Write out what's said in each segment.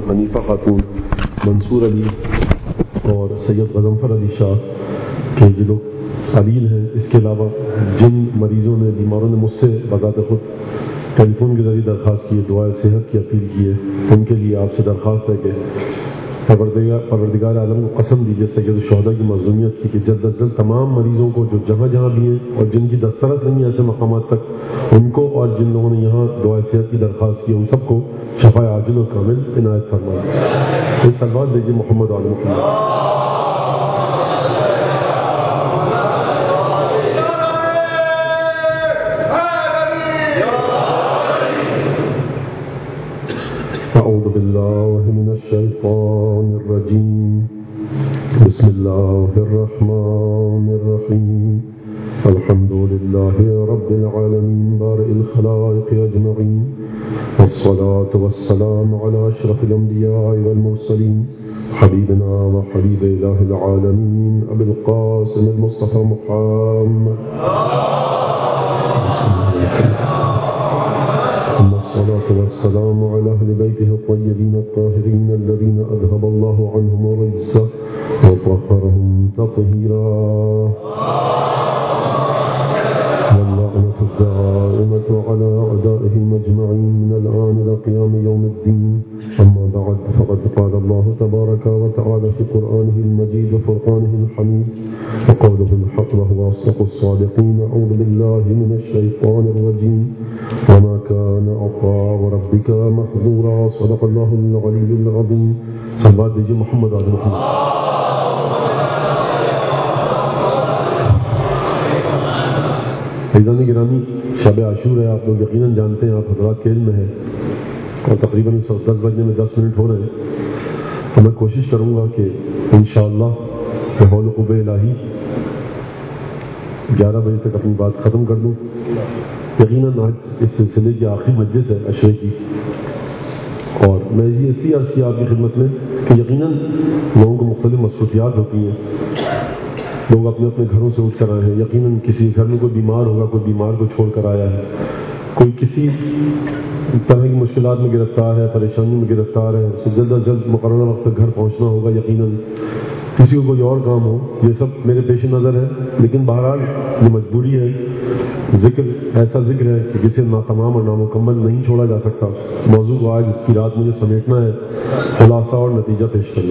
حنیفہ خاتون، منصور علی اور سید غضنفر علی شاہ کے جو لوگ علیل ہیں، اس کے علاوہ جن مریضوں نے بیماروں نے مجھ سے بذات خود ٹیلی فون کے ذریعے درخواست کی ہے، دعائے صحت کی اپیل کی ہے، ان کے لیے آپ سے درخواست ہے کہ پروردگار عالم کو قسم دیجیے سید الشہداء کی مظلومیت کی کہ جلد از جلد تمام مریضوں کو جو جہاں جہاں بھی ہیں اور جن کی دسترس نہیں ہے ایسے مقامات تک، ان کو اور جن لوگوں نے یہاں دعائے صحت کی درخواست کی ان سب کو شفا عاجل اور کامل عنایت فرمائے۔ ایک صلوات دیجیے محمد علی محمد۔ أعوذ بالله من الشيطان الرجيم بسم الله الرحمن الرحيم الحمد لله رب العالمين بارئ الخلائق أجمعين والصلاة والسلام على أشرف الأنبياء والمرسلين حبيبنا وحبيب إله العالمين أبي القاسم المصطفى محمد الصلاة والسلام على أهل بيته الطيبين الطاهرين الذين أذهب الله عنهم الرجس وطهرهم تطهيرا واللعنة الدائمة على أعدائهم أجمعين من الآن إلى قيام يوم الدين. أما بعد، فقد قال الله تبارك وتعالى في قرآنه المجيد وفرقانه الحميد وقوله الحق وهو أصدق الصادقين: أعوذ بالله من الشيطان الرجيم وما كان عطاء ربك محظورا. صدق الله العلي العظيم. صلوات دیجیے محمد علی محمد۔ عزیزان گرامی، شب عاشور ہے، آپ لوگ یقیناً جانتے ہیں، آپ حضرات کے علم میں ہے، اور تقریباً 10 بجنے میں 10 منٹ ہو رہے ہیں، تو میں کوشش کروں گا کہ انشاءاللہ بحول قوہ الہی 11 بجے تک اپنی بات ختم کر دوں۔ یقیناً آج اس سلسلے کی آخری مجلس ہے عشرے کی، اور میں یہ اس لیے عرض کیا آپ کی خدمت میں کہ یقیناً لوگوں کو مختلف مصروفیات ہوتی ہیں، لوگ اپنے اپنے گھروں سے اٹھ کر آئے ہیں، یقیناً کسی گھر میں کوئی بیمار ہوگا، کوئی بیمار کو چھوڑ کر آیا ہے، کوئی کسی طرح کی مشکلات میں گرفتار ہے، پریشانی میں گرفتار ہے، اسے جلد از جلد مقررہ وقت پہ گھر پہنچنا ہوگا، یقیناً کسی کو کوئی اور کام ہو، یہ سب میرے پیش نظر ہے، لیکن بہرحال یہ مجبوری ہے، ذکر ایسا ذکر ہے کہ جسے ناتمام اور نامکمل نہیں چھوڑا جا سکتا۔ موضوع کو آج کی رات مجھے سمیٹنا ہے، خلاصہ اور نتیجہ پیش کرنا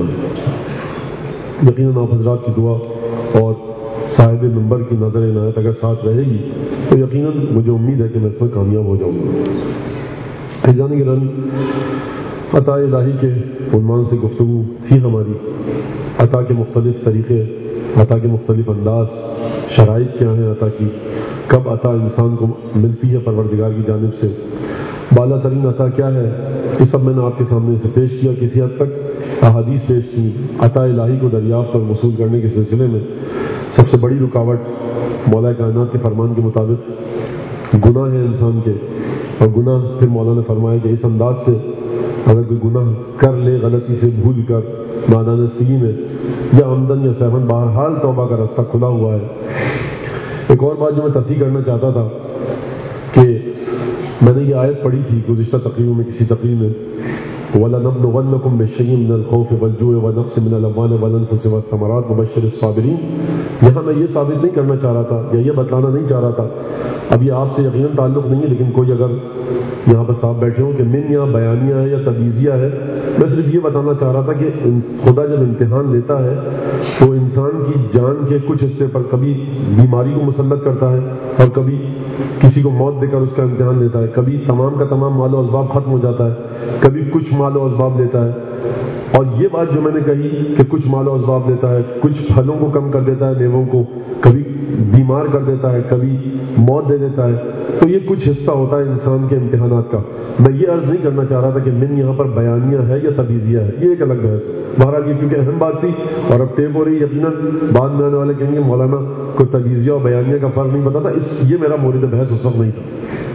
ہے۔ یقیناً آپ حضرات کی دعا اور صاحب منبر کی نظر عنایت اگر ساتھ رہے گی تو یقیناً مجھے امید ہے کہ میں اس میں کامیاب ہو جاؤں گا۔ عزیزان گرامی، عطا الہی کے عنوان سے گفتگو تھی ہماری۔ عطا کے مختلف طریقے، عطا کے مختلف انداز، شرائط کیا ہیں عطا کی، کب عطا انسان کو ملتی ہے پروردگار کی جانب سے، بالا ترین عطا کیا ہے، یہ سب میں نے آپ کے سامنے اسے پیش کیا، کسی حد تک احادیث پیش کی۔ عطا الہی کو دریافت اور وصول کرنے کے سلسلے میں سب سے بڑی رکاوٹ مولا کائنات کے فرمان کے مطابق گناہ ہے انسان کے، اور گناہ پھر مولا نے فرمایا کہ اس انداز سے اگر کوئی گناہ کر لے غلطی سے، بھول کر، نادانستگی میں یا عمدن یا سہون، بہرحال توبہ کا راستہ کھلا ہوا ہے۔ ایک اور بات جو میں تصحیح کرنا چاہتا تھا کہ میں نے یہ آیت پڑھی تھی گزشتہ تقریروں میں، کسی تقریر میں، وَلَنَبْلُوَنَّكُمْ بِشَيْءٍ مِّنَ الْخَوْفِ وَالْجُوعِ وَنَقْصٍ مِّنَ الْأَمْوَالِ وَالْأَنفُسِ وَالثَّمَرَاتِ وَبَشِّرِ الصَّابِرِينَ۔ یہاں میں یہ ثابت نہیں کرنا چاہ رہا تھا یا یہ بتلانا نہیں چاہ رہا تھا، اب یہ آپ سے یقیناً تعلق نہیں ہے، لیکن کوئی اگر یہاں پر صاحب بیٹھے ہوں کہ من یا بیانیہ ہے یا تبیزیہ ہے، میں صرف یہ بتانا چاہ رہا تھا کہ خدا جب امتحان لیتا ہے تو انسان کی جان کے کچھ حصے پر کبھی بیماری کو مسلط کرتا ہے، اور کبھی کسی کو موت دے کر اس کا امتحان لیتا ہے، کبھی تمام کا تمام مال و اسباب ختم ہو جاتا ہے، کبھی کچھ مال و اسباب لیتا ہے۔ اور یہ بات جو میں نے کہی کہ کچھ مال و اسباب لیتا ہے، کچھ پھلوں کو کم کر دیتا ہے، میووں کو، کبھی بیمار کر دیتا ہے، کبھی موت دے دیتا ہے، تو یہ کچھ حصہ ہوتا ہے انسان کے امتحانات کا۔ میں یہ عرض نہیں کرنا چاہ رہا تھا کہ من یہاں پر بیانیہ ہے یا تبیزیہ ہے، یہ ایک الگ بحث ہے۔ بہرحال یہ کیونکہ اہم بات تھی اور اب ٹیپ ہو رہی، یقیناً بعد میں آنے والے کہیں گے مولانا کو تبیزیہ اور بیانیہ کا فرق نہیں پتا تھا، یہ میرا مورد بحث اس وقت نہیں تھا۔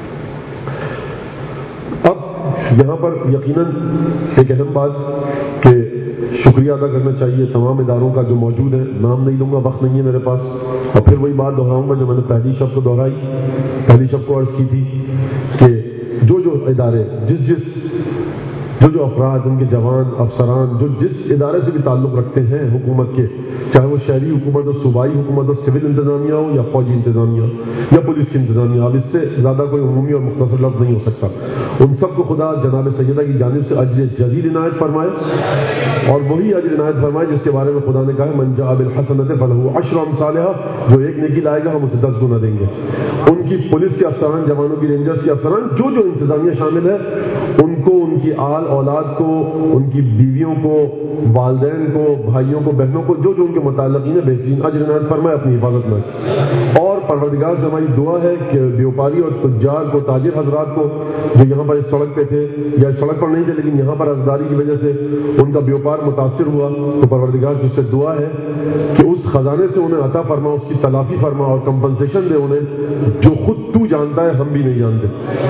اب یہاں پر یقیناً ایک اہم بات کہ شکریہ ادا کرنا چاہیے تمام اداروں کا جو موجود ہیں، نام نہیں لوں گا، وقت نہیں ہے میرے پاس، اور پھر وہی بات دہراؤں گا جو میں نے پہلی شب کو دہرائی، پہلی شب کو عرض کی تھی کہ جو ادارے جس جو افراد، ان کے جوان افسران جو جس ادارے سے بھی تعلق رکھتے ہیں حکومت کے، چاہے وہ شہری حکومت ہو، صوبائی حکومت ہو، سول انتظامیہ ہو یا فوجی انتظامیہ یا پولیس کی انتظامیہ، اب اس سے زیادہ کوئی عمومی اور مختصر لفظ نہیں ہو سکتا، ان سب کو خدا جناب سیدہ کی جانب سے اجر جزیل عنایت فرمائے، اور وہی اجر عنایت فرمائے جس کے بارے میں خدا نے کہا ہے من جاء بالحسنۃ فلہ عشر امثالھا، جو ایک نیکی لائے گا ہم اسے 10 گنا دیں گے۔ ان کی پولیس کے افسران، جوانوں کی، رینجرز کے افسران، جو انتظامیہ شامل ہے، ان کو، ان کی آل اولاد کو، ان کی بیویوں کو، والدین کو، بھائیوں کو، بہنوں کو، جو ان کے متعلقین ہے، بہترین اجر عنایت فرمائے اپنی حفاظت میں۔ اور پروردگار سے ہماری دعا ہے کہ بیوپاری اور تجار کو، تاجر حضرات کو جو یہاں پر اس سڑک پہ تھے یا اس سڑک پر نہیں تھے لیکن یہاں پر ازداری کی وجہ سے ان کا بیوپار متاثر ہوا، تو پروردگار سے دعا ہے کہ اس خزانے سے انہیں عطا فرما، اس کی تلافی فرما اور کمپنسیشن دے انہیں، جو خود تو جانتا ہے، ہم بھی نہیں جانتے۔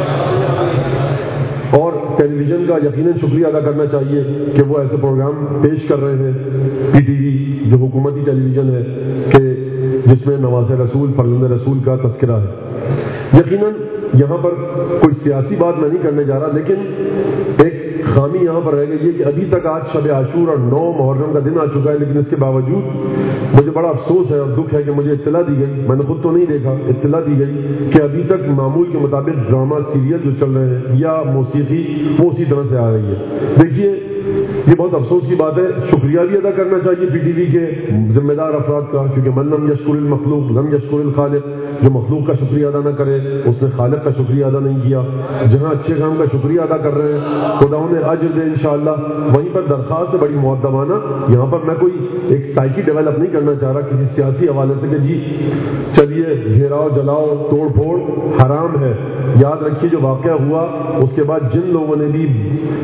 اور ٹیلی ویژن کا یقیناً شکریہ ادا کرنا چاہیے کہ وہ ایسے پروگرام پیش کر رہے ہیں، پی ٹی وی جو حکومتی ٹیلی ویژن ہے کہ جس میں نواز رسول، فرزند رسول کا تذکرہ ہے۔ یقیناً یہاں پر کوئی سیاسی بات میں نہیں کرنے جا رہا، لیکن ایک خامی یہاں پر رہ گئی ہے کہ ابھی تک آج شب عاشور اور 9 محرم کا دن آ چکا ہے، لیکن اس کے باوجود مجھے بڑا افسوس ہے اور دکھ ہے کہ مجھے اطلاع دی گئی، میں نے خود تو نہیں دیکھا، اطلاع دی گئی کہ ابھی تک معمول کے مطابق ڈرامہ، سیریل جو چل رہے ہیں یا موسیقی وہ اسی طرح سے آ رہی ہے۔ دیکھیے یہ بہت افسوس کی بات ہے، شکریہ بھی ادا کرنا چاہیے پی ٹی وی کے ذمہ دار افراد کا، کیونکہ من لم یشکر المخلوق لم یشکر الخالق، جو مخلوق کا شکریہ ادا نہ کرے اس نے خالق کا شکریہ ادا نہیں کیا۔ جہاں اچھے کام کا شکریہ ادا کر رہے ہیں خدا انہیں اجر دے انشاءاللہ۔ وہیں پر درخواست ہے بڑی مؤدبانہ، یہاں پر میں کوئی ایک سائیکی ڈیولپ نہیں کرنا چاہ رہا کسی سیاسی حوالے سے کہ جی چلیے گھیراؤ، جلاؤ، توڑ پھوڑ حرام ہے۔ یاد رکھیے جو واقعہ ہوا اس کے بعد جن لوگوں نے بھی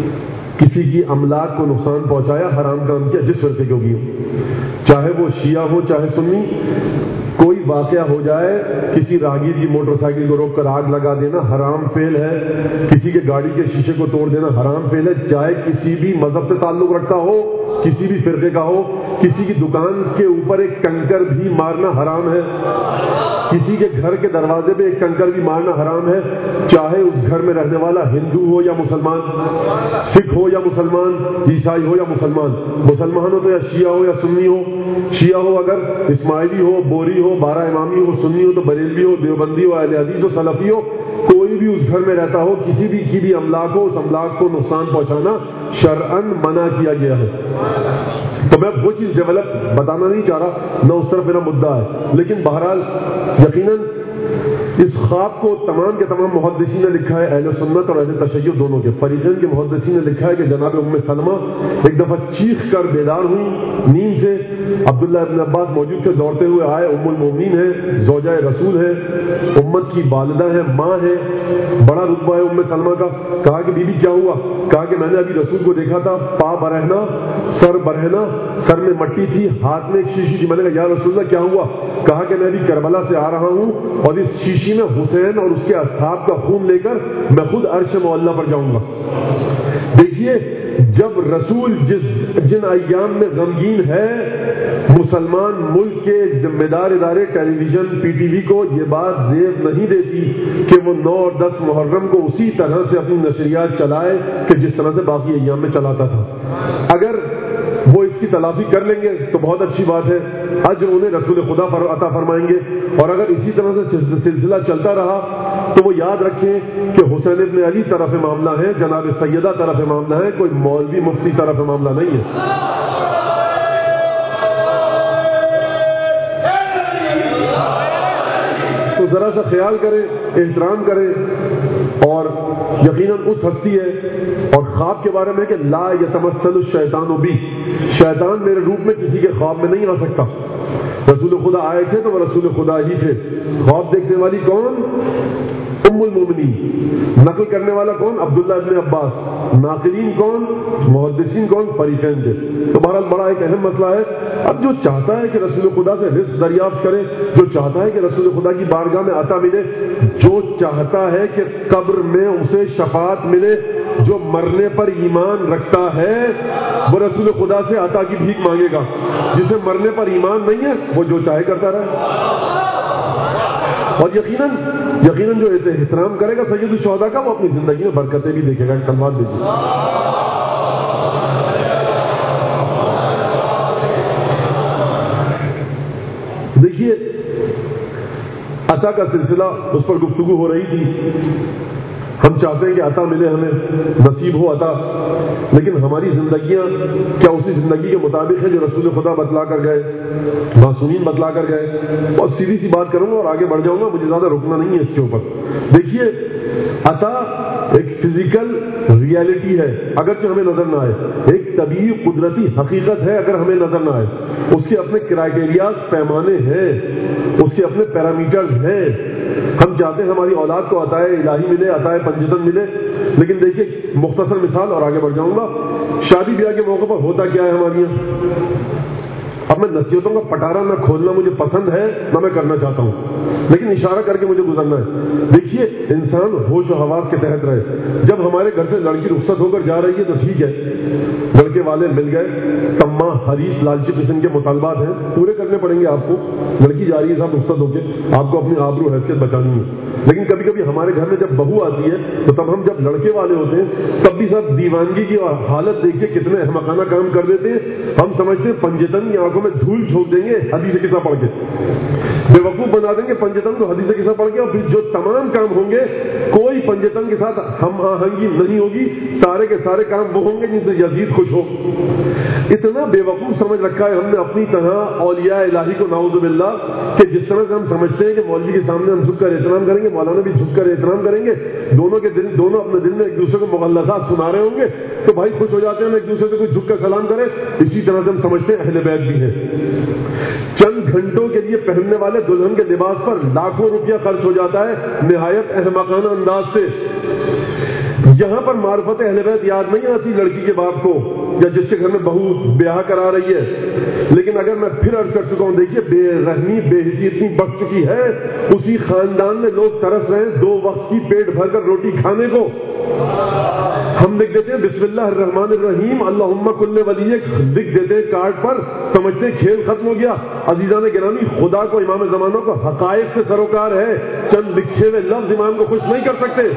کسی کی املاک کو نقصان پہنچایا، حرام کام کیا، جس فرقے کو بھی ہو، چاہے وہ شیعہ ہو چاہے سنی، کوئی واقعہ ہو جائے، کسی راہگیر کی موٹر سائیکل کو روک کر آگ لگا دینا حرام فعل ہے، کسی کے گاڑی کے شیشے کو توڑ دینا حرام فعل ہے، چاہے کسی بھی مذہب سے تعلق رکھتا ہو، کسی بھی فرقے کا ہو، کسی کی دکان کے اوپر ایک کنکر بھی مارنا حرام ہے، کسی کے گھر کے دروازے پہ ایک کنکر بھی مارنا حرام ہے، چاہے اس گھر میں رہنے والا ہندو ہو یا مسلمان، سکھ ہو یا مسلمان، عیسائی ہو یا مسلمان، مسلمان ہو تو یا شیعہ ہو یا سنی ہو، شیعہ ہو اگر اسماعیلی ہو، بوری ہو، 12 امامی ہو، سنی ہو تو بریلوی ہو، دیوبندی ہو، اہل حدیث ہو، سلفی ہو، کوئی بھی اس گھر میں رہتا ہو، کسی بھی کی بھی املاک ہو، اس املاک کو نقصان پہنچانا شرعاً منع کیا گیا ہے۔ تو میں وہ چیز ڈیولپ بتانا نہیں چاہ رہا، نہ اس طرف میرا مدعا ہے، لیکن بہرحال یقیناً اس خواب کو تمام کے تمام محدثین نے لکھا ہے، اہل سنت اور اہل تشیع دونوں کے فریقین کے محدثین نے لکھا ہے کہ جناب سلمہ ایک دفعہ چیخ کر بیدار ہوئی نیند سے، عبداللہ ابن عباس موجود تھے، دوڑتے ہوئے آئے، ام المومنین ہے، زوجہ رسول ہے، امت کی والدہ ہے، ماں ہے، بڑا رتبہ ہے ام سلمہ کا۔ کہا کہ بی بی کیا ہوا؟ کہا کہ میں نے ابھی رسول کو دیکھا تھا، پا برہنا، سر برہنا، سر میں مٹی تھی، ہاتھ میں ایک شیشی تھی۔ میں نے کہا یا رسول اللہ کیا ہوا؟ کہا کہ میں ابھی کربلا سے آ رہا ہوں اور اس شیشی میں حسین اور اس کے اصحاب کا خون لے کر میں خود عرش معلیٰ پر جاؤں گا۔ دیکھیے جب رسول جن ایام میں غمگین ہے، مسلمان ملک کے ذمہ دار ادارے ٹیلی ویژن پی ٹی وی کو یہ بات زیب نہیں دیتی کہ وہ 9 اور 10 محرم کو اسی طرح سے اپنی نشریات چلائے کہ جس طرح سے باقی ایام میں چلاتا تھا۔ اگر وہ اس کی تلافی کر لیں گے تو بہت اچھی بات ہے، اجر انہیں رسول خدا پر عطا فرمائیں گے، اور اگر اسی طرح سے سلسلہ چلتا رہا تو وہ یاد رکھیں کہ حسین ابن علی طرف معاملہ ہے، جناب سیدہ طرف معاملہ ہے، کوئی مولوی مفتی طرف معاملہ نہیں ہے۔ تو ذرا سا خیال کریں، احترام کریں، اور یقیناً اس ہستی ہے اور خواب کے بارے میں کہ لا یتمثل الشیطان بی، شیطان میرے روپ میں کسی کے خواب میں نہیں آ سکتا۔ رسول خدا آئے تھے تو وہ رسول خدا ہی تھے۔ خواب دیکھنے والی کون؟ ام المومنین۔ نقل کرنے والا کون؟ عبداللہ ابن عباس۔ ناقلین کون؟ محدثین کون؟ فریقین تھے۔ تو بہرحال بڑا ایک اہم مسئلہ ہے۔ اب جو چاہتا ہے کہ رسول خدا سے رزق دریافت کرے، جو چاہتا ہے کہ رسول خدا کی بارگاہ میں عطا ملے، جو چاہتا ہے کہ قبر میں اسے شفاعت ملے، جو مرنے پر ایمان رکھتا ہے وہ رسول خدا سے عطا کی بھیک مانگے گا۔ جسے مرنے پر ایمان نہیں ہے وہ جو چاہے کرتا رہے، اور یقیناً جو احترام کرے گا سید الشہداء کا وہ اپنی زندگی میں برکتیں بھی دیکھے گا۔ سلوات دیجیے۔ عطا کا سلسلہ اس پر گفتگو ہو رہی تھی. ہم چاہتے ہیں کہ عطا ملے, ہمیں نصیب ہو عطا, لیکن ہماری زندگیاں کیا اسی زندگی کے مطابق ہے جو رسول خدا بتلا کر گئے, معصومین بتلا کر گئے؟ بہت سیدھی سی بات کروں گا اور آگے بڑھ جاؤں گا, مجھے زیادہ رکنا نہیں ہے اس کے اوپر. دیکھیے, عطا ایک فزیکل ریالٹی ہے اگرچہ ہمیں نظر نہ آئے, ایک طبیعی قدرتی حقیقت ہے اگر ہمیں نظر نہ آئے. اس کے اپنے کرائٹیریاز, پیمانے ہیں, اس کے اپنے پیرامیٹرز ہیں. ہم چاہتے ہیں ہماری اولاد کو عطائے الہی ملے, عطائے پنجتن ملے, لیکن دیکھیے مختصر مثال اور آگے بڑھ جاؤں گا. شادی بیاہ کے موقع پر ہوتا کیا ہے ہمارے یہاں؟ اب میں نصیحتوں کا پٹارا نہ کھولنا مجھے پسند ہے نہ میں کرنا چاہتا ہوں, لیکن اشارہ کر کے مجھے گزرنا ہے. دیکھیے, انسان ہوش و حواس کے تحت رہے. جب ہمارے گھر سے لڑکی رخصت ہو کر جا رہی ہے تو ٹھیک ہے, لڑکے والے مل گئے, تما حریص لالچی قسم کے مطالبات ہیں, پورے کرنے پڑیں گے آپ کو. لڑکی جا رہی ہے صاحب رخصت ہو کے, آپ کو اپنی آبرو حیثیت بچانی ہے. لیکن کبھی کبھی ہمارے گھر میں جب بہو آتی ہے تو تب ہم جب لڑکے والے ہوتے ہیں تب بھی صاحب دیوانگی کی حالت دیکھیے کتنے احمقانہ کام کر دیتے ہیں. ہم سمجھتے ہیں پنجتن کی آنکھوں میں دھول جھونک دیں گے حدیث قصہ پڑھ کے, بے وقوف بنا دیں گے پنجتن کو حدیث قصہ پڑھ کے, اور پھر جو تمام کام ہوں گے کوئی پنجتن کے ساتھ ہم آہنگی نہیں ہوگی. سارے کے سارے کام وہ ہوں گے جن سے یزید خوش ہو. اتنا بے وقوف سمجھ رکھا ہے ہم نے اپنی طرح اولیاء الہی کو نعوذ باللہ, کہ جس طرح سے ہم سمجھتے ہیں کہ مولوی کے سامنے ہم جھک کر احترام کریں گے, مولانا بھی جھک کر احترام کریں گے, دونوں اپنے دل میں ایک دوسرے کو مغلطات سنا رہے ہوں گے تو بھائی خوش ہو جاتے ہیں ایک دوسرے سے کوئی جھک کر سلام کرے. اسی طرح سے ہم سمجھتے ہیں اہل بیت بھی ہیں. چند گھنٹوں کے لیے پہننے والے دلہن کے لباس پر لاکھوں روپیہ خرچ ہو جاتا ہے نہایت احمقانہ انداز سے. یہاں پر معرفت اہل بیت یاد نہیں آتی لڑکی کے باپ کو یا جس کے گھر میں بہو بیاہ کرا رہی ہے. لیکن اگر میں پھر عرض کر چکا ہوں, دیکھیے بے رحمی بے حسی اتنی بڑھ چکی ہے, اسی خاندان میں لوگ ترس رہے ہیں 2 وقت کی پیٹ بھر کر روٹی کھانے کو. ہم لکھ دیتے ہیں بسم اللہ الرحمن الرحیم اللہم کل ولیک, لکھ دیتے ہیں کارڈ پر, سمجھتے ہیں کھیل ختم ہو گیا. عزیزان گرامی, خدا کو امام زمانوں کو حقائق سے سروکار ہے, چند لکھے ہوئے لفظ امام کو خوش نہیں کر سکتے.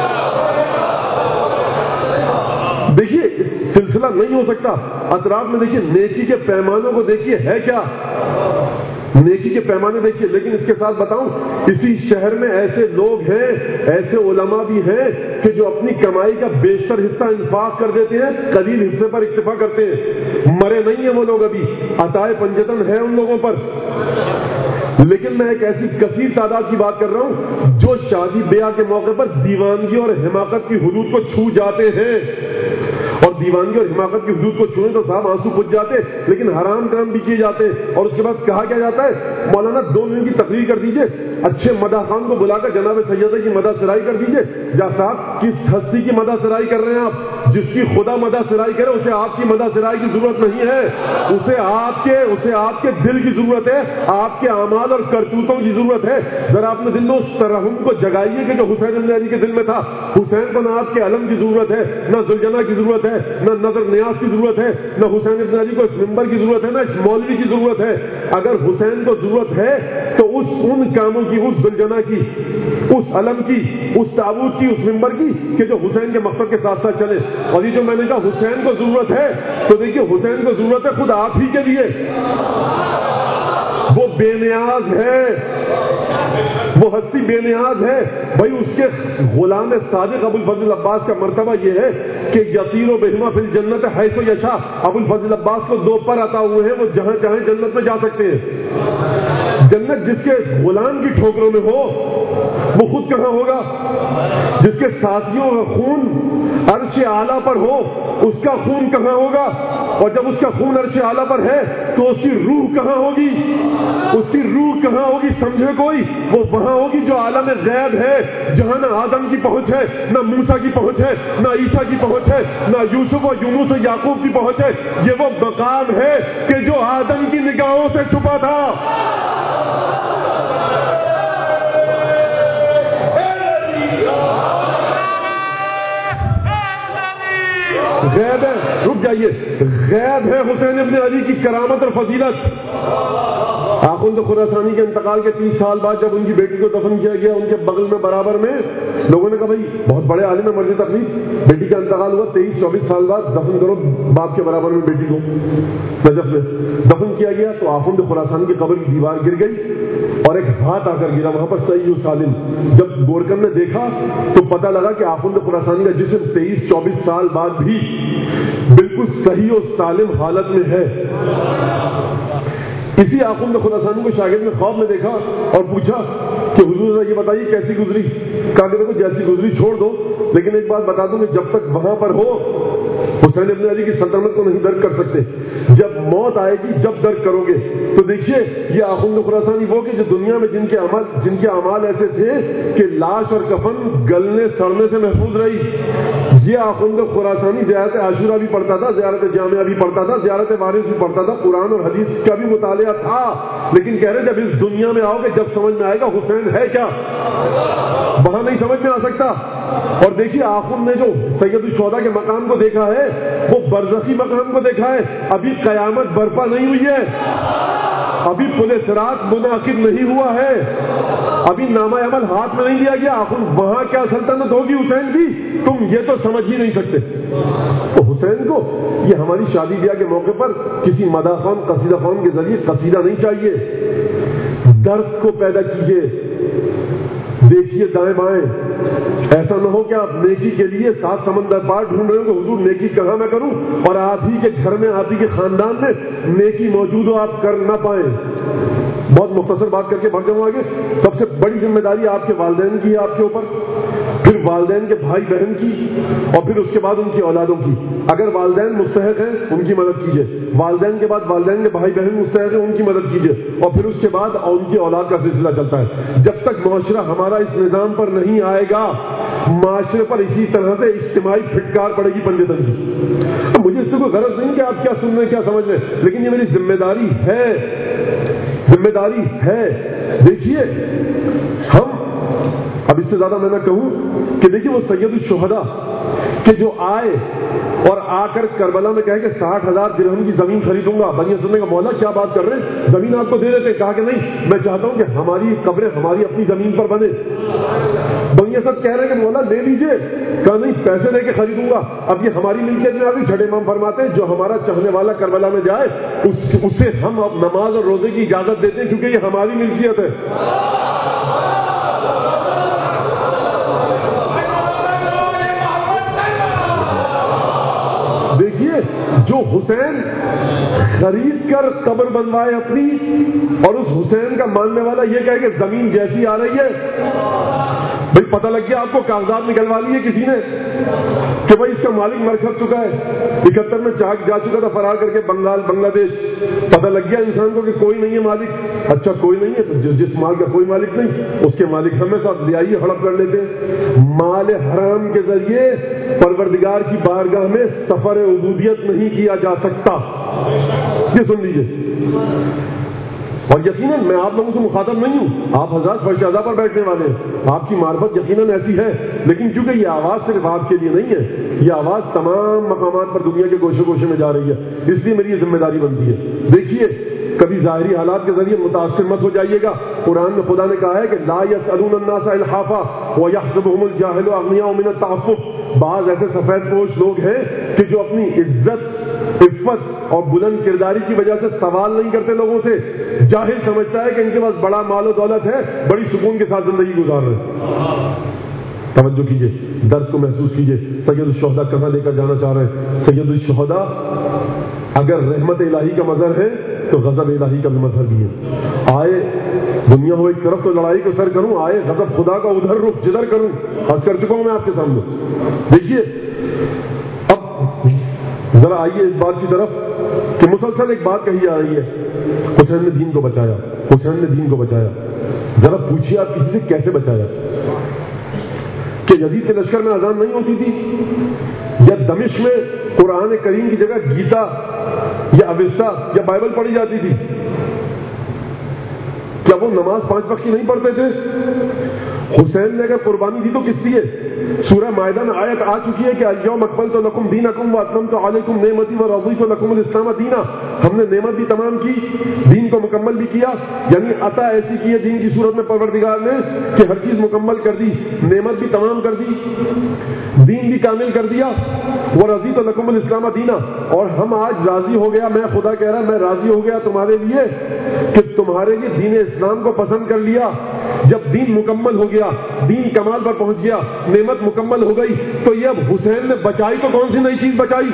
دیکھیے سلسلہ نہیں ہو سکتا. اطراف میں دیکھیے نیکی کے پیمانوں کو دیکھیے ہے کیا, نیکی کے پیمانے دیکھیے. لیکن اس کے ساتھ بتاؤں, اسی شہر میں ایسے لوگ ہیں, ایسے علماء بھی ہیں کہ جو اپنی کمائی کا بیشتر حصہ انفاق کر دیتے ہیں, قلیل حصے پر اکتفا کرتے ہیں. مرے نہیں ہیں وہ لوگ ابھی, عطائے پنجتن ہے ان لوگوں پر. لیکن میں ایک ایسی کثیر تعداد کی بات کر رہا ہوں جو شادی بیاہ کے موقع پر دیوانگی اور حماقت کی حدود کو چھو جاتے ہیں. اور دیوانگی اور حماقت کی حدود کو چھوئیں تو صاحب آنسو پھٹ جاتے, لیکن حرام کام بھی کیے جاتے ہیں. اور اس کے بعد کہا کیا جاتا ہے, مولانا 2 منٹ کی تقریر کر دیجئے, اچھے مداح خان کو بلا کر جناب سیدہ کی مداح سرائی کر دیجئے. جا صاحب کس ہستی کی مداح سرائی کر رہے ہیں آپ؟ جس کی خدا مداح سرائی کرے اسے آپ کی مداح سرائی کی ضرورت نہیں ہے, اسے آپ کے دل کی ضرورت ہے, آپ کے اعمال اور کرتوتوں کی ضرورت ہے. ذرا اپنے دل میں اس ترحم کو جگائیے کہ جو حسین بن علی کے دل میں تھا. حسین کو نہ آپ کے علم کی ضرورت ہے, نہ ذوالجناح کی ضرورت ہے, نہ نظر نیاز کی ضرورت ہے, نہ حسین بن علی کو اس منبر کی ضرورت ہے, نہ اس مولوی کی ضرورت ہے. اگر حسین کو ضرورت ہے تو ان کاموں کی, اس ذوالجناح کی, اس علم کی, اس تابوت کی, اس منبر کی کہ جو حسین کے مقصد کے ساتھ ساتھ چلے. اور یہ جو میں نے کہا حسین کو ضرورت ہے, تو دیکھیے حسین کو ضرورت ہے خود آپ ہی کے لیے. وہ بے نیاز ہے, وہ ہستی بے نیاز ہے. بھائی اس کے غلام صادق ابو الفضل عباس کا مرتبہ یہ ہے کہ یطیر و بہما فی الجنت حیث یشاء. ابو الفضل عباس کو 2 پر عطا ہوئے ہیں, وہ جہاں چاہیں جنت میں جا سکتے ہیں. جنت جس کے غلام کی ٹھوکروں میں ہو وہ خود کہاں ہوگا؟ جس کے ساتھیوں کا خون عرش اعلیٰ پر ہو اس کا خون کہاں ہوگا؟ اور جب اس کا خون عرش اعلیٰ پر ہے تو اس کی روح کہاں ہوگی؟ اس کی روح کہاں ہوگی سمجھے کوئی؟ وہ وہاں ہوگی جو عالم غیب ہے, جہاں نہ آدم کی پہنچ ہے, نہ موسیٰ کی پہنچ ہے, نہ عیسیٰ کی پہنچ ہے, نہ یوسف و یونس و یعقوب کی پہنچ ہے. یہ وہ مقام ہے کہ جو آدم کی نگاہوں سے چھپا تھا. غیب ہے, رک جائیے، غیب ہے حسین ابن علی کی کرامت اور فضیلت۔ آخوند خراسانی کے انتقال کے 30 سال بعد جب ان کی بیٹی کو دفن کیا گیا، ان کے بغل میں برابر میں لوگوں نے کہا بھائی بہت بڑے عالم ہے، مرض تقلید، بیٹی کا انتقال ہوا 23-24 سال بعد، دفن کرو باپ کے برابر میں بیٹی کو۔ نجف میں دفن کیا گیا تو آخوند خراسانی کی قبر کی دیوار گر گئی اور ایک ہاتھ آ کر گرا وہاں پر صحیح و سالم۔ جب گورکن نے دیکھا تو پتہ لگا کہ آخوند خراسانی کا جسم 23-24 سال بعد بھی بالکل صحیح و سالم حالت میں ہے۔ اسی آخوند خراسانی کو شاگرد نے خواب میں دیکھا اور پوچھا کہ حضور یہ بتائیے کیسی گزری؟ کہا کہ دیکھو جیسی گزری چھوڑ دو، لیکن ایک بات بتا دوں کہ جب تک وہاں پر ہو حسین ابن علی کی سلطنت کو نہیں درک کر سکتے، جب موت آئے گی جب درک کرو گے۔ تو دیکھیے یہ آخوند خراسانی وہ کہ جو دنیا میں جن کے اعمال ایسے تھے کہ لاش اور کفن گلنے سڑنے سے محفوظ رہی، یہ آخوند خراسانی زیارت عاشورہ بھی پڑھتا تھا، زیارت جامعہ بھی پڑھتا تھا، زیارت وارث بھی پڑھتا تھا، قرآن اور حدیث کا بھی مطالعہ تھا، لیکن کہہ رہے جب اس دنیا میں آؤ گے جب سمجھ میں آئے گا حسین ہے کیا، وہاں نہیں سمجھ میں آ سکتا۔ اور دیکھیے آخوند نے جو سید الشہداء کے مقام کو دیکھا ہے وہ برزخی مقام کو دیکھا ہے، ابھی قیامت برپا نہیں ہوئی ہے، ابھی پل صراط منعقد نہیں ہوا ہے، ابھی نامہ عمل ہاتھ میں نہیں لیا گیا۔ آخوند وہاں کیا سلطنت ہوگی حسین کی تم یہ تو سمجھ ہی نہیں سکتے۔ تو حسین کو یہ ہماری شادی بیاہ کے موقع پر کسی مداح خوان قصیدہ خوان کے ذریعے قصیدہ نہیں چاہیے، درد کو پیدا کیجیے، دیکھیے دائیں بائیں، ایسا نہ ہو کہ آپ نیکی کے لیے 7 سمندر پار ڈھونڈ رہے ہو کہ حضور نیکی کہاں میں کروں، اور آپ ہی کے گھر میں آپ ہی کے خاندان میں نیکی موجود ہو آپ کر نہ پائیں۔ بہت مختصر بات کر کے بڑھ جاؤں آگے۔ سب سے بڑی ذمہ داری آپ کے والدین کی ہے آپ کے اوپر، پھر والدین کے بھائی بہن کی، اور پھر اس کے بعد ان کی اولادوں کی۔ اگر والدین مستحق ہیں ان کی مدد کیجیے، والدین کے بعد والدین کے بھائی بہن مستحق ہیں ان کی مدد کیجیے، اور پھر اس کے بعد ان کی اولاد کا سلسلہ چلتا ہے۔ جب تک معاشرہ ہمارا اس نظام پر نہیں آئے گا، معاشرے پر اسی طرح سے اجتماعی پھٹکار پڑے گی پنجے تن کی۔ مجھے اس سے کوئی غرض نہیں کہ آپ کیا سن رہے ہیں کیا سمجھ رہے ہیں، لیکن یہ میری ذمہ داری ہے، ذمہ داری ہے۔ دیکھیے ہم اب اس سے زیادہ میں نہ کہوں کہ دیکھیے وہ سید الشہداء کہ جو آئے اور آ کر کربلا میں کہے کہ 60,000 درہم کی زمین خریدوں گا، بنی اسد نے کہا مولا کیا بات کر رہے ہیں، زمین آپ کو دے دیتے، کہا کہ نہیں میں چاہتا ہوں کہ ہماری قبریں ہماری اپنی زمین پر بنے۔ بنی اسد کہہ رہے ہیں کہ مولا لے لیجیے، کہا نہیں پیسے دے کے خریدوں گا۔ اب یہ ہماری ملکیت میں آگے چھٹے امام فرماتے ہیں جو ہمارا چاہنے والا کربلا میں جائے اسے ہم نماز اور روزے کی اجازت دیتے ہیں کیونکہ یہ ہماری ملکیت ہے۔ دیکھیے جو حسین خرید کر قبر بنوائے اپنی، اور اس حسین کا ماننے والا یہ کہے کہ زمین جیسی آ رہی ہے، بھائی پتہ لگ گیا آپ کو کاغذات نکلوا لیے کسی نے کہ بھائی اس کا مالک مر کھپ چکا ہے، 71 میں جا چکا تھا فرار کر کے بنگلہ دیش، پتہ لگ گیا انسان کو کہ کوئی نہیں ہے مالک۔ اچھا کوئی نہیں ہے تو جس مال کا کوئی مالک نہیں اس کے مالک ہمیں ساتھ لے آئیے، ہڑپ کر لیتے ہیں۔ مال حرام کے ذریعے پروردگار کی بارگاہ میں سفر عبودیت نہیں کیا جا سکتا، یہ سن لیجیے۔ اور یقیناً میں آپ لوگوں سے مخاطب نہیں ہوں، آپ حضرات فرش اعضاء پر بیٹھنے والے ہیں، آپ کی معرفت یقیناً ایسی ہے، لیکن کیونکہ یہ آواز صرف آپ کے لیے نہیں ہے، یہ آواز تمام مقامات پر دنیا کے گوشے گوشے میں جا رہی ہے، اس لیے میری یہ ذمہ داری بنتی ہے۔ دیکھیے کبھی ظاہری حالات کے ذریعے متاثر مت ہو جائیے گا۔ قرآن میں خدا نے کہا ہے کہ لا يسألون الناس الحافا ويحسبهم الجاهل اغنياء من التعفف۔ بعض ایسے سفید پوش لوگ ہیں کہ جو اپنی عزت، عفت اور بلند کرداری کی وجہ سے سوال نہیں کرتے لوگوں سے، جاہل سمجھتا ہے کہ ان کے پاس بڑا مال و دولت ہے، بڑی سکون کے ساتھ زندگی گزار رہے ہیں۔ توجہ کیجیے، درد کو محسوس کیجیے، سید الشہداء کہاں لے کر جانا چاہ رہے ہیں۔ سید الشہداء اگر رحمت الہی کا مظہر ہے تو غضب الہی کا بھی مظہر بھی ہے۔ آئے دنیا ہو ایک طرف تو لڑائی کو سر کروں، آئے غضب خدا کا ادھر رخ جدھر کروں، خاص کر چکا ہوں میں آپ کے سامنے۔ دیکھیے اب ذرا آئیے اس بات کی طرف کہ مسلسل ایک بات کہی جا رہی ہے، حسین نے دین کو بچایا، حسین نے دین کو بچایا۔ ذرا پوچھیے آپ کسی سے کیسے بچایا؟ کہ یزید کے لشکر میں اذان نہیں ہوتی تھی، یا دمشق میں قرآن کریم کی جگہ گیتا یا اوستا یا بائبل پڑھی جاتی تھی؟ کیا وہ نماز 5 وقت کی نہیں پڑھتے تھے؟ حسین نے اگر قربانی دی تو کس لیے؟ سورہ مائدہ میں آیت آ چکی ہے کہ الیوم اکملت لکم دینکم واتممت علیکم نعمتی ورضیت لکم الاسلام دینا. ہم نے نعمت بھی تمام کی، دین کو مکمل بھی کیا. یعنی عطا ایسی کی ہے دین کی صورت میں پروردگار نے کہ ہر چیز مکمل کر دی، نعمت بھی تمام کر دی، دین بھی کامل کر دیا. ورضیت لکم الاسلام دینا. اور ہم آج راضی ہو گیا، میں خدا کہہ رہا میں راضی ہو گیا تمہارے لیے کہ تمہارے لیے دین اسلام کو پسند کر لیا. جب دین مکمل ہو گیا، دین کمال پر پہنچ گیا، نعمت مکمل ہو گئی، تو یہ اب حسین نے بچائی تو کون سی نئی چیز بچائی؟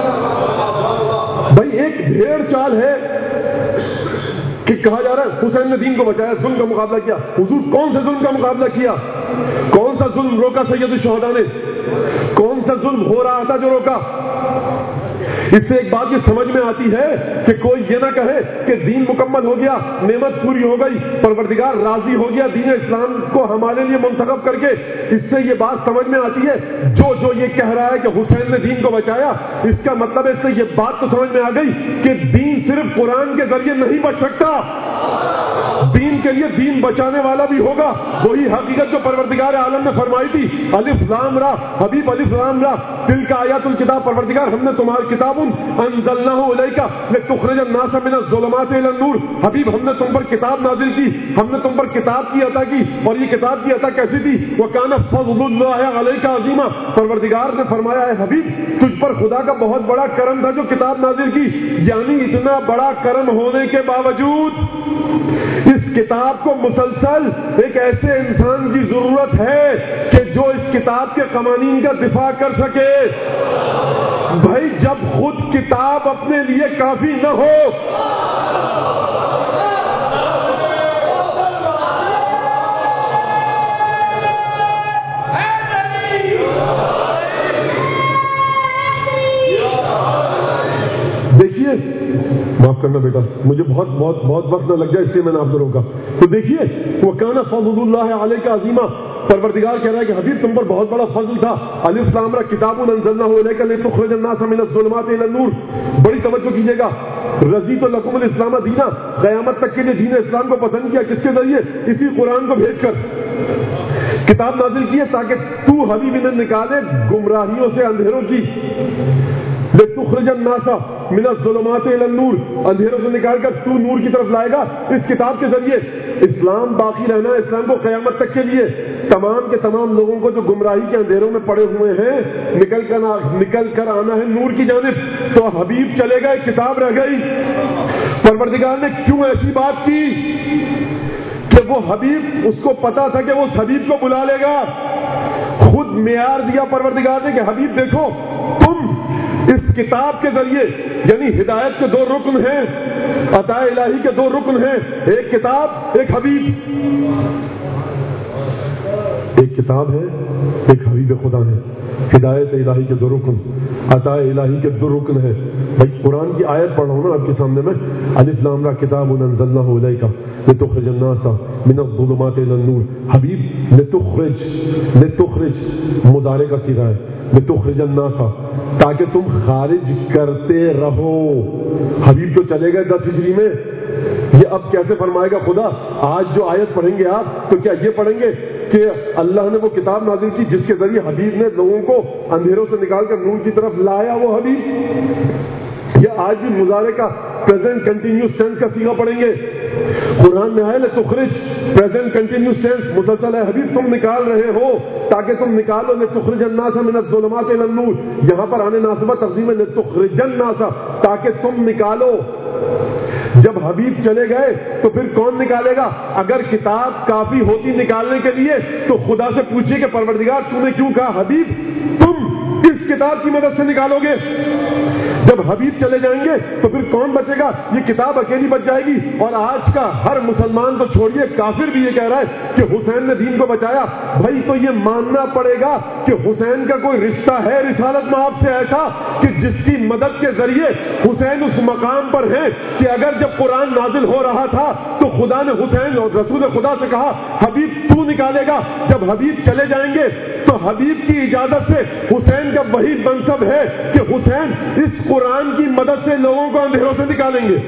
بھائی ایک بھیڑ چال ہے کہ کہا جا رہا ہے حسین نے دین کو بچایا، ظلم کا مقابلہ کیا. حضور کون سے ظلم کا مقابلہ کیا؟ کون سا ظلم روکا سید الشہداء نے؟ کون سا ظلم ہو رہا تھا جو روکا؟ اس سے ایک بات یہ سمجھ میں آتی ہے کہ کوئی یہ نہ کہے کہ دین مکمل ہو گیا، نعمت پوری ہو گئی، پروردگار راضی ہو گیا دین اسلام کو ہمارے لیے منتخب کر کے. اس سے یہ بات سمجھ میں آتی ہے جو یہ کہہ رہا ہے کہ حسین نے دین کو بچایا، اس کا مطلب اس سے یہ بات تو سمجھ میں آ گئی کہ دین صرف قرآن کے ذریعے نہیں بچ سکتا، دین کے لیے دین بچانے والا بھی ہوگا. وہی حقیقت جو پروردگار عالم نے فرمائی تھی، الف لام را، حبیب الف لام را تلک آیات الکتاب، پروردگار ہم نے تمہاری کتاب انزلناہ الیک لتخرج الناس من الظلمات الی النور، حبیب ہم نے تم پر کتاب نازل کی، ہم نے تم پر کتاب کی عطا کی. اور یہ کتاب کی عطا کیسی تھی؟ وکان فضل اللہ علیک عظیما، پروردگار نے فرمایا ہے حبیب تجھ پر خدا کا بہت بڑا کرم تھا جو کتاب نازل کی. یعنی اتنا بڑا کرم ہونے کے باوجود اس کتاب کو مسلسل ایک ایسے انسان کی ضرورت ہے کہ جو اس کتاب کے قوانین کا دفاع کر سکے. بھائی جب خود کتاب اپنے لیے کافی نہ ہو، دیکھیے معاف کرنا بیٹا مجھے بہت وقت نہ لگ جائے اس لیے میں نے آپ کو روکا. تو دیکھیے وَكَانَ فَضْلُ اللَّهِ عَلَيْكَ عَظِيمًا، پروردگار کہہ رہا ہے کہ حبیب تم پر بہت بڑا فضل تھا. الف لام را کتاب انزلناہ الیک لتخرج الناس من الظلمات الی النور. بڑی توجہ کیجیے گا. رضیت لکم الاسلام دینا، قیامت تک کے لیے دین اسلام کو پسند کیا کس کے ذریعے؟ اسی قرآن کو بھیج کر کتاب نازل کی ہے تاکہ تو حبیب انہیں نکالے گمراہیوں سے، اندھیروں کی. لتخرج الناس من الظلمات الی النور، اندھیروں سے نکال کر تو نور کی طرف لائے گا اس کتاب کے ذریعے. اسلام باقی رہنا، اسلام کو قیامت تک کے لیے تمام کے تمام لوگوں کو جو گمراہی کے اندھیروں میں پڑے ہوئے ہیں نکل کر آنا ہے نور کی جانب. تو حبیب چلے گئے، کتاب رہ گئی. پروردگار نے کیوں ایسی بات کی کہ وہ حبیب، اس کو پتا تھا کہ وہ اس حبیب کو بلا لے گا. خود معیار دیا پروردگار نے کہ حبیب دیکھو تم اس کتاب کے ذریعے، یعنی ہدایت کے دو رکن ہیں، عطا الہی کے دو رکن ہیں، ایک کتاب ایک حبیب. ایک کتاب ہے ایک حبیب خدا ہے. ہدایت الہی کے دو رکن، عطا الہی کے دو رکن ہے. بھائی قرآن کی آیت پڑھ رہا ہوں نا آپ کے سامنے میں، الف لام را کتاب انزلناہ الیک لتخرج الناس من الظلمات الی النور. حبیب لتخرج مضارع کا صیغہ ہے، لتخرج الناس تاکہ تم خارج کرتے رہو. حبیب تو چلے گئے 10 ہجری میں، یہ اب کیسے فرمائے گا خدا؟ آج جو آیت پڑھیں گے آپ تو کیا یہ پڑھیں گے کہ اللہ نے وہ کتاب نازل کی جس کے ذریعے حبیب نے لوگوں کو اندھیروں سے نکال کر نور کی طرف لایا وہ حبیب؟ یا آج بھی مضارع کا پریزنٹ کنٹینیوس ٹینس کا صیغہ پڑھیں گے؟ قرآن میں آئے لتخرج پریزنٹ کنٹینیوس ٹینس مسلسل ہے. حبیب تم نکال رہے ہو تاکہ تم نکالو لتخرج الناس من الظلمات الی النور. یہاں پر آنے ناصبہ تقدیم ہے لتخرج الناس، تاکہ تم نکالو. جب حبیب چلے گئے تو پھر کون نکالے گا؟ اگر کتاب کافی ہوتی نکالنے کے لیے تو خدا سے پوچھیے کہ پروردگار تو نے کیوں کہا حبیب تم اس کتاب کی مدد سے نکالو گے؟ جب حبیب چلے جائیں گے تو پھر کون بچے گا؟ یہ کتاب اکیلی بچ جائے گی. اور آج کا ہر مسلمان تو چھوڑیے، کافر بھی یہ کہہ رہا ہے کہ حسین نے دین کو بچایا. بھائی تو یہ ماننا پڑے گا کہ حسین کا کوئی رشتہ ہے رسالت میں آپ سے ایسا کہ جس کی مدد کے ذریعے حسین اس مقام پر ہیں کہ اگر جب قرآن نازل ہو رہا تھا تو خدا نے حسین اور رسول خدا سے کہا حبیب تو نکالے گا. جب حبیب چلے جائیں گے تو حبیب کی اجازت سے حسین کا وہی منصب ہے کہ حسین اس قرآن کی مدد سے لوگوں کو اندھیروں سے نکالیں گے.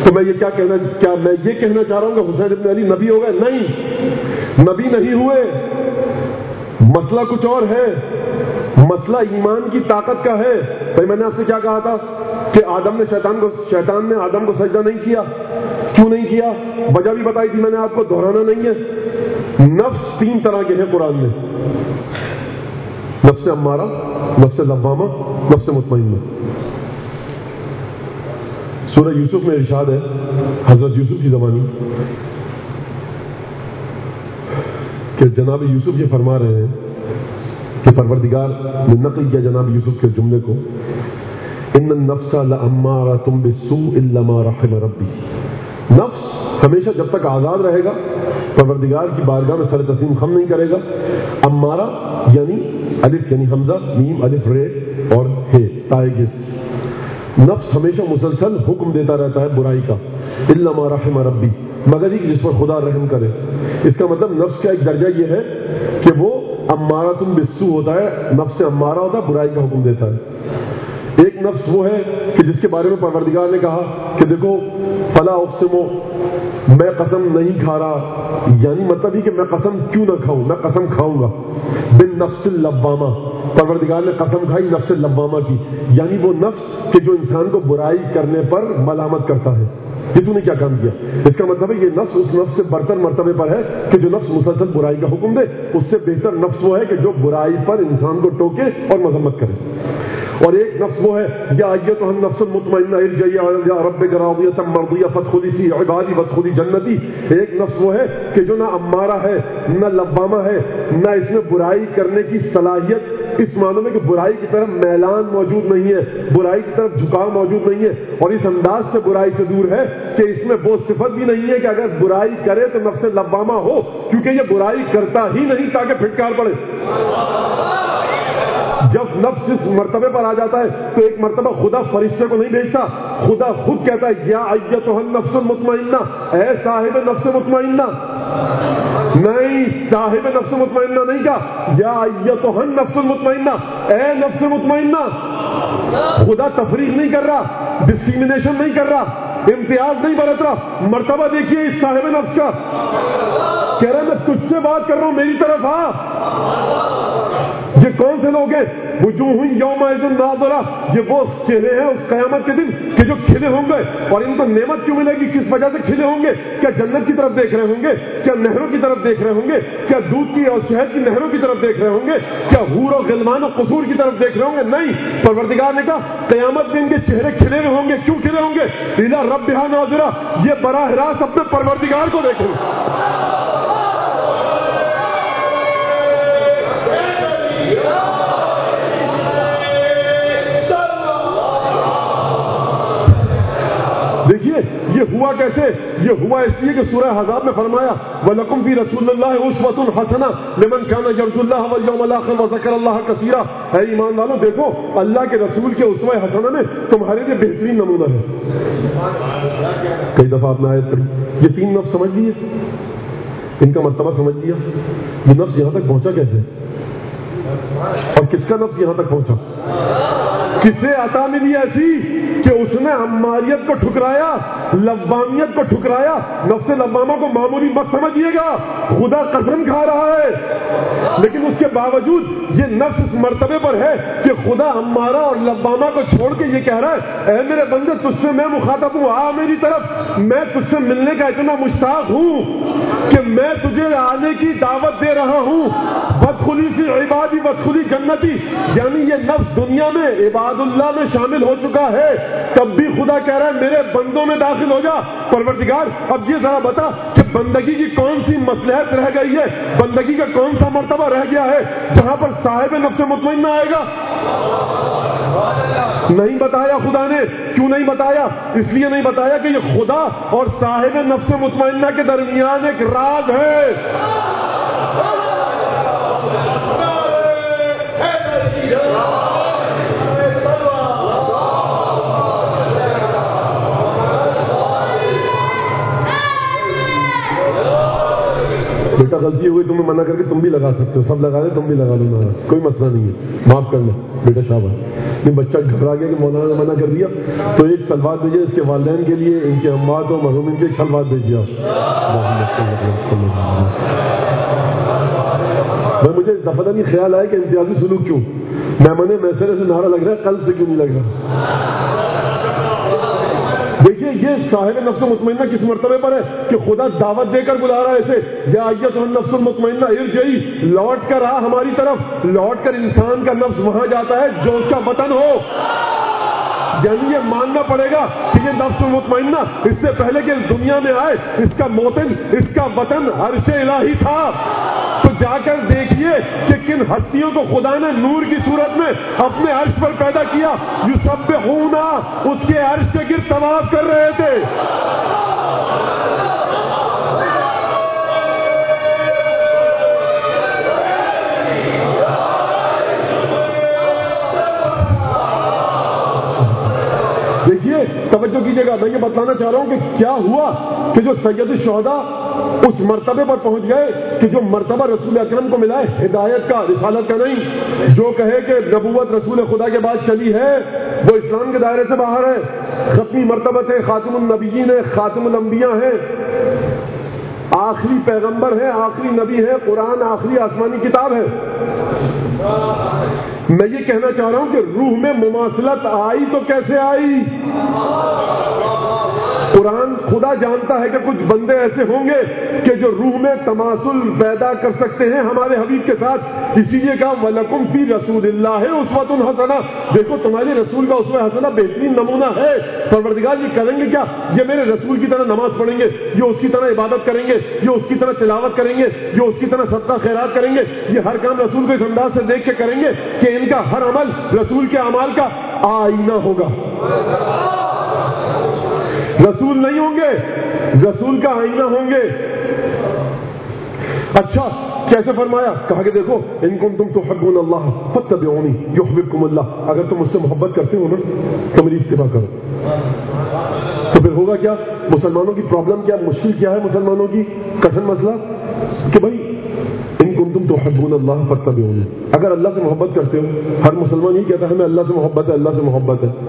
تو میں یہ کیا میں یہ کہنا چاہ رہا ہوں کہ حسین ابن علی نبی ہو گئے؟ نہیں، نبی نہیں ہوئے، مسئلہ کچھ اور ہے، مسئلہ ایمان کی طاقت کا ہے۔ بھائی میں نے آپ سے کیا کہا تھا کہ شیطان نے آدم کو سجدہ نہیں کیا، کیوں نہیں کیا؟ وجہ بھی بتائی تھی میں نے آپ کو، دہرانا نہیں ہے۔ نفس 3 طرح کے ہیں قرآن میں، نفس امارہ، نفس لوامہ، نفس مطمئنہ۔ سورہ یوسف میں ارشاد ہے، حضرت یوسف کی زبانی، کہ جناب یوسف یہ فرما رہے ہیں کہ پروردگار نے نقل کیا جناب یوسف کے جملے کو، ان النفس لامارۃ بالسوء الا ما رحم ربی۔ نفس ہمیشہ جب تک آزاد رہے گا پروردگار کی بارگاہ میں سر تسلیم خم نہیں کرے گا۔ امارہ یعنی الف یعنی حمزہ، میم الف رے اور ہے تائے کے، نفس ہمیشہ مسلسل حکم دیتا رہتا ہے برائی کا، الا ما رحم ربی، مگر ہی جس پر خدا رحم کرے۔ اس کا مطلب نفس کا ایک درجہ یہ ہے کہ وہ امارۃ بالسوء ہوتا ہے، نفس امارہ ہوتا ہے، برائی کا حکم دیتا ہے۔ ایک نفس وہ ہے کہ جس کے بارے میں پروردگار نے کہا کہ دیکھو فلا اقسم، میں قسم نہیں کھا رہا، یعنی مطلب ہی کہ میں قسم کیوں نہ کھاؤں، میں قسم کھاؤں گا۔ بالنفس اللوامہ، پروردگار نے قسم کھائی نفس اللوامہ کی، یعنی وہ نفس کہ جو انسان کو برائی کرنے پر ملامت کرتا ہے، یہ تو نے کیا کام کیا۔ اس کا مطلب ہے یہ نفس اس نفس سے برتر مرتبے پر ہے کہ جو نفس مسلسل برائی کا حکم دے، اس سے بہتر نفس وہ ہے کہ جو برائی پر انسان کو ٹوکے اور مذمت کرے۔ اور ایک نفس وہ ہے یا ایتھا النفس المطمئنہ ارجعی الی ربک راضیۃ مرضیہ فادخلی فی عبادی وادخلی جنتی۔ ایک نفس وہ ہے کہ جو نہ امارہ ہے نہ لوامہ ہے، نہ اس میں برائی کرنے کی صلاحیت، اس معنی میں کہ برائی کی طرف میلان موجود نہیں ہے، برائی کی طرف جھکاؤ موجود نہیں ہے، اور اس انداز سے برائی سے دور ہے کہ اس میں وہ صفت بھی نہیں ہے کہ اگر برائی کرے تو نفس لوامہ ہو، کیونکہ یہ برائی کرتا ہی نہیں تاکہ پھٹکار پڑے۔ جب نفس اس مرتبے پر آ جاتا ہے تو ایک مرتبہ خدا فرشتے کو نہیں بھیجتا، خدا خود کہتا ہے یا ایتھا النفس المطمئنہ، اے صاحب نفس مطمئنہ۔ نہیں، صاحب نفس مطمئنہ نہیں کہا، یا ایتھا النفس المطمئنہ، اے نفس مطمئنہ۔ خدا تفریق نہیں کر رہا، ڈسکریمنیشن نہیں کر رہا، امتیاز نہیں برت رہا۔ مرتبہ دیکھیے اس صاحب نفس کا، کہہ رہا میں تجھ سے بات کر رہا ہوں، میری طرف آ۔ یہ کون سے لوگ ہیں؟ وجوہ یومئذ ناظرہ، یہ وہ چہرے ہیں اس قیامت کے دن کہ جو کھلے ہوں گے، اور ان کو نعمت کیوں ملے گی، کس وجہ سے کھلے ہوں گے؟ کیا جنت کی طرف دیکھ رہے ہوں گے؟ کیا نہروں کی طرف دیکھ رہے ہوں گے؟ کیا دودھ کی اور شہد کی نہروں کی طرف دیکھ رہے ہوں گے؟ کیا حور و غلمان و قصور کی طرف دیکھ رہے ہوں گے؟ نہیں، پروردگار نے کہا قیامت میں ان کے چہرے کھلے ہوئے ہوں گے۔ کیوں کھلے ہوں گے؟ الی ربھا ناظرہ، یہ براہ راست اپنے پروردگار کو دیکھیں گے۔ دیکھیے یہ ہوا کیسے؟ یہ ہوا اس لیے کہ سورہ احزاب میں فرمایا وَلَكُمْ فِي رَسُولِ اللَّهِ أُسْوَةٌ حَسَنَةٌ لِمَنْ كَانَ يَرْجُو اللَّهَ وَالْيَوْمَ الْآخِرَ وَذَكَرَ اللَّهَ كَثِيرًا۔ اے ایمان والو دیکھو اللہ کے رسول کے اسوہ حسنہ میں تمہارے لیے بہترین نمونہ ہے۔ کئی دفعہ آپ نے آیت پڑھی، یہ 3 نفس سمجھ لیے، ان کا مرتبہ سمجھ لیا، یہ نفس یہاں تک پہنچا کیسے، اور کس کا نفس یہاں تک پہنچا؟ کسے عطا ملی ایسی کہ اس نے اماریت کو ٹھکرایا، لوامیت کو ٹھکرایا۔ نفس لوامہ کو معمولی مت سمجھیے گا، خدا قسم کھا رہا ہے، لیکن اس کے باوجود یہ نفس اس مرتبے پر ہے کہ خدا امارہ اور لوامہ کو چھوڑ کے یہ کہہ رہا ہے اے میرے بندے تجھ سے میں مخاطب ہوں، آ میری طرف، میں تجھ سے ملنے کا اتنا مشتاق ہوں کہ میں تجھے آنے کی دعوت دے رہا ہوں۔ بدخلی فی عبادی بدخلی جنتی، یعنی یہ نفس دنیا میں عباد اللہ میں شامل ہو چکا ہے، تب بھی خدا کہہ رہا ہے میرے بندوں میں داخل ہو جا۔ پروردگار اب یہ ذرا بتا کہ بندگی کی کون سی مصلحت رہ گئی ہے، بندگی کا کون سا مرتبہ رہ گیا ہے جہاں پر صاحب نفس مطمئنہ آئے گا؟ نہیں بتایا خدا نے۔ کیوں نہیں بتایا؟ اس لیے نہیں بتایا کہ یہ خدا اور صاحب نفس مطمئنہ کے درمیان ایک راز ہے۔ بیٹا غلطی ہو گئی تمہیں منع کر کے تم بھی لگا سکتے ہو, سب لگا دیں تم بھی لگا لو نعرہ, کوئی مسئلہ نہیں ہے, معاف کر لیں بیٹا شاباش. نہیں بچہ گھبرا گیا کہ مولانا نے منع کر دیا تو ایک سلوات بھیجیے اس کے والدین کے لیے, ان کے اموات و مرحومین کے ایک سلوات بھیجیے آپ. میں مجھے دفعہ نہیں خیال آیا کہ امتیازی سلوک کیوں, میمنے میسرے سے نعرہ لگ رہا ہے, کل سے کیوں نہیں لگ رہا؟ دیکھیے یہ صاحب نفس مطمئنہ کس مرتبے پر ہے کہ خدا دعوت دے کر بلا رہا ہے اسے, یا ایتھا النفس المطمئنہ ارجعی, لوٹ کر آ ہماری طرف. لوٹ کر انسان کا نفس وہاں جاتا ہے جو اس کا وطن ہو. یعنی یہ ماننا پڑے گا کہ یہ نفس مطمئنہ اس سے پہلے کہ اس دنیا میں آئے اس کا موطن, اس کا وطن عرش الہی تھا. تو جا کر دیکھیے کہ کن ہستیوں کو خدا نے نور کی صورت میں اپنے عرش پر پیدا کیا. یسبحون, اس کے عرش کے گرد طواف کر رہے تھے. دیکھیے توجہ کیجیے گا, میں یہ بتلانا چاہ رہا ہوں کہ کیا ہوا کہ جو سید الشہداء اس مرتبے پر پہنچ گئے کہ جو مرتبہ رسول اکرم کو ملا ہے ہدایت کا, رسالت کا نہیں. جو کہے کہ نبوت رسول خدا کے بعد چلی ہے وہ اسلام کے دائرے سے باہر ہے. ختمی مرتبہ ہے, خاتم النبیین ہے, خاتم الانبیاء ہے, آخری پیغمبر ہے, آخری نبی ہے, قرآن آخری آسمانی کتاب ہے. میں یہ کہنا چاہ رہا ہوں کہ روح میں مماثلت آئی تو کیسے آئی؟ قرآن خدا جانتا ہے کہ کچھ بندے ایسے ہوں گے کہ جو روح میں تماثل پیدا کر سکتے ہیں ہمارے حبیب کے ساتھ. اسی لیے کہا وَلَكُمْ فِي رَسُولِ اللَّهِ أُسْوَةٌ حَسَنَةٌ, دیکھو تمہارے رسول کا اسوہ حسنہ بہترین نمونہ ہے. پروردگار یہ کریں گے کیا؟ یہ میرے رسول کی طرح نماز پڑھیں گے, یہ اس کی طرح عبادت کریں گے, یہ اس کی طرح تلاوت کریں گے, یہ اس کی طرح صدقہ خیرات کریں گے, یہ ہر کام رسول کو اس انداز سے دیکھ کے کریں گے کہ ان کا ہر عمل رسول کے اعمال کا آئینہ ہوگا. رسول نہیں ہوں گے, رسول کا آئینہ ہوں گے. اچھا کیسے فرمایا؟ کہا کہ دیکھو ان کنتم تحبون اللہ فاتبعونی یحببکم اللہ, اگر تم مجھ سے محبت کرتے ہو نا تو میری اتباع کرو. تو پھر ہوگا کیا؟ مسلمانوں کی پرابلم کیا, مشکل کیا ہے مسلمانوں کی, کٹھن مسئلہ کہ بھائی ان کنتم تحبون اللہ فاتبعونی, اگر اللہ سے محبت کرتے ہو, ہر مسلمان یہ کہتا ہے ہمیں اللہ سے محبت ہے, اللہ سے محبت ہے.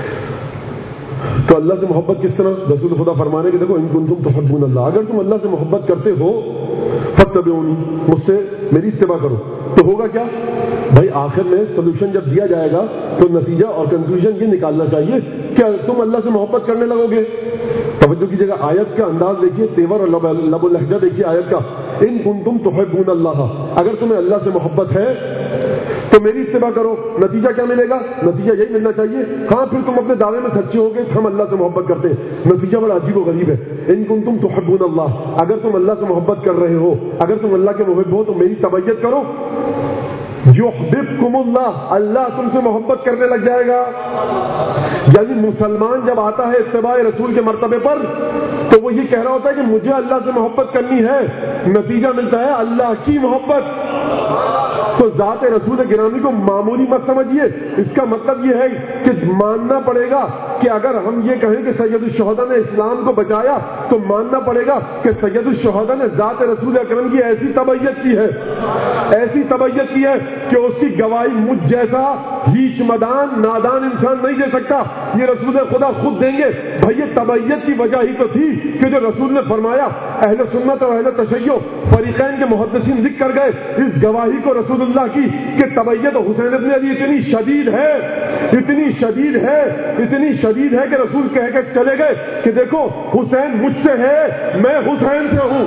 تو اللہ سے محبت کس طرح؟ رسول خدا فرمانے کہ دیکھو ان کنتم تحبون اللہ, اگر تم اللہ سے محبت کرتے ہو فاتبعونی, مجھ سے میری اتباع کرو. تو ہوگا کیا بھائی؟ آخر میں سولوشن جب دیا جائے گا تو نتیجہ اور کنکلوژن یہ نکالنا چاہیے کہ تم اللہ سے محبت کرنے لگو گے. توجہ کیجیے گا, آیت کا انداز دیکھیے, تیور اور لب و لہجہ دیکھیے آیت کا. ان کنتم تحبون اللہ, اگر تمہیں اللہ سے محبت ہے تو میری اتباع کرو. نتیجہ کیا ملے گا؟ نتیجہ یہی ملنا چاہیے. ہاں پھر تم اپنے دعوے میں سچے ہو گے ہم اللہ سے محبت کرتے ہیں, نتیجہ بڑا عجیب و غریب ہے. ان کنتم تحبون اللہ, اگر تم اللہ سے محبت کر رہے ہو, اگر تم اللہ کے محب ہو تو میری تبعیت کرو. یحببکم اللہ, اللہ تم سے محبت کرنے لگ جائے گا. یعنی مسلمان جب آتا ہے اتباع رسول کے مرتبے پر تو وہ یہ کہہ رہا ہوتا ہے کہ مجھے اللہ سے محبت کرنی ہے, نتیجہ ملتا ہے اللہ کی محبت. تو ذات رسول گرامی کو معمولی مت سمجھیے, اس کا مطلب یہ ہے کہ ماننا پڑے گا کہ اگر ہم یہ کہیں کہ سید الشہداء نے اسلام کو بچایا تو ماننا پڑے گا کہ سید الشہداء نے ذات رسول اکرم کی ایسی تبعیت کی ہے, ایسی تبعیت کی ہے کہ اس کی گواہی مجھ جیسا ہیچ مدان نادان انسان نہیں دے سکتا. یہ رسول خدا خود دیں گے. بھائی یہ تبعیت کی وجہ ہی تو تھی کہ جو رسول نے فرمایا, اہل سنت اور اہل تشیع فریقین کے محدثین ذکر گئے اس گواہی کو رسول اللہ کی کہ تبعیت حسین ابن علی اتنی شدید ہے, اتنی شدید ہے, اتنی شدید ہے کہ رسول کہہ کے چلے گئے کہ دیکھو حسین مجھ سے ہے, میں حسین سے ہوں.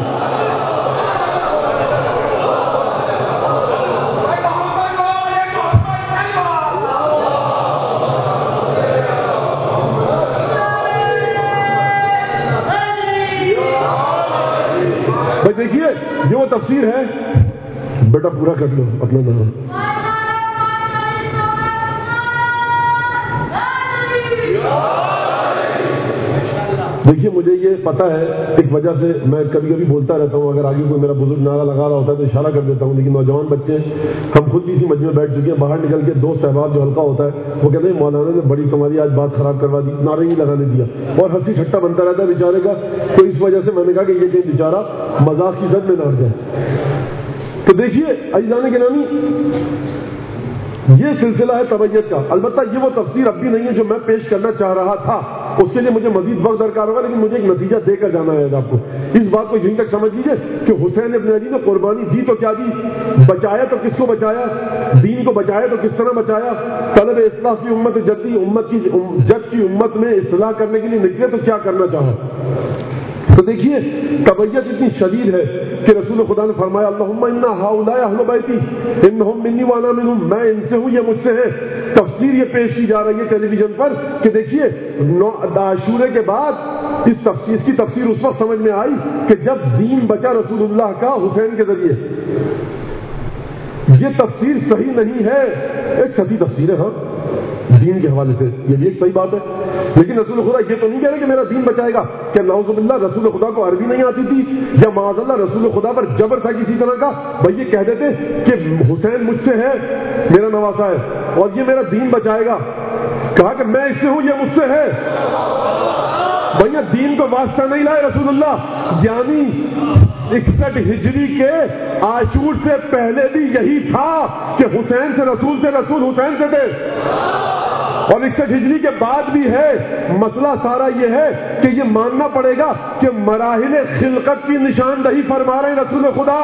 دیکھیے یہ وہ تفسیر ہے, بیٹا پورا کر لو اپنا نام. دیکھیے مجھے یہ پتا ہے, ایک وجہ سے میں کبھی کبھی بولتا رہتا ہوں, اگر آگے کوئی میرا بزرگ نعرہ لگا رہا ہوتا ہے تو اشارہ کر دیتا ہوں, لیکن نوجوان بچے ہم خود بھی اسی مجمع میں بیٹھ چکے ہیں, باہر نکل کے دوست احباب جو حلقہ ہوتا ہے وہ کہتے ہیں مولانا نے بڑی تمہاری آج بات خراب کروا دی, نعرہ ہی لگانے دیا, اور ہنسی ٹھٹا بنتا رہتا ہے بیچارے کا. تو اس وجہ سے میں نے کہا کہ یہ کہیں بیچارہ مذاق کی زد میں نہ آ جائے. تو دیکھیے عزیزان گرامی، یہ سلسلہ ہے تبعیت کا. البتہ یہ وہ تفسیر اب بھی نہیں ہے جو میں پیش کرنا چاہ رہا تھا، اس کے لیے مجھے مزید وقت درکار ہوگا، لیکن مجھے ایک نتیجہ دے کر جانا ہے آپ کو. اس بات کو یہیں تک سمجھ لیجیے کہ حسین ابن علی نے قربانی دی تو کیا دی، بچایا تو کس کو بچایا، دین کو بچایا تو کس طرح بچایا. طلب اصلاح کی امت جدی، امت کی جد کی امت میں اصلاح کرنے کے لیے نکلے تو کیا کرنا چاہا. تو دیکھیے تبعیت اتنی شدید ہے کہ رسول خدا نے فرمایا اللہم انا ہؤلاء اہل بیتی انہم منی وانا منہم، میں ان سے ہوں یہ مجھ سے ہے. تفسیر یہ پیش کی جا رہی ہے ٹیلی ویژن پر کہ دیکھیے عاشورے کے بعد اس کی تفسیر اس وقت سمجھ میں آئی کہ جب دین بچا رسول اللہ کا حسین کے ذریعے. یہ تفسیر صحیح نہیں ہے، ایک صحیح تفسیر ہے ہاں دین کے حوالے سے، یہ بھی ایک صحیح بات ہے، لیکن رسول خدا یہ تو نہیں کہہ رہے کہ میرا دین بچائے گا. کہ نعوذ باللہ رسول خدا کو عربی نہیں آتی تھی یا معاذ اللہ رسول خدا پر جبر تھا کسی طرح کا، بھائی یہ کہہ دیتے کہ حسین مجھ سے ہے، میرا نواسا ہے اور یہ میرا دین بچائے گا. کہا کہ میں اس سے ہوں یہ مجھ سے ہے. بھیا دین کو واسطہ نہیں لائے رسول اللہ، یعنی 61 ہجری کے عاشور سے پہلے بھی یہی تھا کہ حسین سے رسول حسین سے تھے، اور 61 ہجری کے بعد بھی ہے. مسئلہ سارا یہ ہے کہ یہ ماننا پڑے گا کہ مراحل خلقت کی نشاندہی فرما رہے ہیں رسول خدا.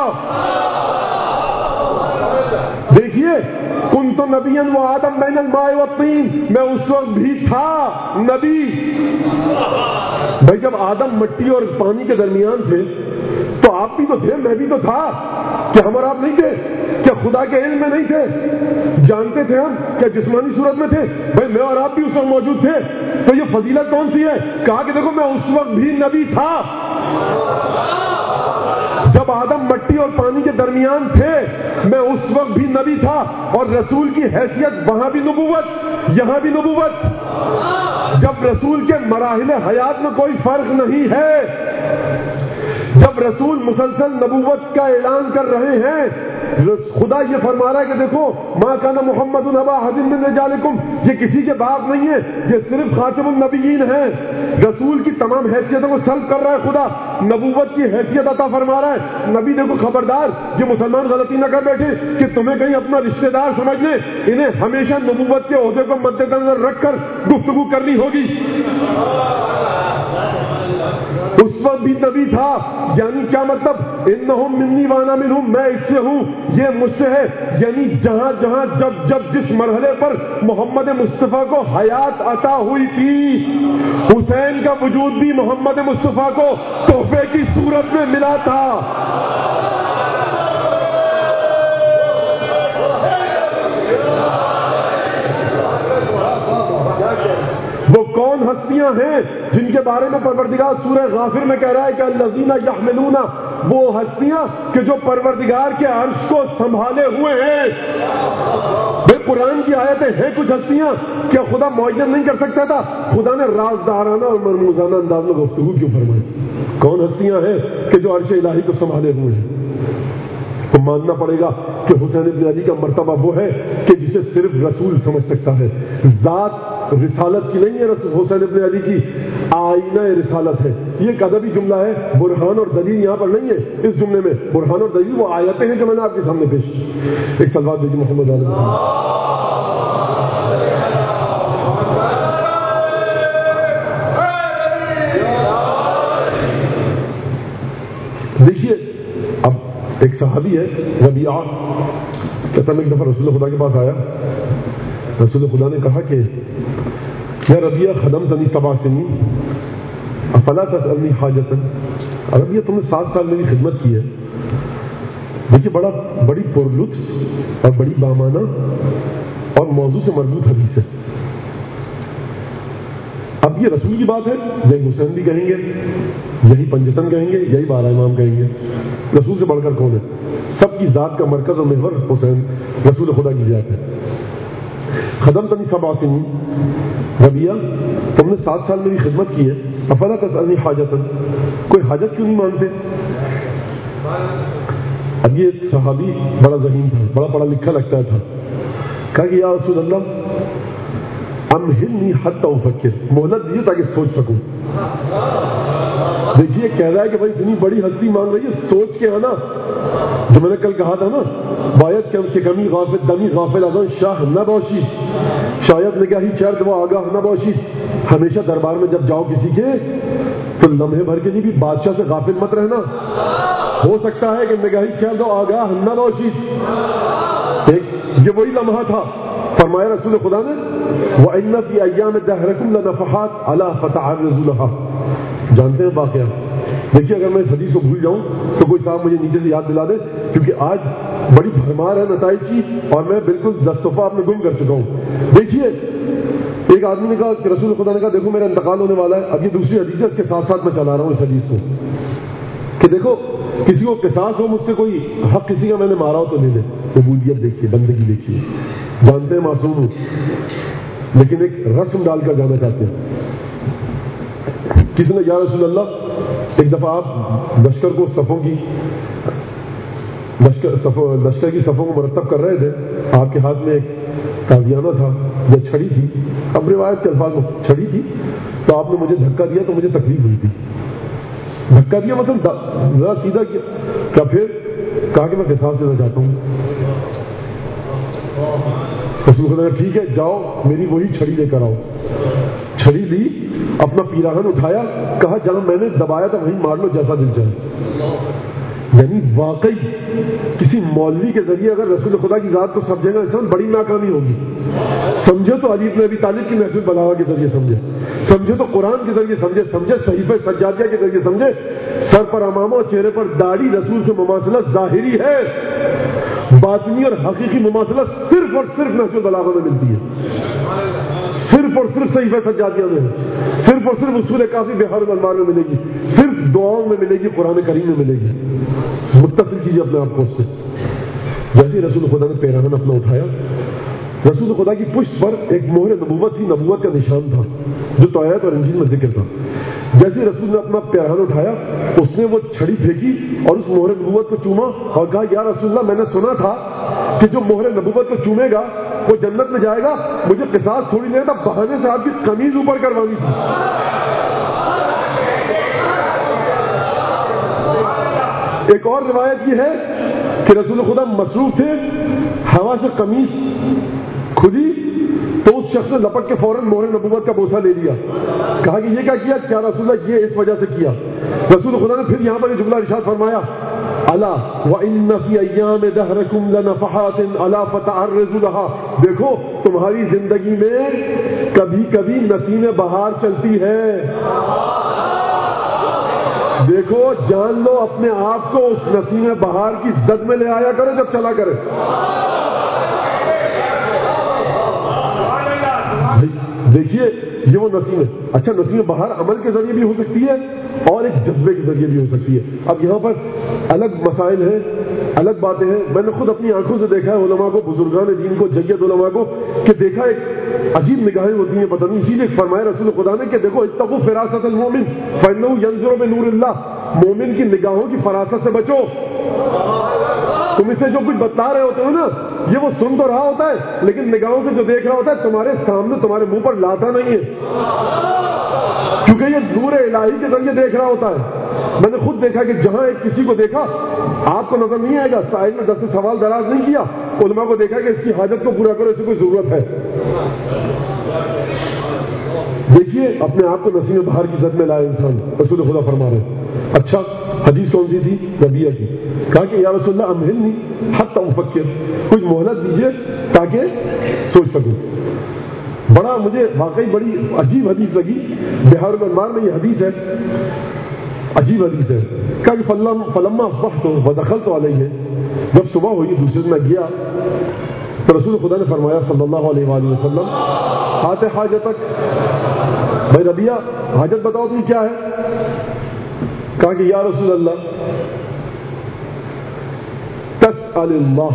دیکھیے کنت نبیا و آدم بین الماء والطین، میں اس وقت بھی تھا نبی. بھائی جب آدم مٹی اور پانی کے درمیان تھے تو آپ بھی تو تھے، میں بھی تو تھا. کہ ہم اور آپ نہیں تھے؟ کیا خدا کے علم میں نہیں تھے؟ جانتے تھے ہم؟ کیا جسمانی صورت میں تھے؟ بھائی میں اور آپ بھی اس وقت موجود تھے. تو یہ فضیلت کون سی ہے؟ کہا کہ دیکھو میں اس وقت بھی نبی تھا. جب آدم مٹی اور پانی کے درمیان تھے میں اس وقت بھی نبی تھا، اور رسول کی حیثیت وہاں بھی نبوت یہاں بھی نبوت. جب رسول کے مراحل حیات میں کوئی فرق نہیں ہے، جب رسول مسلسل نبوت کا اعلان کر رہے ہیں، خدا یہ فرما رہا ہے کہ دیکھو ما کان محمد ابا احد من رجالکم، یہ کسی کے باپ نہیں ہے، یہ صرف خاتم النبیین ہیں. رسول کی تمام حیثیتوں کو سلب کر رہا ہے خدا، نبوت کی حیثیت عطا فرما رہا ہے. نبی دیکھو خبردار یہ مسلمان غلطی نہ کر بیٹھے کہ تمہیں کہیں اپنا رشتہ دار سمجھ لیں. انہیں ہمیشہ نبوت کے عہدے کو مد نظر رکھ کر گفتگو کرنی ہوگی. اس وقت بھی نبی تھا، یعنی کیا مطلب؟ انہم منی وانا منہم، میں اس سے ہوں یہ مجھ سے ہے. یعنی جہاں جہاں جب جس مرحلے پر محمد مصطفیٰ کو حیات عطا ہوئی تھی، حسین کا وجود بھی محمد مصطفیٰ کو تحفے کی صورت میں ملا تھا. وہ کون ہستیاں ہیں جن کے بارے میں پروردگار سورہ غافر میں کہہ رہا ہے کہ الذین یحملون، وہ ہستیاں کہ جو پروردگار کے عرش کو سنبھالے ہوئے ہیں. بے قرآن کی آیتیں ہیں کچھ ہستیاں، کیا خدا معین نہیں کر سکتا تھا؟ خدا نے رازدارانہ اور مرموزانہ انداز میں گفتگو کیوں فرمائی؟ کون ہستیاں ہیں کہ جو عرش الہی کو سنبھالے ہوئے ہیں؟ تو ماننا پڑے گا کہ حسین ابن علی کا مرتبہ وہ ہے کہ جسے صرف رسول سمجھ سکتا ہے. ذات رسالت کی نہیں ہے، حسین ابن علی کی آئینہ رسالت ہے. یہ ایک ادبی جملہ ہے، برہان اور دلیل یہاں پر نہیں ہے. اس جملے میں برہان اور دلیل وہ آیتیں ہیں جو میں نے آپ کے سامنے پیش کی. ایک صلوات دیجیے محمد علیہ. دیکھیے اب ایک صحابی ہے ربیعہ، کہتا میں ایک دفعہ رسول خدا کے پاس آیا. رسول خدا نے کہا کہ یا ربیعہ خدمتنی 7 سنین افلا تسألنی حاجتا. ربیعہ تم نے 7 سال میری خدمت کی ہے. دیکھیے بڑی پرلطف اور بڑی بامانہ اور موضوع سے مربوط حدیث ہے. اب یہ رسول کی بات ہے، یہی حسین بھی کہیں گے، یہی پنجتن کہیں گے، یہی 12 امام کہیں گے. رسول سے بڑھ کر کون ہے؟ سب کی ذات کا مرکز اور محور حسین رسول خدا کی ذات ہے. خدمتنی 7 سنین، ربیعہ تم نے 7 سال میری خدمت کی ہے، افلا تسألنی حاجتا، کوئی حاجت کیوں نہیں مانتے؟ اب یہ ایک صحابی بڑا ذہین تھا، بڑا پڑھا لکھا لگتا تھا. کہا کہ یا رسول اللہ امہلنی حتی افکر، مہلت دیجیے تاکہ سوچ سکوں. دیکھیے کہہ رہا ہے کہ بھائی اتنی بڑی ہستی مانگ رہی ہے، سوچ کے آنا. جو میں نے کل کہا تھا نا، باید کہ کمی غافل دمی غافل ازاں شاہ نہ باشید، شاید نگاہی چرد وہ آگاہ نہ باشید. ہمیشہ دربار میں جب جاؤ کسی کے تو لمحے بھر کے لیے بھی بادشاہ سے غافل مت رہنا. ہو سکتا ہے کہ نگاہی چرد و آگاہ نہ باشید. یہ وہی لمحہ تھا. فرمایا رسول خدا نے وَإِنَّ فِي أَيَّامِ دَهْرِكُمْ لَنَفَحَاتٍ أَلَا فَتَعَرَّضُوا لَهَا. جانتے ہیں واقعہ. دیکھیے اگر میں اس حدیث کو بھول جاؤں تو کوئی صاحب مجھے نیچے سے یاد دلا دے، کیونکہ آج بڑی بھرمار ہے نتائج کی اور میں بالکل دستفا اپنے گم کر چکا ہوں. دیکھیے ایک آدمی نے کہا کہ رسول خدا نے کہا دیکھو میرا انتقال ہونے والا ہے. اب یہ دوسری حدیث ہے، اس کے ساتھ ساتھ میں چلا رہا ہوں اس حدیث کو کہ دیکھو کسی کو قصاص ہو مجھ سے کوئی حق کسی کا میں نے مارا ہو تو لے لے. قبولیت دیکھیے، بندگی دیکھیے. جانتے ہیں معصوم ہوں لیکن ایک رسم ڈال کر جانا چاہتے ہیں. کسی نے یا رسول اللہ ایک دفعہ آپ لشکر کو صفوں کی لشکر کی صفوں کو مرتب کر رہے تھے، آپ کے ہاتھ میں ایک تازیانہ تھا یا چھڑی تھی، اب روایت کے الفاظ میں چھڑی تھی، تو آپ نے مجھے دھکا دیا تو مجھے تکلیف ہوئی تھی. دھکا دیا مثلا ذرا سیدھا کیا، کیا پھر کہا کہ میں قصاص دینا چاہتا ہوں. رسول خدا نے ٹھیک ہے جاؤ میری وہی چھڑی لے کر آؤ. چھڑی لی، اپنا پیراہن اٹھایا، کہا جہاں میں نے دبایا تھا وہیں مار لو جیسا دل چاہے. یعنی واقعی کسی مولوی کے ذریعے اگر رسول خدا کی ذات کو سمجھے گا انسان بڑی ناکامی ہوگی. سمجھے تو علی بن ابی طالب کی محفل بلاغہ کے ذریعے سمجھے، سمجھے تو قرآن کے ذریعے سمجھے، سمجھے صحیفہ سجادیہ کے ذریعے سمجھے. سر پر امامہ اور چہرے پر داڑھی رسول سے مماثلت ظاہری ہے، باطنی اور حقیقی مماثلت صرف اور صرف محفل بلاغہ میں ملتی ہے، صرف اور صرف صحیفہ سجادیہ میں ہے، صرف اور صرف اصول کافی بہار الانوار میں ملے گی، صرف دعاؤں میں ملے گی، قرآن کریم میں ملے گی. متصل کیجیے اپنے آپ کو اس سے. جیسے رسول خدا نے پیراہن اپنا اٹھایا، رسول خدا کی پشت پر ایک مہر نبوت تھی، نبوت کا نشان تھا جو توراۃ اور انجیل میں ذکر تھا. جیسے رسول نے اپنا پیراہن اٹھایا اس نے وہ چھڑی پھینکی اور اس مہر نبوت کو چوما اور کہا یا رسول اللہ میں نے سنا تھا کہ جو مہر نبوت کو چومے گا وہ جنت میں جائے گا، مجھے قصاص تھوڑی لینا تھا، بہانے سے آپ کی قمیض اوپر کروانی تھی. ایک اور روایت یہ ہے کہ رسول خدا مصروف تھے، ہوا سے قمیض کھلی تو اس شخص نے لپک کے فوراً مہر نبوت کا بوسہ لے لیا. کہا کہ یہ کیا رسول اللہ یہ اس وجہ سے کیا. رسول خدا نے پھر یہاں پر یہ جملہ ارشاد فرمایا الا وان فی ایام دہرکم لنفحات الا فتعرضوا لها. دیکھو تمہاری زندگی میں کبھی کبھی نسیم بہار چلتی ہے، دیکھو جان لو اپنے آپ کو اس نسیم بہار کی زد میں لے آیا کرو جب چلا کرے. دیکھیے یہ وہ نسیم ہے. اچھا نسیم بہار عمل کے ذریعے بھی ہو سکتی ہے اور ایک جذبے کے ذریعے بھی ہو سکتی ہے. اب یہاں پر الگ مسائل ہیں، الگ باتیں ہیں. میں نے خود اپنی آنکھوں سے دیکھا ہے علماء کو، بزرگان دین کو، جید علماء کو، کہ دیکھا ایک عجیب نگاہیں ہوتی ہیں پتہ نہیں. اسی لیے فرمایا رسول خدا نے کہ دیکھو اتقوا فراست المومن فانه ينظر بنور اللہ. مومن کی نگاہوں کی فراست سے بچو. تم اسے جو کچھ بتا رہے ہوتے ہو نا یہ وہ سن تو رہا ہوتا ہے لیکن نگاہوں سے جو دیکھ رہا ہوتا ہے تمہارے سامنے تمہارے منہ پر لاتا نہیں ہے، کیونکہ یہ نور الہی کے ذریعے دیکھ رہا ہوتا ہے. میں نے خود دیکھا کہ جہاں ایک کسی کو دیکھا آپ کو نظر نہیں آئے گا، سائل میں 10 سوال دراز نہیں کیا، علماء کو دیکھا کہ اس کی حاجت کو پورا کرو، اس کی کوئی ضرورت ہے. دیکھیے اپنے آپ کو نسیم بہار کی زد میں لائے انسان. رسول خدا فرما رہے ہیں. اچھا حدیث کون سی تھی؟ ربیہ کی. کہا کہ یا رسول اللہ امہلنی حتی افکر، کچھ مہلت دیجیے تاکہ سوچ سکوں. بڑا مجھے واقعی بڑی عجیب حدیث لگی. بہار الانوار میں یہ حدیث ہے، عجیب حدیث ہے. کہا کہ فلما اصبحت ودخلت علیہ، جب صبح ہوئی دوسرے دن میں گیا تو رسول خدا نے فرمایا صلی اللہ علیہ وآلہ وسلم ہاتھ حاجتک، بھائی ربیہ حاجت بتاؤ تم کیا ہے. کہا کہ یا رسول اللہ تسأل اللہ.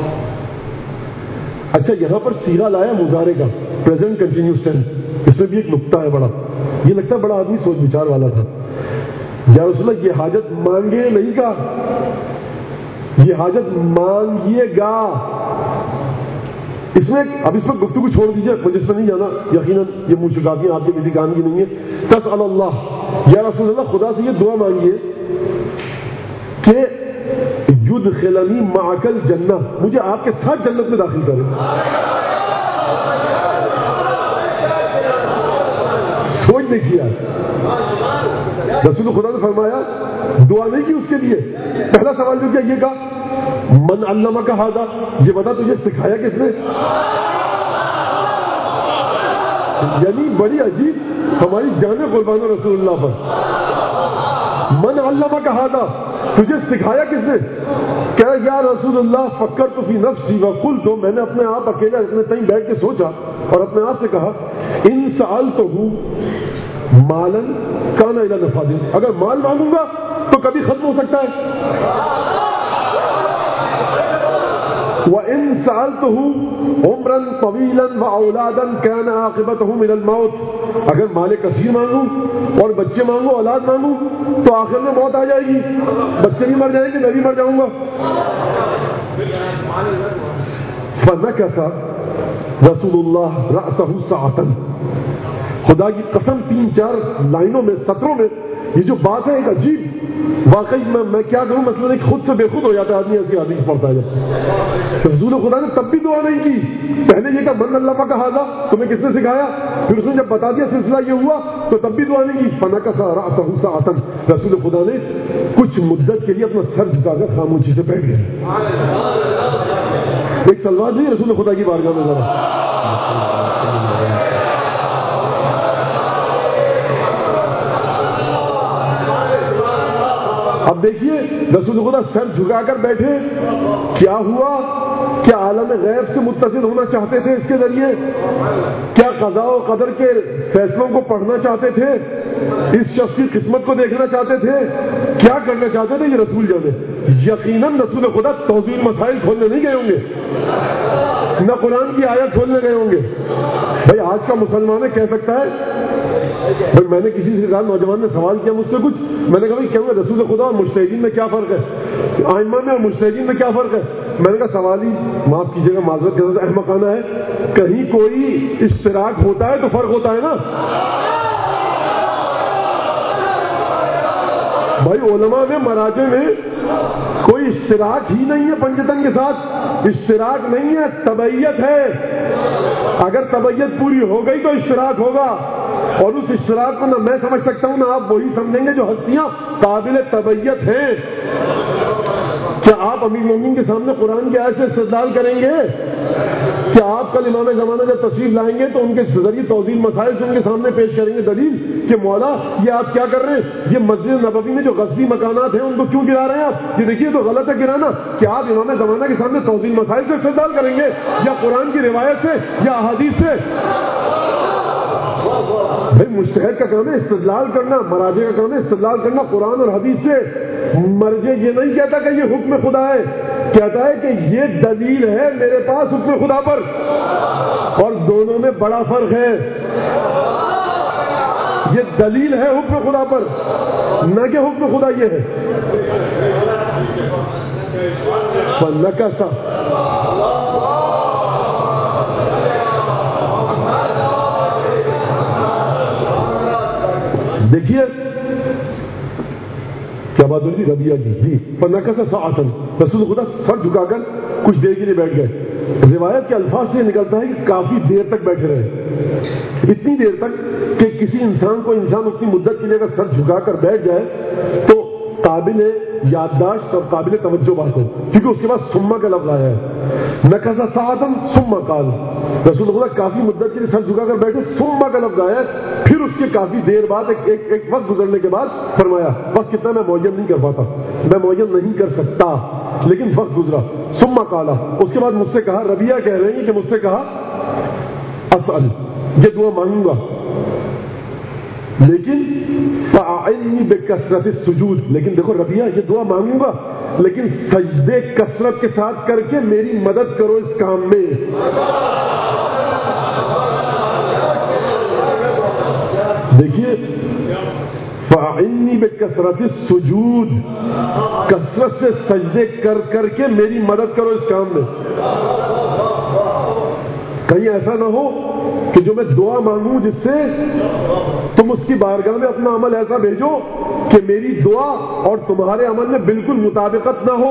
اچھا یہاں پر سیرہ لایا مضارع کا، پریزنٹ کنٹینیوس ٹینس. اس میں بھی ایک نقطہ ہے بڑا، یہ لگتا ہے بڑا آدمی سوچ بچار والا تھا. یا رسول اللہ یہ حاجت مانگے نہیں کہا، یہ حاجت مانگیے گا. اس میں اب اس پر گفتگو چھوڑ دیجیے، مجھے اس میں نہیں جانا، یقیناً یہ منہ چکاتی ہیں آپ کے کسی کام کی نہیں ہے. تسأل اللہ، یا رسول اللہ خدا سے یہ دعا مانگیے کہ یدخلنی معک الجنہ، مجھے آپ کے ساتھ جنت میں داخل کرے. سوچ دیکھیے رسول خدا نے فرمایا، دعا نہیں کی اس کے لیے. پہلا سوال جو کیا یہ کہا من علمک ھذا، یہ بتا تجھے سکھایا کس نے. یعنی بڑی عجیب، ہماری جانیں قربان رسول اللہ پر. من علمک ھذا، تجھے سکھایا کس نے. کہا یا رسول اللہ فکرت فی نفسی وقلت، میں نے اپنے آپ اکیلا اپنے تئیں بیٹھ کے سوچا اور اپنے آپ سے کہا ان سألتہ مالا کان الی نفاد، اگر مال مانگوں گا تو کبھی ختم ہو سکتا ہے. وَإِن سَأَلْتُهُ عُمْرًا طَوِيلًا وَأَوْلَادًا كَانَ عَاقِبَتُهُ مِنَ الْمَوْتِ، اگر مال کثیر مانگوں اور بچے مانگوں اولاد مانگوں تو آخر میں موت آ جائے گی، بچے بھی مر جائیں گے میں بھی مر جاؤں گا. فَنَكَثَ رسول اللہ رَأْسَهُ سَاعَةً، خدا کی قسم 3-4 لائنوں میں سطروں میں یہ جو بات ہے ایک عجیب. واقعی میں کیا کہوں، مثلا ایک خود سے بے خود ہو جاتا ہے آدمی ایسی حدیث پڑھتا ہے. رسول خدا نے تب بھی دعا نہیں کی. پہلے یہ کہا من اللہ کا ھذا، تمہیں کس نے سکھایا. پھر اس نے جب بتا دیا سلسلہ یہ ہوا تو تب بھی دعا نہیں کی. فنکث رأسہ ساعۃ، رسول خدا نے کچھ مدت کے لیے اپنا سر جھکا کر خاموشی سے بیٹھ گئے. ایک سلوات نہیں رسول خدا کی بارگاہ میں ذرا. اب دیکھیے رسول خدا سر جھکا کر بیٹھے، کیا ہوا؟ کیا عالم غیب سے متصل ہونا چاہتے تھے اس کے ذریعے؟ کیا قضاء و قدر کے فیصلوں کو پڑھنا چاہتے تھے؟ اس شخص کی قسمت کو دیکھنا چاہتے تھے؟ کیا کرنا چاہتے تھے یہ رسول جانے. یقیناً رسول خدا توضیح مسائل کھولنے نہیں گئے ہوں گے، نہ قرآن کی آیت کھولنے گئے ہوں گے. بھائی آج کا مسلمان کہہ سکتا ہے، بھائی میں نے کسی سے کہا، نوجوان نے سوال کیا مجھ سے کچھ، میں نے کہا بھائی کیا رسول خدا اور مجتہدین میں کیا فرق ہے، ائمہ میں اور مجتہدین میں کیا فرق ہے. میں نے کہا سوال ہی معاف کیجیے گا معذرت کے ساتھ احمقانہ ہے، کہیں کوئی اشتراک ہوتا ہے تو فرق ہوتا ہے نا. بھائی علماء میں مراجع میں کوئی اشتراک ہی نہیں ہے پنجتن کے ساتھ. اشتراک نہیں ہے، تبعیت ہے. اگر تبعیت پوری ہو گئی تو اشتراک ہوگا، اور اس اشتراک کو نہ میں سمجھ سکتا ہوں نہ آپ وہی سمجھیں گے جو ہستیاں قابل تبعیت ہیں. کیا آپ امیر مومنین کے سامنے قرآن کی آیت سے استدلال کریں گے؟ کیا آپ کل امام زمانہ جب تشریف لائیں گے تو ان کے ذریعے توضیح مسائل سے ان کے سامنے پیش کریں گے دلیل کہ مولا یہ آپ کیا کر رہے ہیں، یہ مسجد نبوی میں جو غصبی مکانات ہیں ان کو کیوں گرا رہے ہیں آپ، یہ دیکھیے تو غلط ہے گرانا. کیا آپ امام زمانہ کے سامنے توضیح مسائل سے استدلال کریں گے یا قرآن کی روایت سے یا احادیث سے؟ بھائی مجتہد کا کام ہے استدلال کرنا، مراجع کا کام ہے استدلال کرنا قرآن اور حدیث سے. مرجع یہ نہیں کہتا کہ یہ حکم خدا ہے، کہتا ہے کہ یہ دلیل ہے میرے پاس حکم خدا پر، اور دونوں میں بڑا فرق ہے. یہ دلیل ہے حکم خدا پر، نہ کہ حکم خدا یہ ہے. فَنَكَثَ، دیکھیے کیا بات ہوئی تھی ربیہ کی. جی فنکث ساعۃ، رسول خدا سر جھکا کر کچھ دیر کے لیے بیٹھ گئے. روایت کے الفاظ سے نکلتا ہے کہ کافی دیر تک بیٹھے رہے، اتنی دیر تک کہ کسی انسان اتنی مدت کے لیے اگر سر جھکا کر بیٹھ جائے تو قابل یادداشت اور قابل توجہ بات ہے، کیونکہ اس کے بعد ثم کا لفظ آیا ہے. نکث ساعۃ ثم قال، رسول خدا کافی مدت کے لیے سر جھکا کر بیٹھے، ثم کا لفظ آیا ہے. پھر اس کے کافی دیر بعد ایک وقت گزرنے کے بعد فرمایا، وقت کتنا میں معین نہیں کر پاتا، میں معین نہیں کر سکتا، لیکن وقت گزرا. ثم قال، اس کے بعد مجھ سے کہا، ربیہ کہہ رہے ہیں کہ مجھ سے کہا اسأل، یہ دعا مانگوں گا، لیکن فاعلنی بکثرت السجود، لیکن دیکھو ربیہ یہ دعا مانگوں گا لیکن سجدے کثرت کے ساتھ کر کے میری مدد کرو اس کام میں. دیکھیے فاعلنی بکثرت السجود، کثرت سے سجدے کر کر کے میری مدد کرو اس کام میں. کہیں ایسا نہ ہو کہ جو میں دعا مانگوں جس سے تم اس کی بارگاہ میں اپنا عمل ایسا بھیجو کہ کہ میری دعا اور تمہارے عمل میں بالکل مطابقت نہ ہو.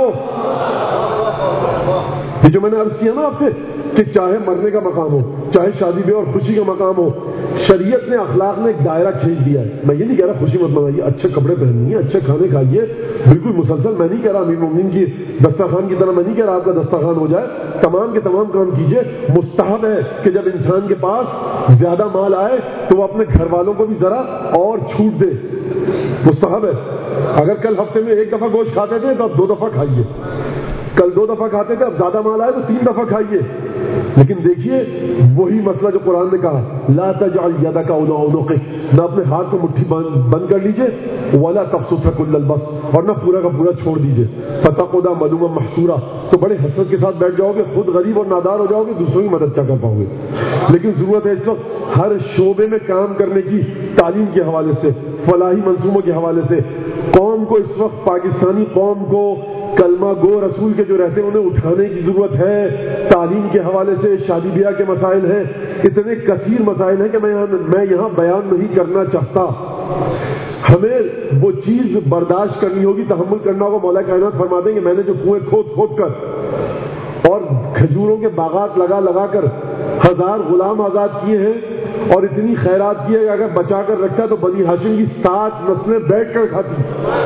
یہ جو میں نے عرض کیا نا آپ سے کہ چاہے مرنے کا مقام ہو، چاہے شادی بیاہ اور خوشی کا مقام ہو، شریعت نے اخلاق نے ایک دائرہ کھینچ دیا ہے. میں یہ نہیں کہہ رہا خوشی مت منائیے، اچھے کپڑے پہنیے، اچھے کھانے کھائیے، بالکل مسلسل. میں نہیں کہہ رہا امیر المومنین کی دسترخوان کی طرح میں نہیں کہہ رہا آپ کا دسترخوان ہو جائے. تمام کے تمام کام کیجیے. مستحب ہے کہ جب انسان کے پاس زیادہ مال آئے تو وہ اپنے گھر والوں کو بھی ذرا اور چھوٹ دے. مستحب ہے. اگر کل ہفتے میں ایک دفعہ گوشت کھاتے تھے تو اب 2 دفعہ کھائیے. کل 2 دفعہ کھاتے تھے، اب زیادہ مال آئے تو 3 دفعہ کھائیے. لیکن دیکھیے وہی مسئلہ جو قرآن نے کہا، لا تجعل یدک علی عنقک، نہ اپنے ہاتھ کو مٹھی بند کر لیجئے، ولا تبسطها کل البسط، اور نہ پورا کا پورا چھوڑ دیجئے. فتقعد ملوما محسورا، تو بڑے حسرت کے ساتھ بیٹھ جاؤ گے، خود غریب اور نادار ہو جاؤ گے، دوسروں کی مدد کیا کر پاؤ گے. لیکن ضرورت ہے اس وقت ہر شعبے میں کام کرنے کی، تعلیم کے حوالے سے، فلاحی منصوبوں کے حوالے سے. قوم کو اس وقت، پاکستانی قوم کو کلمہ گو رسول کے جو رہتے ہیں انہیں اٹھانے کی ضرورت ہے. تعلیم کے حوالے سے شادی بیاہ کے مسائل ہیں، اتنے کثیر مسائل ہیں کہ میں یہاں بیان نہیں کرنا چاہتا. ہمیں وہ چیز برداشت کرنی ہوگی، تحمل کرنا ہوگا. مولا کائنات فرماتے ہیں کہ میں نے جو کنویں کھود کر اور کھجوروں کے باغات لگا کر 1000 غلام آزاد کیے ہیں اور اتنی خیرات کی ہے کہ اگر بچا کر رکھتا تو بنی ہاشم کی 7 نسلیں بیٹھ کر کھاتی.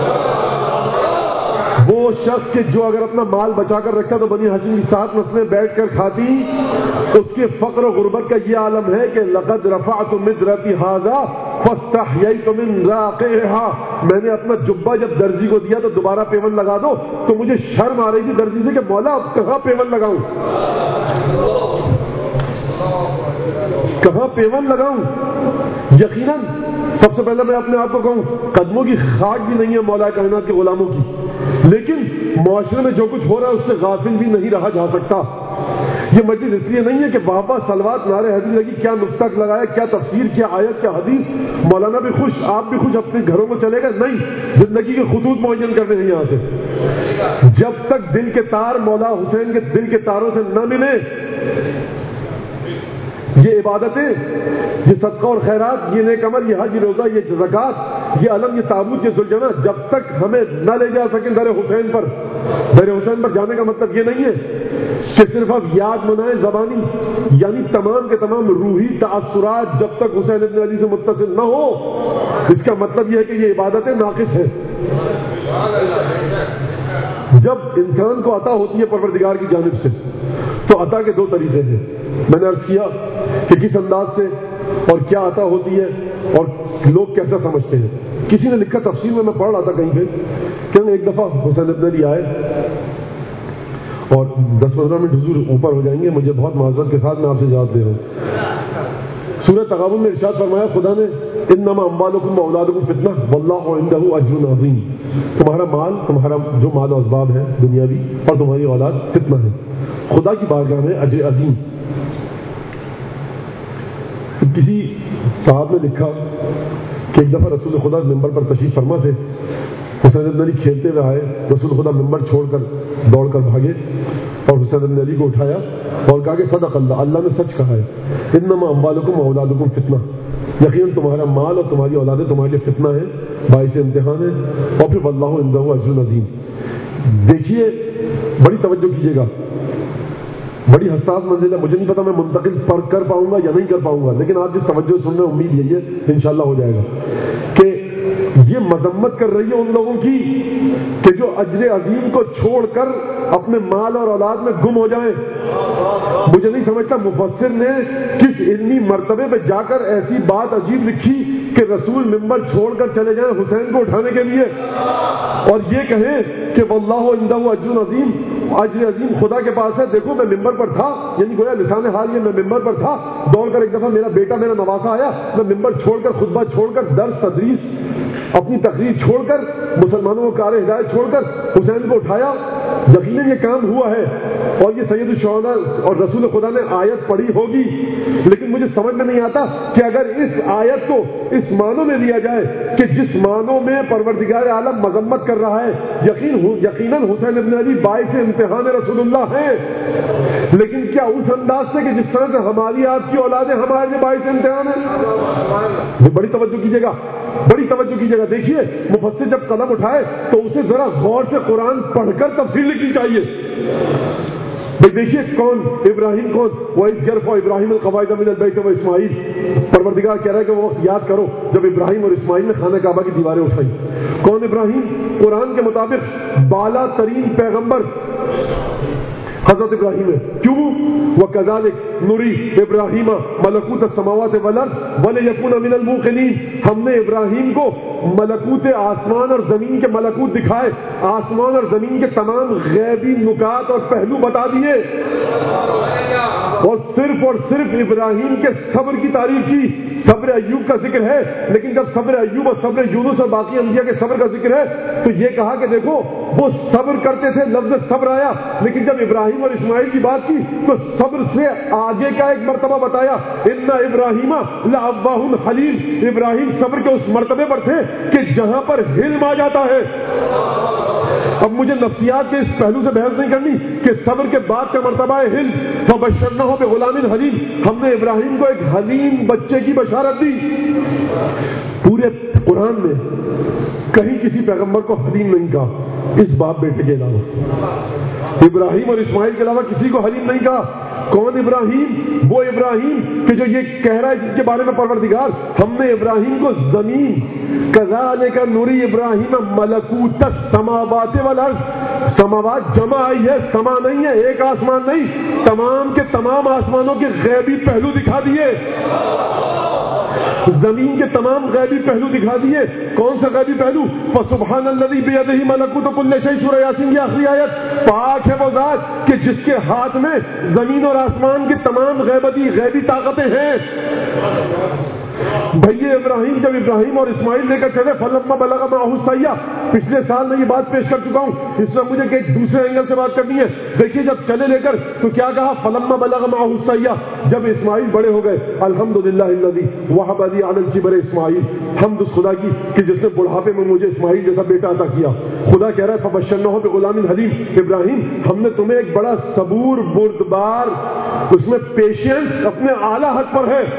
وہ شخص کہ جو اگر اپنا مال بچا کر رکھتا تو بنی ہاشم کی 7 نسلیں بیٹھ کر کھاتی. اس کے فقر و غربت کا یہ عالم ہے کہ لقد رفعت مدرتی ھذا فاستحییت من راقعها، میں نے اپنا جبہ جب درزی کو دیا تو دوبارہ پیون لگا دو تو مجھے شرم آ رہی تھی درزی سے کہ مولا اب کہاں پیون لگاؤں، کہاں پیون لگاؤں. یقیناً سب سے پہلے میں اپنے آپ کو کہوں قدموں کی خاک بھی نہیں ہے مولا کائنات کے غلاموں کی، لیکن معاشرے میں جو کچھ ہو رہا ہے اس سے غافل بھی نہیں رہا جا سکتا. یہ مجلس اس لیے نہیں ہے کہ واہ واہ صلوات نعرے حیدری لگی، کیا نقطہ لگایا، کیا تفسیر، کیا آیت، کیا حدیث، مولانا بھی خوش، آپ بھی خوش، اپنے گھروں میں چلے گئے. نہیں، زندگی کے خطوط معین کرنے ہیں یہاں سے. جب تک دل کے تار مولا حسین کے دل کے تاروں سے نہ ملے، یہ عبادتیں، یہ صدقہ اور خیرات، یہ نیک عمل، یہ حج، یہ روزہ، یہ زکات، یہ علم، یہ تابوت، یہ ذوالجناح، جب تک ہمیں نہ لے جا سکیں در حسین پر. در حسین پر جانے کا مطلب یہ نہیں ہے کہ صرف آپ یاد منائیں زبانی، یعنی تمام کے تمام روحی تاثرات جب تک حسین ابن علی سے متصل نہ ہو، اس کا مطلب یہ ہے کہ یہ عبادتیں ناقص ہیں. جب انسان کو عطا ہوتی ہے پروردگار کی جانب سے تو عطا کے 2 طریقے ہیں. میں نے عرض کیا کہ کس انداز سے اور کیا عطا ہوتی ہے اور لوگ کیسا سمجھتے ہیں. کسی نے لکھا تفسیر میں پڑھ رہا تھا کہیں پہ کہ ایک دفعہ حسین ابن علی آئے اور 10-15 منٹ حضور اوپر ہو جائیں گے، مجھے بہت معذرت کے ساتھ میں آپ سے اجازت دے رہا ہوں. سورہ تغابن میں ارشاد فرمایا خدا نے انما اموالکم واولادکم فتنہ واللہ عندہ اجر عظیم، تمہارا مال، تمہارا جو مال و اسباب ہے دنیاوی اور تمہاری اولاد فتنہ ہے، خدا کی بارگاہ میں اجر عظیم. کسی صاحب نے لکھا کہ ایک دفعہ رسول خدا ممبر پر تشریف فرما تھے، حسین ابن علی کھیلتے ہوئے آئے، رسول خدا ممبر چھوڑ کر دوڑ کر بھاگے اور حسین ابن علی کو اٹھایا اور کہا کہ صدق اللہ، اللہ نے سچ کہا ہے، انما اموالکم واولادکم فتنہ، یقیناً تمہارا مال اور تمہاری اولادیں تمہارے لیے فتنہ ہے، باعث امتحان ہے، اور پھر واللہ عندہ اجر عظیم. دیکھیے بڑی توجہ کیجیے گا، بڑی حساس منزل ہے. مجھے نہیں پتا میں منتقل کر پاؤں گا یا نہیں کر پاؤں گا، لیکن آپ جس توجہ سن رہے ہیں امید یہی ہے انشاءاللہ ہو جائے گا کہ یہ مذمت کر رہی ہے ان لوگوں کی کہ جو اجر عظیم کو چھوڑ کر اپنے مال اور اولاد میں گم ہو جائیں. مجھے نہیں سمجھتا مفسر نے کس علمی مرتبے پہ جا کر ایسی بات عجیب لکھی کہ رسول ممبر چھوڑ کر چلے جائیں حسین کو اٹھانے کے لیے اور یہ کہیں کہ واللہ عندہ اجر عظیم، اجر عظیم خدا کے پاس ہے. دیکھو میں ممبر پر تھا، یعنی گویا لسان حال یہ میں ممبر پر تھا، دوڑ کر ایک دفعہ میرا بیٹا میرا نواسا آیا، میں ممبر چھوڑ کر خطبہ چھوڑ کر درس تدریس اپنی تقریر چھوڑ کر مسلمانوں کو کار ہدایت چھوڑ کر حسین کو اٹھایا. یقیناً یہ کام ہوا ہے اور یہ سید الشہداء اور رسول خدا نے آیت پڑھی ہوگی، لیکن مجھے سمجھ میں نہیں آتا کہ اگر اس آیت کو اس معنوں میں لیا جائے کہ جس معنوں میں پروردگار عالم مذمت کر رہا ہے، یقیناً حسین ابن علی باعث امتحان رسول اللہ ہیں، لیکن کیا اس انداز سے کہ جس طرح سے ہماری آپ کی اولادیں ہمارے لیے باعث امتحان ہیں؟ یہ بڑی توجہ کیجیے گا، بڑی توجہ کیجیے گا. دیکھیے مفسر جب قلم اٹھائے تو اسے ذرا غور سے قرآن پڑھ کر تفسیر لکھنی چاہیے. بھائی دیکھیے کون ابراہیم، کون وَإِذْ يَرْفَعُ إِبْرَاهِيمُ الْقَوَاعِدَ مِنَ الْبَيْتِ وَإِسْمَاعِيلُ. پروردگار کہہ رہا ہے کہ وہ وقت یاد کرو جب ابراہیم اور اسماعیل نے خانہ کعبہ کی دیواریں اٹھائیں. کون ابراہیم؟ قرآن کے مطابق بالا ترین پیغمبر حضرت ابراہیم ہے. کیوں؟ وَكَذَلِكَ نُرِي إِبْرَاهِيمَ مَلَكُوتَ السَّمَاوَاتِ وَالْأَرْضِ وَلِيَكُونَ مِنَ الْمُوقِنِينَ. ہم نے ابراہیم کو ملکوت آسمان اور زمین کے ملکوت دکھائے، آسمان اور زمین کے تمام غیبی نکات اور پہلو بتا دیے، اور صرف ابراہیم کے صبر کی تعریف کی. صبر ایوب کا ذکر ہے، لیکن جب صبر ایوب اور صبر یونس اور باقی انبیاء کے صبر کا ذکر ہے تو یہ کہا کہ دیکھو وہ صبر کرتے تھے، لفظ صبر آیا. لیکن جب ابراہیم اور اسماعیل کی بات کی تو صبر سے آگے کا ایک مرتبہ بتایا، ان ابراہیم لأوّاہ حلیم. ابراہیم صبر کے اس مرتبے پر تھے کہ جہاں پر حلم آ جاتا ہے. اب مجھے نفسیات کے اس پہلو سے بحث نہیں کرنی کہ صبر کے بعد کا مرتبہ ہے حلم. فبشرناہ بغلام حلیم. ہم نے ابراہیم کو ایک حلیم بچے کی بشارت دی. پورے قرآن میں کہیں کسی پیغمبر کو حلیم نہیں کہا اس باپ بیٹے کے علاوہ. ابراہیم اور اسماعیل کے علاوہ کسی کو حلیم نہیں کہا. کون ابراہیم؟ وہ ابراہیم کہ جو یہ کہہ رہا ہے جس کے بارے میں پروردگار ہم نے ابراہیم کو زمین کذالک نوری ابراہیم ملکوت السماوات والارض. سماوات جمع آئی ہے، سما نہیں ہے، ایک آسمان نہیں، تمام کے تمام آسمانوں کے غیبی پہلو دکھا دیے، زمین کے تمام غیبی پہلو دکھا دیے. کون سا غیبی پہلو؟ فسبحان الذی بیدہ ملکوت کل شیء. سورہ یاسین کی آخری آیت. پاک ہے وہ ذات کہ جس کے ہاتھ میں زمین اور آسمان کی تمام غیبی طاقتیں ہیں. بھائی ابراہیم جب ابراہیم اور اسماعیل لے کر چلے فلما بلغ معہ السعی. پچھلے سال میں یہ بات پیش کر چکا ہوں، اس میں مجھے ایک دوسرے اینگل سے بات کرنی ہے. دیکھیے جب چلے لے کر تو کیا کہا؟ فلما بلغ معہ السعی. جب اسماعیل بڑے ہو گئے، الحمدللہ الذی وہب لی علی الکبر اسماعیل. حمد اس خدا کی کہ جس نے بڑھاپے میں مجھے اسماعیل جیسا بیٹا عطا کیا. خدا کہہ رہا ہے فبشرناہ بغلام حلیم. ابراہیم ہم نے تمہیں ایک بڑا صبور بردبار، اس میں پیشنس اپنے اعلیٰ حد پر ہے.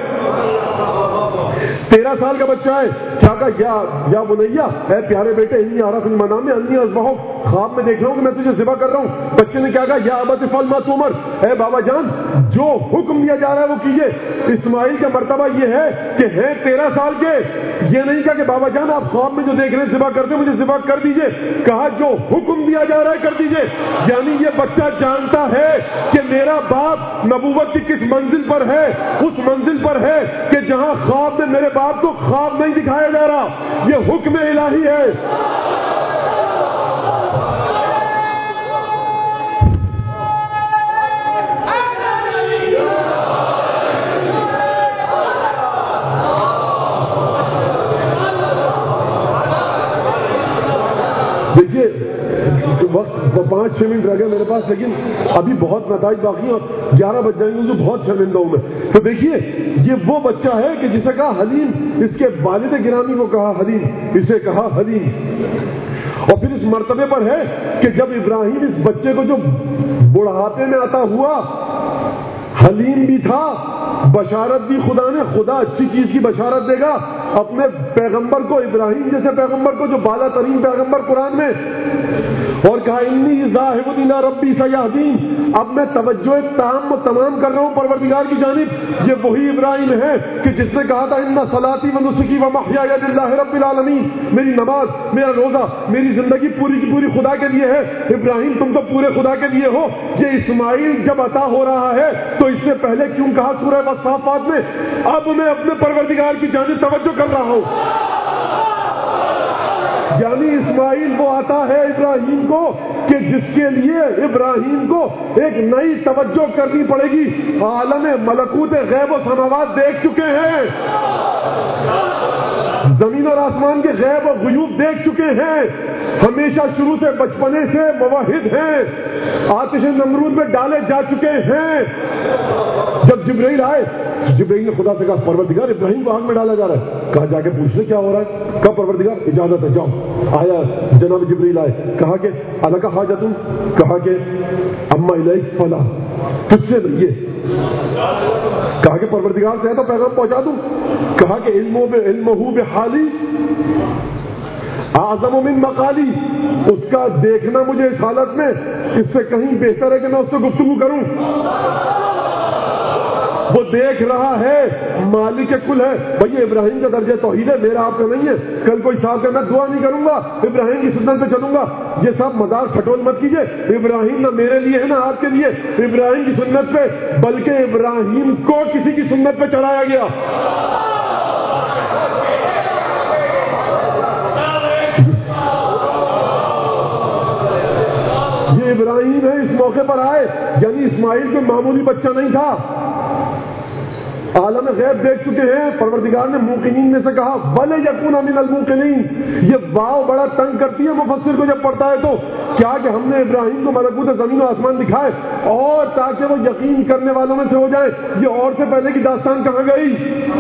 13 سال کا بچہ ہے، کیا کہا؟ یا بنیا، اے پیارے بیٹے، انی ارا فی المنام انی اذبحک. خواب میں دیکھ رہا ہوں کہ میں تجھے ذبح کر رہا ہوں. بچے نے کیا کہا؟ یا ابت افعل ما تؤمر. اے بابا جان جو حکم دیا جا رہا ہے وہ کیجیے. اسماعیل کا مرتبہ یہ ہے کہ ہیں 13 سال کے. یہ نہیں کہا کہ بابا جان آپ خواب میں جو دیکھ رہے ہیں ذبح کرتے مجھے ذبح کر دیجیے. کہا جو حکم دیا جا رہا ہے کر دیجیے. یعنی یہ بچہ جانتا ہے کہ میرا باپ نبوت کی کس منزل پر ہے. اس منزل پر ہے کہ جہاں خواب میں میرے باپ کو خواب نہیں دکھایا جا رہا، یہ حکم الہی ہے. دیکھیے وقت 5-6 منٹ رہ گئے میرے پاس، لیکن ابھی بہت نتائج باقی ہیں اور 11 بج جائیں گے تو بہت شرمندہ ہوں میں. تو دیکھیے یہ وہ بچہ ہے کہ جسے کہا حلیم. اس کے والد گرامی کو کہا حلیم، اسے کہا حلیم. اور پھر اس مرتبے پر ہے کہ جب ابراہیم اس بچے کو جو بڑھاپے میں عطا ہوا، حلیم بھی تھا، بشارت دی خدا نے. خدا اچھی چیز کی بشارت دے گا اپنے پیغمبر کو، ابراہیم جیسے پیغمبر کو جو بالا ترین پیغمبر قرآن میں. اور کہا انی ذاہب الی ربی سیہدین. اب میں توجہ تمام کر رہا ہوں پروردگار کی جانب. یہ وہی ابراہیم ہے کہ جس نے کہا تھا ان صلاتی و نسکی و محیای للہ رب العالمین. میری نماز، میرا روزہ، میری زندگی پوری کی پوری خدا کے لیے ہے. ابراہیم تم تو پورے خدا کے لیے ہو. یہ اسماعیل جب عطا ہو رہا ہے تو اس سے پہلے کیوں کہا سورہ والصافات میں اب میں اپنے پروردگار کی جانب توجہ کر رہا ہوں. یعنی اسماعیل وہ آتا ہے ابراہیم کو کہ جس کے لیے ابراہیم کو ایک نئی توجہ کرنی پڑے گی. عالم ملکوت غیب و سماوات دیکھ چکے ہیں، زمین اور آسمان کے غیب و غیوب دیکھ چکے ہیں، ہمیشہ شروع سے بچپنے سے موحد ہیں، آتش نمرود میں ڈالے جا چکے ہیں. جب جبرائیل آئے، جبرائیل نے خدا سے کہا پروردگار ابراہیم کو آگ میں ڈالا جا رہا ہے. کہا جا کے پوچھ لے کیا ہو رہا ہے. کہا پروردگار اجازت ہے جاؤ. آیا جناب جبرائیل آئے، کہا کہ الک حاجتم، کہا کہ اما الیک فلا. تجھ سے نہیں ہے. کہا کہ پروردگار سے ہے تو پیغام پہنچا دوں. کہا کہ علمہ بحالی اعظم من مقالی، اس کا دیکھنا مجھے اس حالت میں اس سے کہیں بہتر ہے کہ میں اس سے گفتگو کروں. وہ دیکھ رہا ہے، مالک کل ہے. بھائی ابراہیم کا درجہ توحید ہے، میرا آپ کا نہیں ہے. کل کوئی صاحب کہ میں دعا نہیں کروں گا، ابراہیم کی سنت پہ چلوں گا، یہ سب مذاق کھٹول مت کیجیے. ابراہیم نہ میرے لیے ہے نہ آپ کے لیے، ابراہیم کی سنت پہ، بلکہ ابراہیم کو کسی کی سنت پہ چڑھایا گیا. یہ ابراہیم ہے، اس موقع پر آئے. یعنی اسماعیل کوئی معمولی بچہ نہیں تھا، عالم غیب دیکھ چکے ہیں. پروردگار نے موقنین میں سے کہا بل یکون من الموقنین. یہ واو بڑا تنگ کرتی ہے مفسر کو جب پڑھتا ہے تو. کیا کہ ہم نے ابراہیم کو ملکوت زمین و آسمان دکھائے اور تاکہ وہ یقین کرنے والوں میں سے ہو جائے. یہ اور سے پہلے کی داستان کہاں گئی؟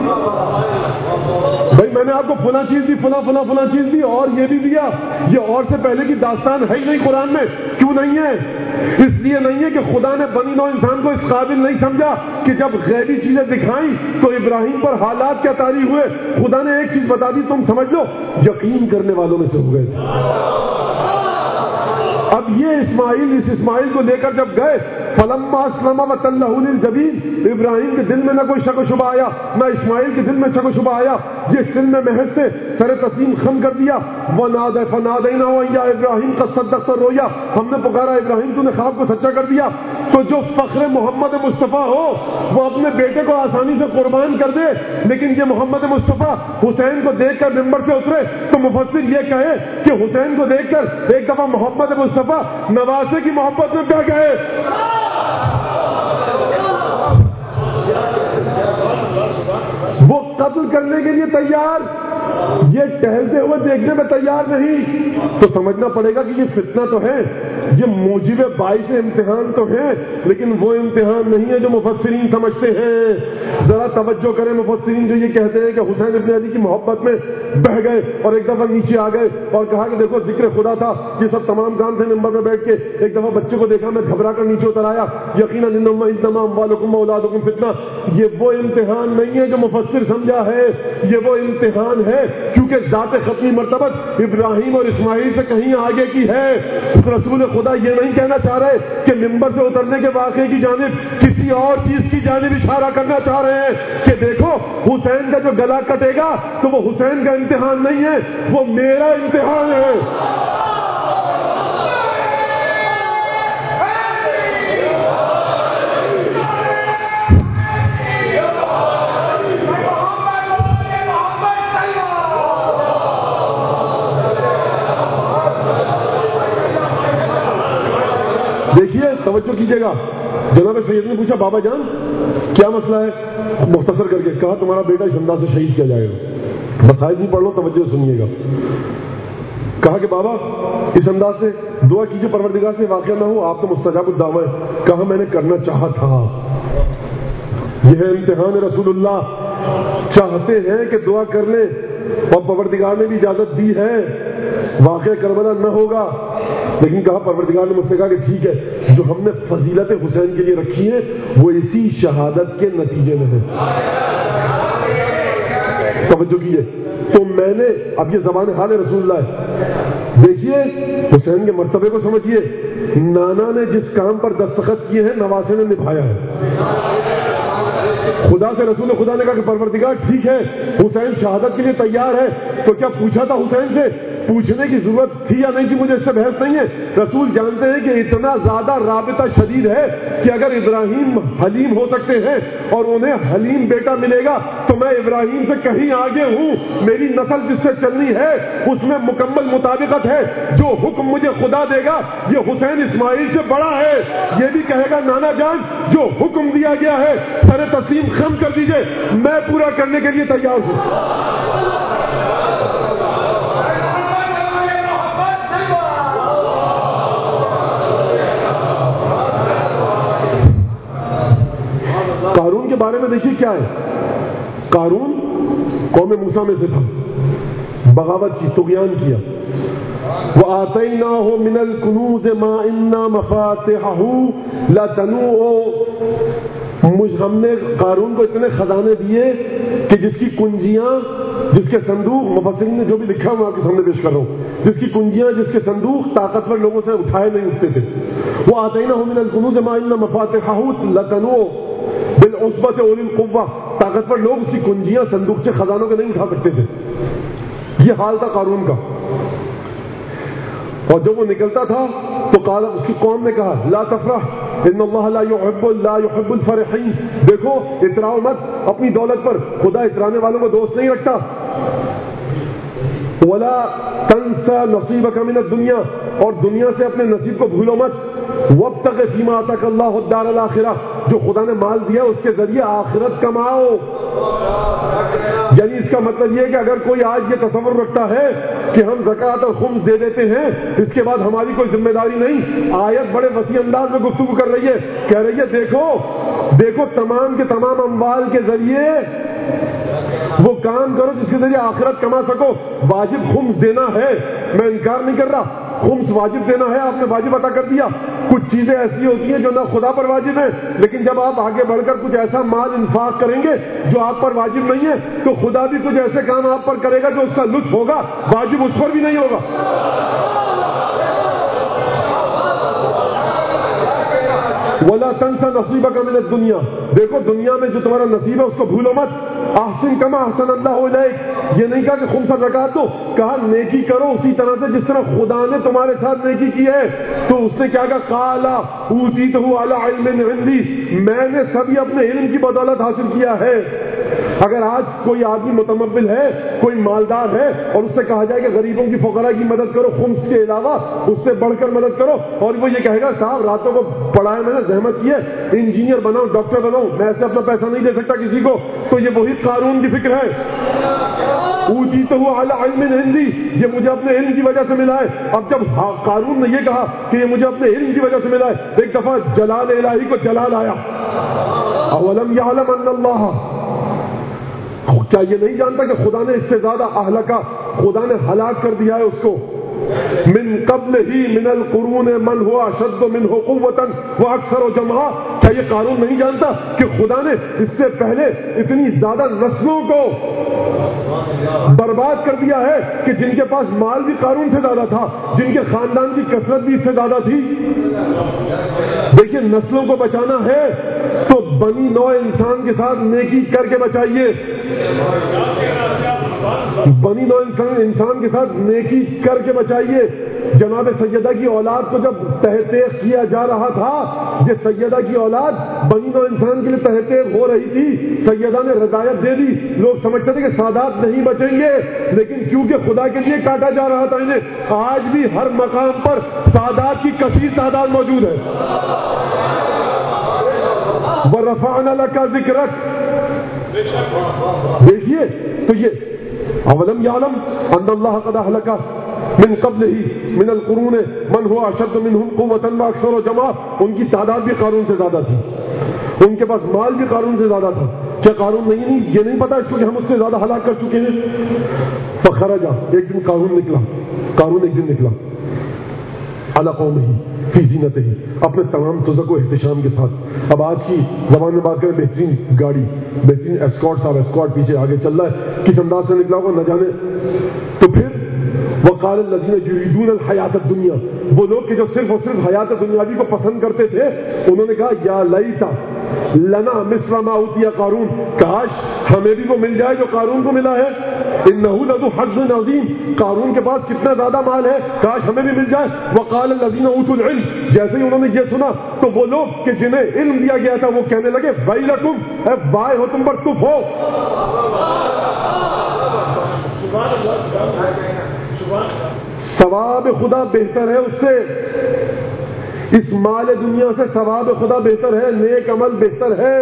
بھائی میں نے آپ کو فلاں چیز دی، فلاں چیز دی اور یہ بھی دیا. یہ اور سے پہلے کی داستان ہے ہی نہیں قرآن میں. کیوں نہیں ہے؟ اس لیے نہیں ہے کہ خدا نے بنی نوع انسان کو اس قابل نہیں سمجھا کہ جب غیبی چیزیں دکھائیں تو ابراہیم پر حالات کیا طاری ہوئے. خدا نے ایک چیز بتا دی، تم سمجھ لو، یقین کرنے والوں میں سے ہو گئے. اب یہ اس اسماعیل کو لے کر جب گئے، فلما اسلم وتلہ للجبین، ابراہیم کے دل میں نہ کوئی شک و شبہ آیا، نہ اسماعیل کے دل میں شک و شبہ آیا. جس دل میں محض سے سر تسلیم خم کر دیا. فنادیناہ یا ابراہیم قد صدقت الرؤیا، ہم نے پکارا ابراہیم تو نے خواب کو سچا کر دیا. تو جو فخر محمد مصطفیٰ ہو وہ اپنے بیٹے کو آسانی سے قربان کر دے، لیکن یہ محمد مصطفیٰ حسین کو دیکھ کر ممبر سے اترے تو مفسر یہ کہے کہ حسین کو دیکھ کر ایک دفعہ محمد مصطفیٰ نواسے کی محبت میں بہ گئے. وہ قتل کرنے کے لیے تیار، یہ ٹہلتے ہوئے دیکھنے میں تیار نہیں. تو سمجھنا پڑے گا کہ یہ فتنہ تو ہے، یہ موجب باعث امتحان تو ہے، لیکن وہ امتحان نہیں ہے جو مفسرین سمجھتے ہیں. ذرا توجہ کریں، مفسرین جو یہ کہتے ہیں کہ حسین ابن علی کی محبت میں بہ گئے اور ایک دفعہ نیچے آ گئے اور کہا کہ دیکھو ذکر خدا تھا، یہ سب تمام کام تھے ممبر میں بیٹھ کے. ایک دفعہ بچے کو دیکھا، میں گھبرا کر نیچے اتر آیا. یقیناً انما اموالکم واولادکم فتنہ، یہ وہ امتحان نہیں ہے جو مفسر سمجھا ہے، یہ وہ امتحان ہے کیونکہ ذات ختمی مرتبت ابراہیم اور اسماعیل سے کہیں آگے کی ہے. رسول خدا یہ نہیں کہنا چاہ رہے کہ ممبر سے اترنے کے واقعے کی جانب کسی اور چیز کی جانب اشارہ کرنا چاہ رہے ہیں کہ دیکھو حسین کا جو گلا کٹے گا تو وہ حسین کا امتحان نہیں ہے، وہ میرا امتحان ہے. دیکھیے توجہ کیجیے گا. جناب سید نے پوچھا بابا جان کیا مسئلہ ہے؟ مختصر کر کے کہا تمہارا بیٹا اس انداز سے شہید کیا جائے گا. مسائل نہیں پڑھ لو، توجہ سنیے گا. کہا کہ بابا اس انداز سے دعا کیجیے پروردگار سے واقعہ نہ ہو، آپ تو مستجاب الدعوہ ہے. کہا میں نے کرنا چاہا تھا، یہ ہے امتحان. رسول اللہ چاہتے ہیں کہ دعا کر لیں اور پروردگار نے بھی اجازت دی ہے، واقعہ کربلا نہ ہوگا. لیکن کہا پروردگار نے مجھ سے کہا کہ ٹھیک ہے، جو ہم نے فضیلت حسین کے لیے رکھی ہے وہ اسی شہادت کے نتیجے میں ہے. توجہ کیجیے. تو میں نے اب یہ زبان حال رسول اللہ ہے. دیکھیے حسین کے مرتبے کو سمجھیے. نانا نے جس کام پر دستخط کیے ہیں نواسے نے نبھایا ہے. خدا سے رسول خدا نے کہا کہ پروردگار ٹھیک ہے حسین شہادت کے لیے تیار ہے. تو کیا پوچھا تھا حسین سے؟ پوچھنے کی ضرورت تھی یا نہیں تھی مجھے اس سے بحث نہیں ہے. رسول جانتے ہیں کہ اتنا زیادہ رابطہ شدید ہے کہ اگر ابراہیم حلیم ہو سکتے ہیں اور انہیں حلیم بیٹا ملے گا تو میں ابراہیم سے کہیں آگے ہوں. میری نسل جس سے چلنی ہے اس میں مکمل مطابقت ہے. جو حکم مجھے خدا دے گا یہ حسین اسماعیل سے بڑا ہے. یہ بھی کہے گا نانا جان جو حکم دیا گیا ہے سر تسلیم خم کر دیجئے، میں پورا کرنے کے لیے تیار ہوں. قارون کے بارے میں دیکھیے کیا ہے. قارون قوم موسیٰ میں سے تھا، بغاوت کی، طغیان کیا. وَآتَيْنَاهُ مِنَ الْكُنُوزِ مَا إِنَّ مَفَاتِحَهُ لَتَنُوءُ، ہم نے قارون کو اتنے خزانے دیے کہ جس کی کنجیاں، جس کے صندوق، مفسرین نے جو بھی لکھا میں آپ کے سامنے پیش کر رہا ہوں، جس کی کنجیاں، جس کے صندوق طاقتور لوگوں سے اٹھائے نہیں اٹھتے تھے. وَآتَيْنَاهُ مِنَ الْكُنُوزِ مَا إِنَّ مَفَاتِحَهُ لَتَنُوءُ بِالْعُصْبَةِ أُولِي الْقُوَّةِ، طاقتور لوگ اس کی کنجیاں، صندوق سے خزانوں کے نہیں اٹھا سکتے تھے. یہ حال تھا قارون کا. اور جب وہ نکلتا تھا تو قال، اس کی قوم نے کہا لا تفرح ان اللہ لا يحب الفرحین، دیکھو اتراؤ مت اپنی دولت پر، خدا اترانے والوں کو دوست نہیں رکھتا. ولا تنسى نصیبک من الدنیا، اور دنیا سے اپنے نصیب کو بھولو مت. وابتغ فیما آتاک اللہ الدار الآخرہ، جو خدا نے مال دیا اس کے ذریعے آخرت کماؤ. یعنی اس کا مطلب یہ ہے کہ اگر کوئی آج یہ تصور رکھتا ہے کہ ہم زکوٰۃ اور خمس دے دیتے ہیں اس کے بعد ہماری کوئی ذمہ داری نہیں، آیت بڑے وسیع انداز میں گفتگو کر رہی ہے، کہہ رہی ہے دیکھو تمام کے تمام اموال کے ذریعے وہ کام کرو جس کے ذریعے آخرت کما سکو. واجب خمس دینا ہے، میں انکار نہیں کر رہا، خمس واجب دینا ہے، آپ نے واجب عطا کر دیا. کچھ چیزیں ایسی ہوتی ہیں جو نہ خدا پر واجب ہیں، لیکن جب آپ آگے بڑھ کر کچھ ایسا مال انفاق کریں گے جو آپ پر واجب نہیں ہے تو خدا بھی کچھ ایسے کام آپ پر کرے گا جو اس کا لطف ہوگا، واجب اس پر بھی نہیں ہوگا. وَلَا تَنْسَ نَصِيبَكَ مِنَ الدُّنْيَا، دیکھو دنیا میں جو تمہارا نصیب ہے اس کو بھولو مت. احسن کما احسن اللہ الیک، یہ نہیں کہا کہ خمس اور زکات دو، کہا نیکی کرو اسی طرح سے جس طرح خدا نے تمہارے ساتھ نیکی کی ہے. تو اس نے کیا کہا قال اوتیتہ علی علم عندی، میں نے سبھی اپنے علم کی بدولت حاصل کیا ہے. اگر آج کوئی آدمی متمول ہے، کوئی مالدار ہے اور اس سے کہا جائے کہ غریبوں کی فقراء کی مدد کرو خمس کے علاوہ اس سے بڑھ کر مدد کرو، اور وہ یہ کہے گا صاحب راتوں کو پڑھائے میں نے زحمت کی ہے، انجینئر بناؤ ڈاکٹر بناؤ، میں ایسے اپنا پیسہ نہیں دے سکتا کسی کو، تو یہ وہی قارون کی فکر ہے. اوتیتہ علی علم عندی، یہ مجھے اپنے علم کی وجہ سے ملا ہے. اب جب قارون نے یہ کہا کہ یہ مجھے اپنے علم کی وجہ سے ملا ہے، ایک دفعہ جلال الہی کو جلال آیا. اولم یعلم ان اللہ، کیا یہ نہیں جانتا کہ خدا نے اس سے زیادہ اہلکا، خدا نے ہلاک کر دیا ہے اس کو. من قبل ہی من القرون من ہوا اشد منہ قوتا واکثر جمعا، کیا یہ قارون نہیں جانتا کہ خدا نے اس سے پہلے اتنی زیادہ نسلوں کو برباد کر دیا ہے کہ جن کے پاس مال بھی قارون سے زیادہ تھا، جن کے خاندان کی کثرت بھی اس سے زیادہ تھی. دیکھیے نسلوں کو بچانا ہے تو بنی نوع انسان کے ساتھ نیکی کر کے بچائیے، بنی نوع انسان کے ساتھ نیکی کر کے بچائیے. جناب سیدہ کی اولاد کو جب تحقیق کیا جا رہا تھا، یہ سیدہ کی اولاد بنی نوع انسان کے لیے تحقیق ہو رہی تھی، سیدہ نے رضایت دے دی. لوگ سمجھتے تھے کہ سادات نہیں بچیں گے، لیکن کیونکہ خدا کے لیے کاٹا جا رہا تھا انہیں، آج بھی ہر مقام پر سادات کی کثیر تعداد موجود ہے. وَرَفَعْنَا لَكَ ذِكْرَكَ، دیکھیے تو یہ اولم یعلم ان اللہ قد اہلک من قبلہ من القرون من هو اشد منهم قوة واکثر جمعا، ان کی تعداد بھی قارون سے زیادہ تھی، ان کے پاس مال بھی قارون سے زیادہ تھا. کیا قارون نہیں یہ نہیں پتا اس کو کہ ہم اس سے زیادہ ہلاک کر چکے ہیں. فخرج، ایک دن قارون ایک دن نکلا علی قومہ فی زینتہ، اپنے تمام تزک و احتشام کے ساتھ. اب آج کی زبان میں بات کریں، بہترین گاڑی، بہترین اسکارٹ، صاحب اسکارٹ پیچھے آگے چل رہا ہے، کس انداز سے نکلا ہوگا نہ جانے. تو پھر وقال الذین یریدون الحیات الدنیا، وہ لوگ کہ جو صرف اور صرف حیات دنیاوی کو پسند کرتے تھے، انہوں نے کہا یا لیتا لنا مثل ما اوتی قارون، کاش ہمیں بھی وہ مل جائے جو قارون کو ملا ہے. انہ لذو حظ عظیم، قارون کے پاس کتنا زیادہ مال ہے، کاش ہمیں بھی مل جائے. وقال الذین اوتوا العلم، جیسے ہی انہوں نے یہ سنا تو وہ لوگ کہ جنہیں علم دیا گیا تھا وہ کہنے لگے ویلکم، اے بائے ہو تم پر، تف ہو. ثواب خدا بہتر ہے اس سے، اس مال دنیا سے ثواب خدا بہتر ہے، نیک عمل بہتر ہے.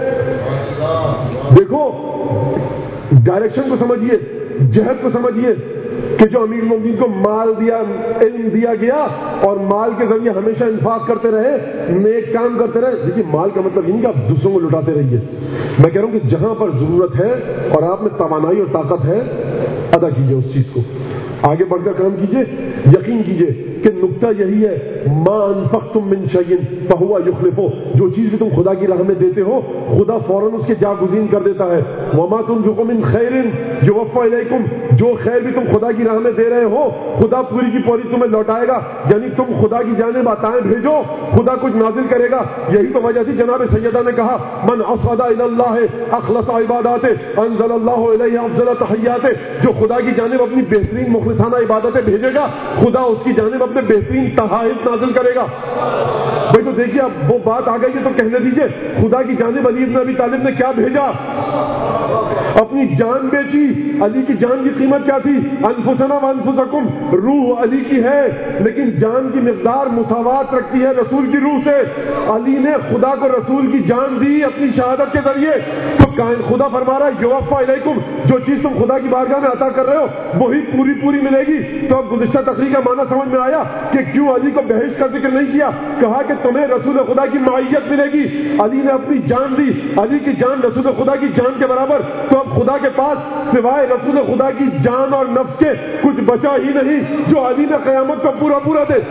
دیکھو ڈائریکشن کو سمجھیے، جہد کو سمجھیے کہ جو امیر المومنین کو مال دیا، علم دیا گیا اور مال کے ذریعے ہمیشہ انفاق کرتے رہے، نیک کام کرتے رہے. دیکھیے مال کا مطلب یہ نہیں کہ آپ دوسروں کو لٹاتے رہیے، میں کہہ رہا ہوں کہ جہاں پر ضرورت ہے اور آپ میں توانائی اور طاقت ہے ادا کیجیے اس چیز کو. آگے بڑھ کر کام کیجئے، یقین کیجئے کہ نکتہ یہی ہے، ما انفقتم من شیء فہو یخلفہ، جو چیز بھی تم خدا کی راہ میں دیتے ہو خدا فوراً اس کے جاگزین کر دیتا ہے. وما تنفقوا من خیر یوفى الیکم، جو خیر بھی تم خدا کی راہ میں دے رہے ہو خدا پوری کی پوری تمہیں لوٹائے گا. یعنی تم خدا کی جانب عطائیں بھیجو خدا کچھ نازل کرے گا. یہی تو وجہ تھی جناب سیدہ نے کہا من اصعد الی اللہ اخلص عباداتہ انزل اللہ الیہ افضل تحیاتہ، جو خدا کی جانب اپنی بہترین مخلصانہ عبادتیں بھیجے گا خدا اس کی جانب اپنے بہترین تحائف نازل کرے گا. بھائی تو دیکھیے اب وہ بات آ گئی ہے تو کہنے دیجئے خدا کی جانب علی بن ابی طالب نے کیا بھیجا؟ اپنی جان بیچی. علی کی جان کی قیمت کیا تھی؟ انفسنا وانفسکم، روح علی کی ہے لیکن جان کی مقدار مساوات رکھتی ہے رسول کی روح سے. علی نے خدا کو رسول کی جان دی اپنی شہادت کے ذریعے. تو خدا فرما رہا ہے یوفا الیکم، جو چیز تم خدا کی بارگاہ میں عطا کر رہے ہو وہی پوری پوری ملے گی. تو اب گزشتہ تقریر کا معنی سمجھ میں آیا کہ کیوں علی کو بہشت کا ذکر نہیں کیا؟ کہا کہ تمہیں رسول خدا کی معیت ملے گی. علی نے اپنی جان دی، علی کی جان رسول خدا کی جان کے برابر. تو اب خدا کے پاس سوائے رسول خدا کی جان اور نفس کے کچھ بچا ہی نہیں جو علی نے قیامت کو پورا پورا دے.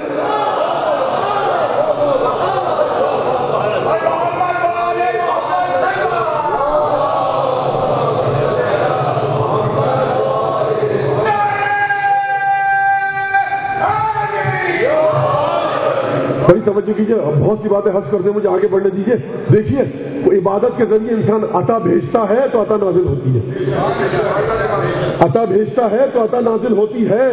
بڑی توجہ کیجیے، اب بہت سی باتیں حذف کر دیں، مجھے آگے بڑھنے دیجیے. دیکھیے وہ عبادت کے ذریعے انسان عطا بھیجتا ہے تو عطا نازل ہوتی ہے، عطا بھیجتا ہے تو عطا نازل ہوتی ہے.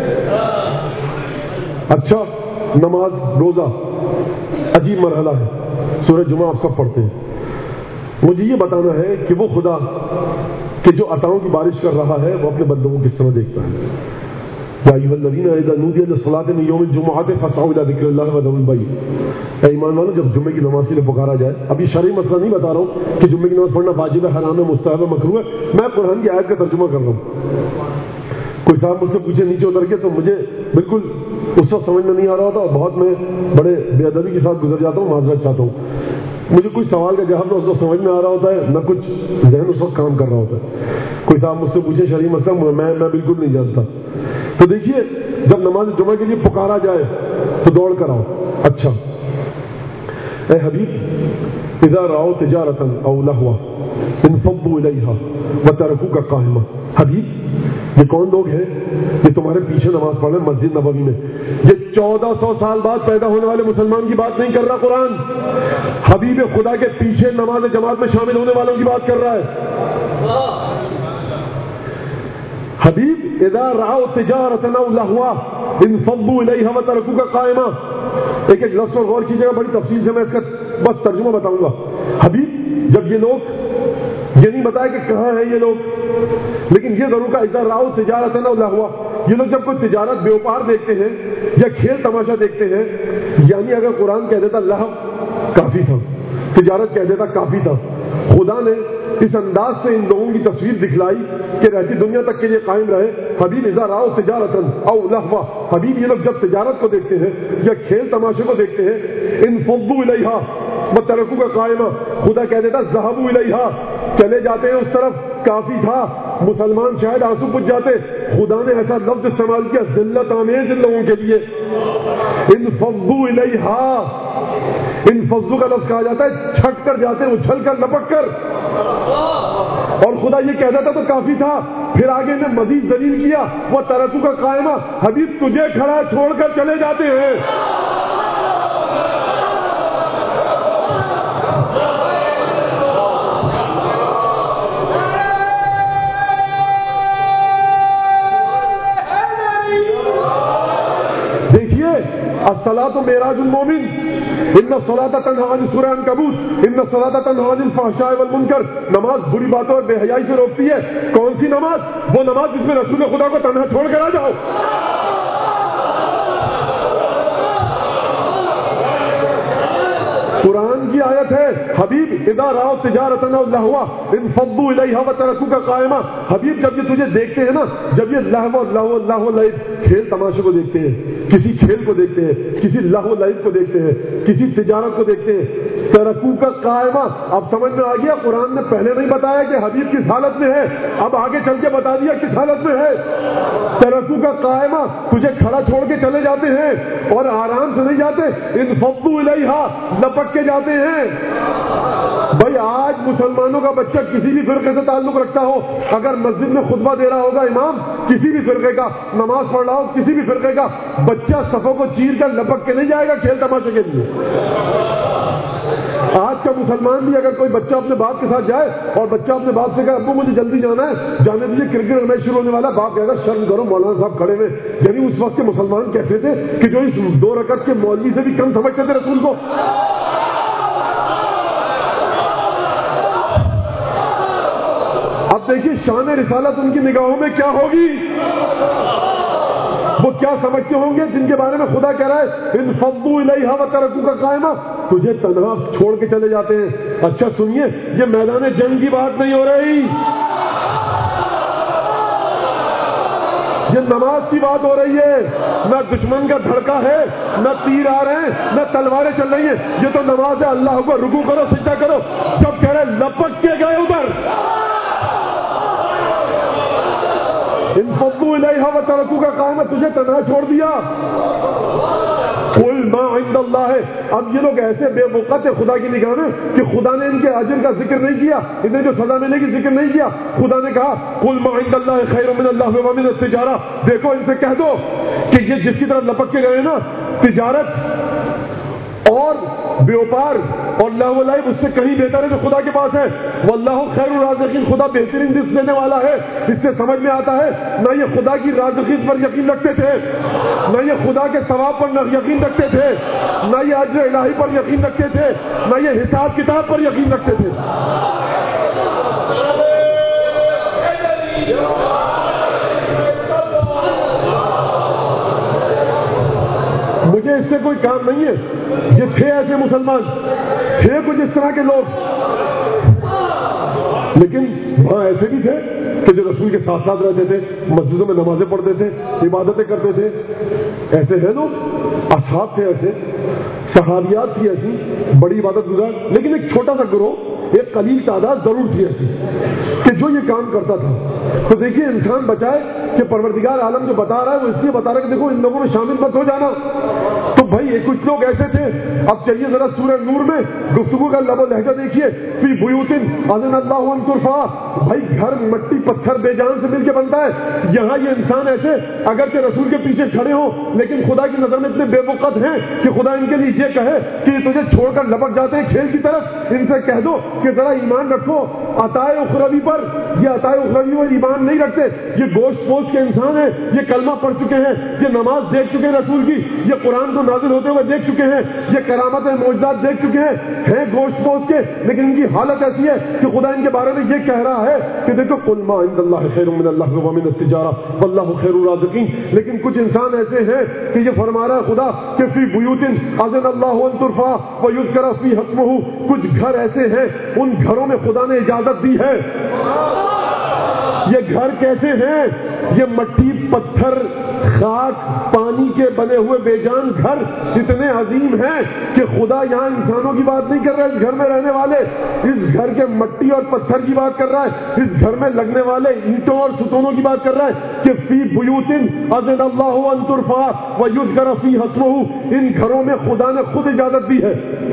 اچھا نماز روزہ عجیب مرحلہ ہے، سورہ جمعہ آپ سب پڑھتے ہیں. مجھے یہ بتانا ہے کہ وہ خدا کہ جو عطاؤں کی بارش کر رہا ہے وہ اپنے بندوں کو کس طرح دیکھتا ہے. یا ایھا الذین اذا نودی للصلاۃ من یوم الجمعۃ فاسعوا الی ذکر اللہ وذروا البیع. اے ایمان والو، جب جمعے کی نماز کے لیے پکارا جائے، اب یہ شرعی مسئلہ نہیں بتا رہا ہوں کہ جمعے کی نماز پڑھنا واجب ہے، حرام ہے، مستحب ہے، مکروہ ہے، میں قرآن کی آیت کا ترجمہ کر رہا ہوں. کوئی صاحب مجھ سے پوچھے نیچے اتر کے تو مجھے بالکل اس وقت سمجھ میں نہیں آ رہا ہوتا، بہت میں بڑے بے ادبی کے ساتھ گزر جاتا ہوں، معذرت چاہتا ہوں. مجھے کوئی سوال کا جواب نہ اس وقت سمجھ میں آ رہا ہوتا ہے نہ کچھ ذہن اس وقت کام کر رہا ہوتا ہے. کوئی صاحب مجھ سے پوچھے شرعی مسئلہ میں بالکل نہیں جانتا. تو دیکھیے جب نماز جمعہ کے لیے پکارا جائے تو دوڑ کر آؤ. اچھا اے حبیب اذا راؤ تجارتا او لہوا انفضوا الیہا وترکوک قائما. حبیب یہ کون لوگ ہیں یہ تمہارے پیچھے نماز پڑھ رہے ہیں مسجد نبوی میں؟ یہ 1400 سال بعد پیدا ہونے والے مسلمان کی بات نہیں کر رہا قرآن، حبیب خدا کے پیچھے نماز جماعت میں شامل ہونے والوں کی بات کر رہا ہے. حبیب اذا رأوا تجارتا او لہوا انفضوا الیہا وترکوک قائما. ایک ایک لفظ پر غور کیجیے گا، بڑی تفصیل سے میں اس کا بس ترجمہ بتاؤں گا. حبیب جب یہ لوگ، یہ نہیں بتایا کہ کہاں ہیں یہ لوگ، لیکن یہ ضرور کا اذا رأوا تجارتا او لہوا، یہ لوگ جب کوئی تجارت بیوپار دیکھتے ہیں یا کھیل تماشا دیکھتے ہیں، یعنی اگر قرآن کہہ دیتا لہو کافی تھا، تجارت کہہ دیتا کافی تھا. خدا نے اس انداز سے ان لوگوں کی تصویر دکھلائی کہ رہتی دنیا تک کے لیے قائم رہے. حبیب اذا رأوا تجارتا او لہوا، حبیب یہ لوگ جب تجارت کو دیکھتے ہیں یا کھیل تماشے کو دیکھتے ہیں، انفضوا الیہا وترکوک قائما، خدا کہہ دیتا ذهبوا الیہا، چلے جاتے ہیں اس طرف، کافی تھا. مسلمان شاید آنسو پوچھ جاتے. خدا نے ایسا لفظ استعمال کیا ذلت آمیز ان لوگوں کے لیے، انفضوا الیہا. انفضوا کا لفظ کہا جاتا ہے چھٹ کر جاتے ہیں، اچھل کر، لپک کر. اور خدا یہ کہہ دیتا تو کافی تھا، پھر آگے نے مزید دلیل کیا وہ ترکوک کا قائمہ، حبیب تجھے کھڑا چھوڑ کر چلے جاتے ہیں. دیکھیے الصلاۃ معراج المومن، ان الصلاۃ تنہی عن سورہ عنکبوت، ان الصلاۃ تنہی عن الفحشاء والمنکر. نماز بری باتوں اور بے حیائی سے روکتی ہے. کون سی نماز؟ وہ نماز جس میں رسول خدا کو تنہا چھوڑ کر آ جاؤ. قرآن کی آیت ہے حبیب اذا رأوا تجارتا او لہوا انفضوا الیہا وترکوک قائما. حبیب جب یہ تجھے دیکھتے ہیں نا، جب یہ لہو لعب کھیل تماشے کو دیکھتے ہیں، کسی کھیل کو دیکھتے ہیں، کسی لہو لعب کو دیکھتے ہیں، کسی تجارت کو دیکھتے ہیں، ترکوک قائما. اب سمجھ میں آ گیا قرآن نے پہلے نہیں بتایا کہ حبیب کس حالت میں ہے، اب آگے چل کے بتا دیا کس حالت میں ہے. ترکوک قائما، تجھے کھڑا چھوڑ کے چلے جاتے ہیں اور آرام سے نہیں جاتے. انفضوا الیہا، لپک کے جاتے ہیں. بھائی آج مسلمانوں کا بچہ کسی بھی فرقے سے تعلق رکھتا ہو، اگر مسجد میں خطبہ دے رہا ہوگا امام کسی بھی فرقے کا، نماز پڑھ رہا ہو کسی بھی فرقے کا، بچہ صفوں کو چیر کر لپک کے نہیں جائے گا کھیل تماشے کے لیے. آج کا مسلمان بھی اگر کوئی بچہ اپنے باپ کے ساتھ جائے اور بچہ اپنے باپ سے کہے ابو مجھے جلدی جانا ہے، جانے دیجیے کرکٹ میچ شروع ہونے والا، باپ کہے گا شرم کرو مولانا صاحب کھڑے ہوئے. یعنی اس وقت کے مسلمان کیسے تھے کہ جو اس 2 رکعت کے مولوی سے بھی کم سمجھتے تھے رسول کو. اب دیکھیے شان رسالت ان کی نگاہوں میں کیا ہوگی، وہ کیا سمجھتے ہوں گے جن کے بارے میں خدا کہہ رہا ہے انفضوا الیہا وترکوک قائما، تجھے تنہا چھوڑ کے چلے جاتے ہیں. اچھا سنیے، یہ میدان جنگ کی بات نہیں ہو رہی، یہ نماز کی بات ہو رہی ہے. نہ دشمن کا دھڑکا ہے، نہ تیر آ رہے ہیں، نہ تلواریں چل رہی ہیں، یہ تو نماز ہے. اللہ کو رکوع کرو سجدہ کرو، جب کہہ رہے لپک کے گئے ادھر. انفضوا الیہا وترکوک قائما، تجھے تنہا چھوڑ دیا. قل ما عند اللہ ہے. اب یہ لوگ ایسے بے وقت ہے خدا کی نگاہ میں کہ خدا نے ان کے اجر کا ذکر نہیں کیا، انہیں جو سزا ملے گی ذکر نہیں کیا. خدا نے کہا قل ما عند اللہ خیر من اللہ ومن التجارہ. دیکھو ان سے کہہ دو کہ یہ جس کی طرف لپک کے گئے نا، تجارت اور بیوپار اور لہو لعب اس سے کہیں بہتر ہے جو خدا کے پاس ہے. واللہ خیر الرازقین، خدا بہترین رزق دینے والا ہے. اس سے سمجھ میں آتا ہے نہ یہ خدا کی رازقیت پر یقین رکھتے تھے، نہ یہ خدا کے ثواب پر یقین رکھتے تھے، نہ یہ اجر الہی پر یقین رکھتے تھے، نہ یہ حساب کتاب پر یقین رکھتے تھے. مجھے اس سے کوئی کام نہیں ہے. یہ تھے ایسے مسلمان، تھے کچھ اس طرح کے لوگ، لیکن وہاں ایسے بھی تھے کہ جو رسول کے ساتھ ساتھ رہتے تھے، مسجدوں میں نمازیں پڑھتے تھے، عبادتیں کرتے تھے. ایسے ہیں لوگ، اصحاب تھے ایسے، صحابیات تھی ایسی بڑی عبادت گزار. لیکن ایک چھوٹا سا گروہ، ایک قلیل تعداد ضرور تھی ایسی کہ جو یہ کام کرتا تھا. تو دیکھیے انسان بچائے کہ پروردگار عالم جو بتا رہا ہے وہ اس لیے بتا رہا ہے کہ دیکھو ان لوگوں میں شامل مت ہو جانا. تو بھائی کچھ لوگ ایسے تھے. اب چلیے ذرا سورہ نور میں گفتگو کا لب و لہجہ دیکھیے. فی بیوت اذن اللہ ان ترفع. بھائی گھر مٹی پتھر بے جان سے مل کے بنتا ہے. یہاں یہ انسان ایسے اگرچہ رسول کے پیچھے کھڑے ہوں لیکن خدا کی نظر میں اتنے بے وقت ہیں کہ خدا ان کے لیے یہ کہے کہ یہ تجھے چھوڑ کر لپک جاتے ہیں کھیل کی طرف. ان سے کہہ دو کہ ذرا ایمان رکھو عطائے اخروی پر. یہ عطائے اخروی پر ایمان نہیں رکھتے. یہ گوشت پوش کے انسان ہیں، یہ کلمہ پڑھ چکے ہیں، یہ نماز دیکھ چکے ہیں رسول کی، یہ قرآن کو نازل ہوتے ہوئے دیکھ چکے ہیں، یہ کرامتیں معجزات دیکھ چکے ہیں گوشت پوش کے. لیکن ان کی حالت ایسی ہے کہ خدا ان کے بارے میں یہ کہہ رہا ہے کہ دیکھو قل ما عند اللہ خیر من اللہ ومن التجارہ واللہ خیر الرازقین. لیکن کچھ انسان ایسے ہیں کہ یہ فرما رہا ہے خدا کہ فی بیوت اذن اللہ ان ترفع ویذکر فیہا اسمہ. کچھ گھر ایسے ہیں ان گھروں میں خدا نے اجازت دی ہے. یہ گھر کیسے ہیں؟ یہ مٹی پتھر خاک پانی کے بنے ہوئے بے جان گھر اتنے عظیم ہیں کہ خدا یہاں انسانوں کی بات نہیں کر رہا ہے اس گھر میں رہنے والے، اس گھر کے مٹی اور پتھر کی بات کر رہا ہے، اس گھر میں لگنے والے اینٹوں اور ستونوں کی بات کر رہا ہے کہ فی بیوت اذن اللہ ان ترفع ویذکر فیہا اسمہ. ان گھروں میں خدا نے خود اجازت دی ہے.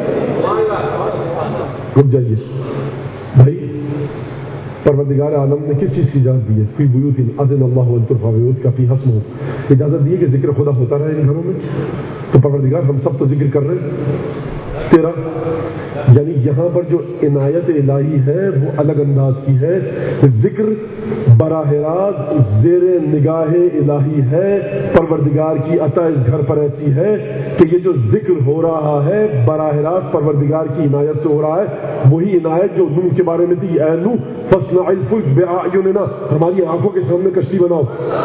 رک جائیے بھائی، پروردگار عالم نے کس چیز کی اجازت دی ہے؟ فی بیوت اذن اللہ ان ترفع ویذکر فیہا اسمہ. اجازت دی ہے کہ ذکر خدا ہوتا رہے ان گھروں میں. تو پروردگار ہم سب تو ذکر کر رہے ہیں تیرا، یعنی یہاں پر جو عنایت الہی ہے وہ الگ انداز کی ہے. ذکر براہ راست زیر نگاہ الہی ہے. پروردگار کی عطا اس گھر پر ایسی ہے کہ یہ جو ذکر ہو رہا ہے براہ راست پروردگار کی عنایت سے ہو رہا ہے. وہی عنایت جو نوح کے بارے میں تھی، اے نوح فاصنع الفلک بأعیننا، ہماری آنکھوں کے سامنے کشتی بناؤ.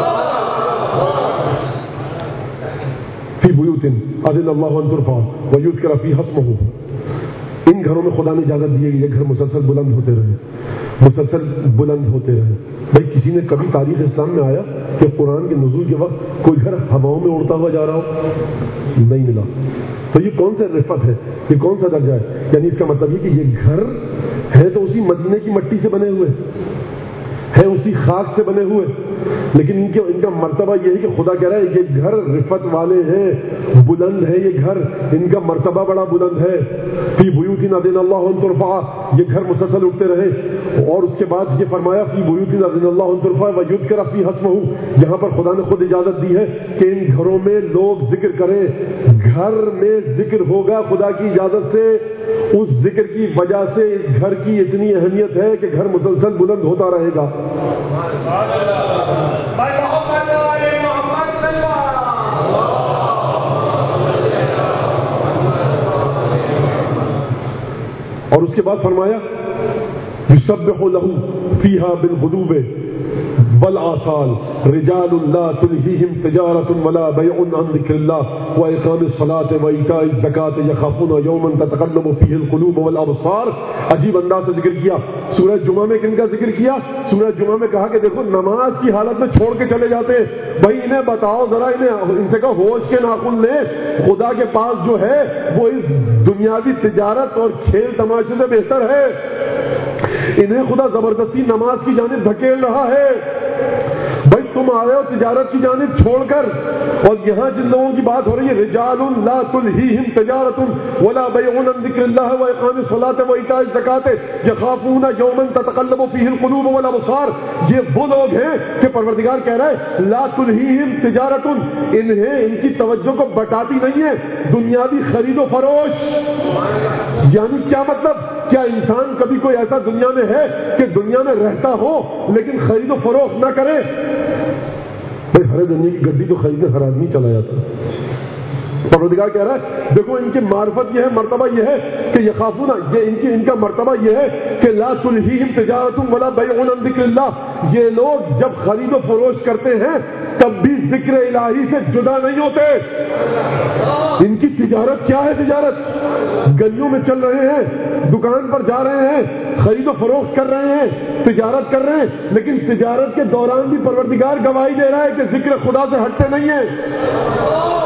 فی بیوت اذن اللہ ان ترفع ویذکر فیہا اسمہ. ان گھروں میں خدا نے اجازت دی ہے کہ یہ گھر مسلسل بلند ہوتے رہے. مسلسل بلند ہوتے رہے. بھائی کسی نے کبھی تاریخ اسلام میں آیا کہ قرآن کے نزول کے وقت کوئی گھر ہواؤں میں اڑتا ہوا جا رہا ہو؟ نہیں ملا. تو یہ کون سا رفت ہے، یہ کون سا درجہ ہے؟ یعنی اس کا مطلب یہ کہ یہ گھر ہے تو اسی مدینے کی مٹی سے بنے ہوئے ہے، اسی خاک سے بنے ہوئے، لیکن ان کا مرتبہ یہ ہے کہ خدا کہہ رہا ہے یہ گھر رفت والے ہیں، بلند ہے یہ گھر، ان کا مرتبہ بڑا بلند ہے. فی بیوت اذن اللہ ان ترفع، یہ گھر مسلسل اٹھتے رہے. اور اس کے بعد یہ فرمایا فی بیوت اذن اللہ ان ترفع ویذکر فیہا اسمہ، یہاں پر خدا نے خود اجازت دی ہے کہ ان گھروں میں لوگ ذکر کریں. گھر میں ذکر ہوگا خدا کی اجازت سے. اس ذکر کی وجہ سے اس گھر کی اتنی اہمیت ہے کہ گھر مسلسل بلند ہوتا رہے گا. اور اس کے بعد فرمایا یسبح لہ فیہا بالغدو والآصال رجال لا تلہیہم تجارۃ ولا بیع عن ذکر اللہ واقام الصلاۃ وایتاء الزکاۃ یخافون یوما تتقلب فیہ القلوب والابصار. عجیب انداز سے ذکر کیا. سورہ جمعہ میں کن کا ذکر کیا؟ سورہ جمعہ میں کہا کہ دیکھو نماز کی حالت میں چھوڑ کے چلے جاتے ہیں. بھائی انہیں بتاؤ ذرا، ان سے کہو ہوش کے ناخن لیں. خدا کے پاس جو ہے وہ اس دنیاوی تجارت اور کھیل تماشے سے بہتر ہے. انہیں خدا زبردستی نماز کی جانب دھکیل رہا ہے. بھائی تم آ رہے ہو تجارت کی جانب چھوڑ کر، اور یہاں جن لوگوں کی بات ہو رہی ہے رجال لا تلہیہم تجارۃ ولا بیع عن ذکر اللہ واقام الصلاۃ وایتاء الزکاۃ یخافون یوما تتقلب فیہ القلوب والابصار، یہ وہ لوگ ہیں کہ پروردگار کہہ رہا ہے لا تلہیہم تجارۃ، انہیں ان کی توجہ کو بٹاتی نہیں ہے دنیاوی خرید و فروش. یعنی کیا مطلب؟ کیا انسان کبھی کوئی ایسا دنیا میں ہے کہ دنیا میں رہتا ہو لیکن خرید و فروخت نہ کرے؟ بھائی ہر دنیا کی گڈی تو خریدنے ہر آدمی چلا جاتا ہے. پروردگار کہہ رہا ہے دیکھو ان کی معرفت یہ ہے، مرتبہ یہ ہے کہ یخافون، یہ ان کا مرتبہ یہ ہے کہ لا تلہیہم تجارۃ ولا بیع عن ذکر اللہ. یہ لوگ جب خرید و فروش کرتے ہیں تب بھی ذکر الہی سے جدا نہیں ہوتے. ان کی تجارت کیا ہے؟ تجارت گلیوں میں چل رہے ہیں، دکان پر جا رہے ہیں، خرید و فروخت کر رہے ہیں، تجارت کر رہے ہیں، لیکن تجارت کے دوران بھی پروردگار گواہی دے رہا ہے کہ ذکر خدا سے ہٹتے نہیں ہیں.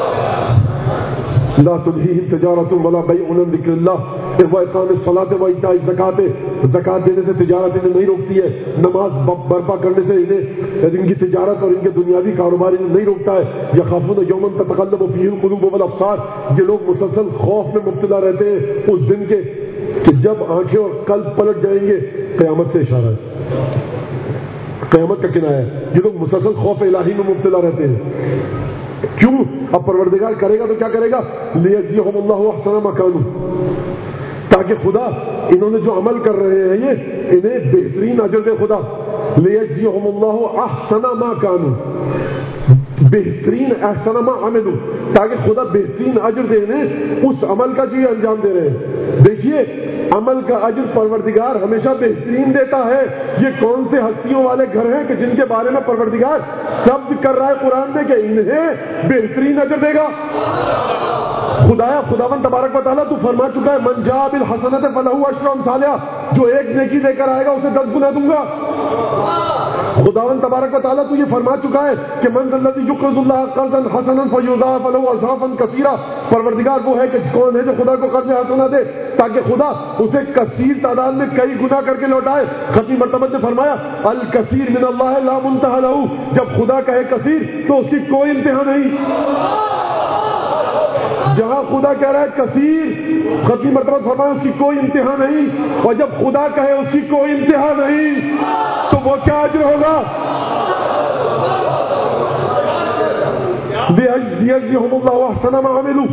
لا تلہیہم تجارۃ ولا بیع عن ذکر اللہ واقام الصلاۃ وایتاء الزکاۃ، زکات دینے سے تجارت انہیں نہیں روکتی ہے، نماز برپا کرنے سے انہیں ان کی تجارت اور ان کے دنیاوی کاروبار انہیں نہیں روکتا ہے. یخافون یوما تتقلب فیہ القلوب والابصار، یہ لوگ مسلسل خوف میں مبتلا رہتے ہیں اس دن کے کہ جب آنکھیں اور قلب پلٹ جائیں گے. قیامت سے اشارہ ہے، قیامت کا کنایہ ہے. یہ لوگ مسلسل خوف الہی میں مبتلا رہتے ہیں. کیوں؟ اب پروردگار کرے گا تو کیا کرے گا؟ لیجزیہم اللہ احسن ما کانوا، تاکہ خدا انہوں نے جو عمل کر رہے ہیں یہ انہیں بہترین اجر دے. خدا لیجزیہم اللہ احسن ما کانوا، بہترین احسن ما عملوا، تاکہ خدا بہترین اجر دے انہیں اس عمل کا جو یہ انجام دے رہے ہیں. دیکھیے عمل کا اجر پروردگار ہمیشہ بہترین دیتا ہے. یہ کون سے ہستیوں والے گھر ہیں کہ جن کے بارے میں پروردگار شبد کر رہا ہے قرآن میں کہ انہیں بہترین اجر دے گا. خداوند تبارک و تعالیٰ تو فرما چکا ہے من جاء بالحسنۃ فلہ عشر امثالہا، جو ایک نیکی لے کر آئے گا اسے 10 گنا دوں گا. خداوند تبارک و تعالیٰ تو یہ فرما چکا ہے کہ من ذا الذی یقرض اللہ قرضا حسنا فیضاعف له اضعافا کثیرا، پروردگار وہ ہے کہ کون ہے جو خدا کو قرض حسنہ دے تاکہ خدا اسے کثیر تعداد میں کئی گنا کر کے لوٹائے. ختمی مرتبہ نے فرمایا الکثیر من اللہ لا منتہا لہ، جب خدا کہے کثیر تو اس کی کوئی انتہا نہیں. جہاں خدا کہہ رہا ہے کثیر، ختمی مرتبہ فرمایا اس کی کوئی انتہا نہیں، اور جب خدا کہے اس کی کوئی انتہا نہیں تو وہ کیا اجر ہوگا؟ لیجزیہم اللہ احسن ما عملوا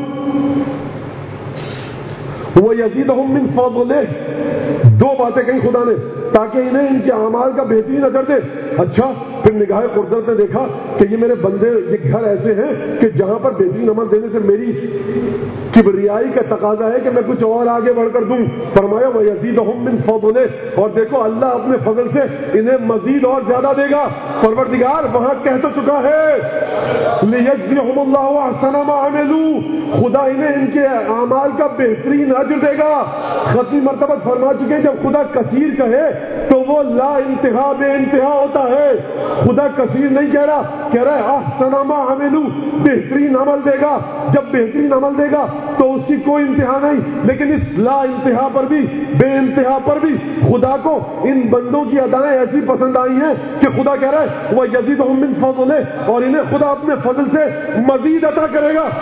ویزیدہم من فضلہ. 2 باتیں کہیں خدا نے تاکہ انہیں ان کے اعمال کا بہترین اجر دے. اچھا پھر نگاہ قدرت نے دیکھا کہ یہ میرے بندے یہ گھر ایسے ہیں کہ جہاں پر بہترین عمل دینے سے میری کبریائی کا تقاضا ہے کہ میں کچھ اور آگے بڑھ کر دوں. فرمایا وَيَزِيدُهُم مِّن فَضْلِهِ، اور دیکھو اللہ اپنے فضل سے انہیں مزید اور زیادہ دے گا. پروردگار وہاں کہہ تو چکا ہے لِيَجْزِيَهُمُ اللَّهُ أَحْسَنَ مَا عَمِلُوا، خدا انہیں ان کے اعمال کا بہترین اجر دے گا. ختمی مرتبہ فرما چکے جب خدا کثیر کہے تو وہ لا انتہا بے انتہا ہوتا ہے. خدا کثیر نہیں کہہ رہا ہے احسن ما عملوا، بہترین عمل دے گا. جب بہترین عمل دے گا تو اس کی کوئی انتہا نہیں. لیکن اس لا انتہا پر بھی، بے انتہا پر بھی خدا کو ان بندوں کی ادائیں ایسی پسند آئی ہیں کہ خدا کہہ رہا ہے وہ یزیدہم من فضلہ، اور انہیں خدا اپنے فضل سے مزید عطا کرے گا.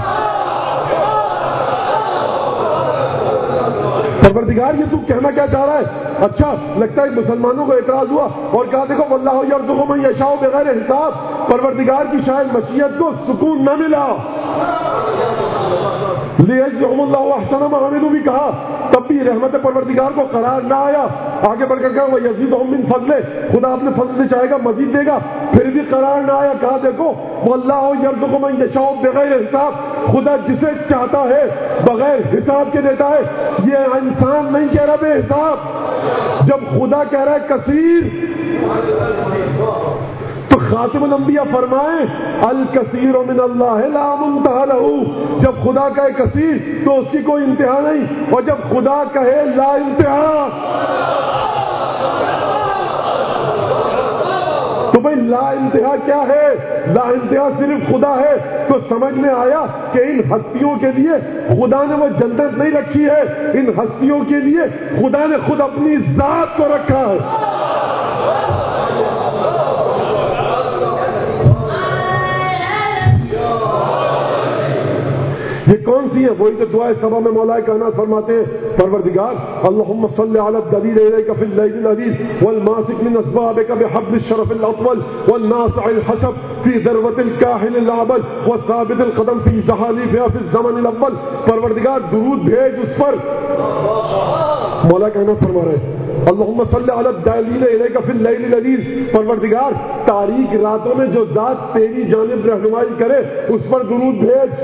پروردگار یہ تو کہنا کیا چاہ رہا ہے؟ اچھا لگتا ہے مسلمانوں کو اعتراض ہوا اور کہا دیکھو واللہ یرزق من یشاء بغیر حساب. پروردگار کی شاید مشیت کو سکون نہ ملا، لیجزیہم اللہ احسن ما عملوا بھی کہا، تب بھی رحمت پروردگار کو قرار نہ آیا. آگے بڑھ کر کہا وہ یزیدہم من فضلہ، خدا اپنے فضل سے چاہے گا مزید دے گا، پھر بھی قرار نہ آیا. کہا دیکھو واللہ یرزق من یشاء بغیر حساب، خدا جسے چاہتا ہے بغیر حساب کے دیتا ہے. یہ انسان نہیں کہہ رہا بے حساب. جب خدا کہہ رہا ہے کثیر تو خاتم الانبیاء فرمائیں الکثیر من اللہ لا منتہا لہ. جب خدا کہے کثیر تو اس کی کوئی انتہا نہیں، اور جب خدا کہے لا انتہا تو بھئی لا انتہا کیا ہے؟ لا انتہا صرف خدا ہے. تو سمجھ میں آیا کہ ان ہستیوں کے لیے خدا نے وہ جنت نہیں رکھی ہے، ان ہستیوں کے لیے خدا نے خود اپنی ذات کو رکھا ہے. یہ کون سی ہیں؟ وہی تو دعائے صبا میں مولا کائنات فرماتے ہیں پروردگار اللہم صلی علی الدلیل الیک فی اللیل العلیل والماسک من اسبابک بحبل الشرف الاطول والناصع الحسب فی ذروة الکاہل الاعبل والثابت القدم فی زحالیفها فی الزمن الاول. پروردگار درود بھیج اس پر. مولا کائنات فرما رہے ہیں اللہم صلی علی الدلیل الیک فی اللیل العلیل. پروردگار تاریک راتوں میں جو ذات تیری جانب رہنمائی کرے اس پر درود بھیج.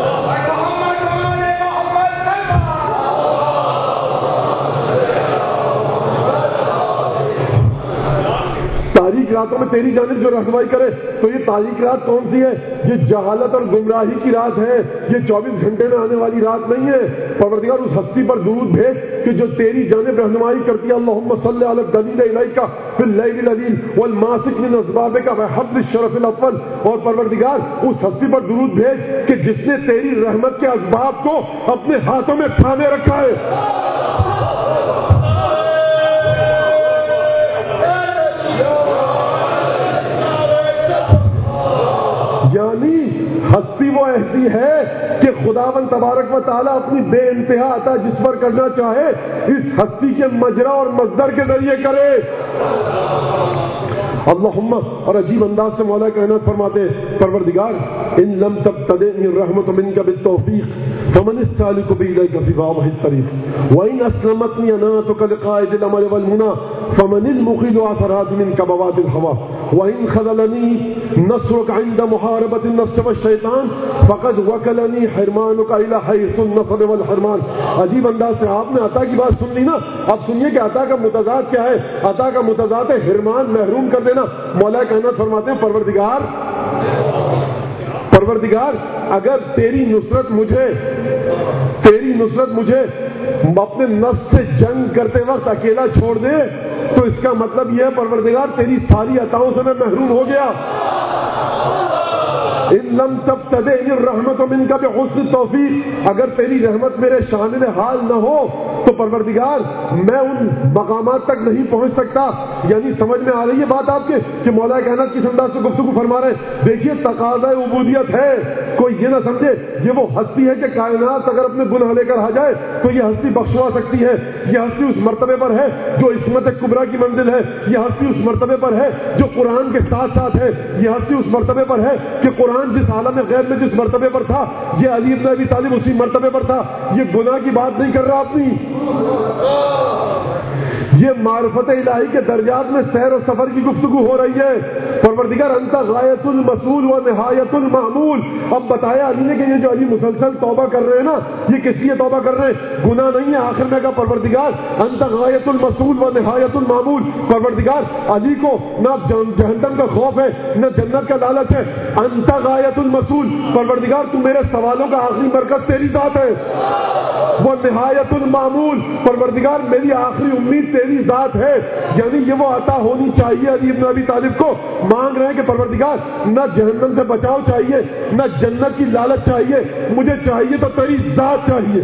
تاریک راتوں میں تیری جانب جو رہنمائی کرے، تو یہ تاریک رات کون سی ہے؟ یہ جہالت اور گمراہی کی رات ہے، یہ 24 گھنٹے میں آنے والی رات نہیں ہے. پروردگار اس ہستی پر درود بھیج کہ جو تیری جانب رہنمائی کرتی ہے. اللہم صلی علی الدلیل الیک فی اللیل العلیل والماسک من اسبابک بحبل الشرف الاطول. اور پروردگار اس ہستی پر درود بھیج کہ جس نے تیری رحمت کے اسباب کو اپنے ہاتھوں میں تھامے رکھا ہے. یعنی ہستی وہ ایسی ہے کہ خداوند تبارک و تعالیٰ اپنی بے انتہا عطا جس پر کرنا چاہے اس ہستی کے مجرا اور مصدر کے ذریعے کرے. اللہم، اور عجیب انداز سے مولا کائنات فرماتے پروردگار ان لم تبتدئنی الرحمت منک بالتوفیق فمن السالک بالیک فی واضح الطریق وان اسلمتنی اناتک لقائد الامل والمنى فمن المخیل عثرات منک بواد الهوى وان خذلنی نصرک عند محاربت النفس والشیطان فقد وکلنی حرمانک الی حیث النصب والحرمان. عجیب انداز سے آپ نے عطا کی بات سن لی نا. اب سنیے کہ عطا کا متضاد کیا ہے. عطا کا متضاد ہے حرمان، محروم کر دینا. مولا کائنات فرماتے ہیں پروردگار اگر تیری نصرت مجھے اپنے نفس سے جنگ کرتے وقت اکیلا چھوڑ دے تو اس کا مطلب یہ ہے پروردگار تیری ساری عطاؤں سے میں محروم ہو گیا. ان لم تبتدئنی الرحمت منک بحسن التوفیق، اگر تیری رحمت میرے شامل حال نہ ہو تو پروردگار میں ان مقامات تک نہیں پہنچ سکتا. یعنی سمجھ میں آ رہی ہے بات آپ کے کہ مولا کائنات کس انداز سے گفتگو فرما رہے ہیں. دیکھیے تقاضۂ عبودیت ہے. کوئی یہ نہ سمجھے یہ وہ ہستی ہے کہ کائنات اگر اپنے گناہ لے کر آ جائے تو یہ ہستی بخشوا سکتی ہے. یہ ہستی اس مرتبے پر ہے جو عصمت کبریٰ کی منزل ہے. یہ ہستی اس مرتبے پر ہے جو قرآن کے ساتھ ساتھ ہے. یہ ہستی اس مرتبے پر ہے کہ قرآن جس عالم غیب میں جس مرتبے پر تھا یہ علی بن ابی طالب اسی مرتبے پر تھا. یہ گناہ کی بات نہیں کر رہا اپنی، یہ معرفت الہی کے درجات میں سیر و سفر کی گفتگو ہو رہی ہے. پروردگار انت غایت المسئول و نہایت المعمول. اب بتایا علی نے کہ یہ جو علی مسلسل توبہ کر رہے ہیں نا یہ کس لیے توبہ کر رہے ہیں؟ گناہ نہیں ہے. آخر میں کہا پروردگار انت غایت المسئول و نہایت المعمول. پروردگار علی کو نہ جہنم کا خوف ہے نہ جنت کا لالچ ہے. انت غایت المسئول. پروردگار تو میرے سوالوں کا آخری مرکز تیری ذات ہے. وہ نہایت المعمول. پروردگار میری آخری امید میری ذات ہے. یعنی یہ وہ عطا ہونی چاہیے علی بن ابی طالب کو. مانگ رہے ہیں کہ پروردگار نہ جہنم سے بچاؤ چاہیے نہ جنت کی لالچ چاہیے, مجھے چاہیے تو تیری ذات چاہیے.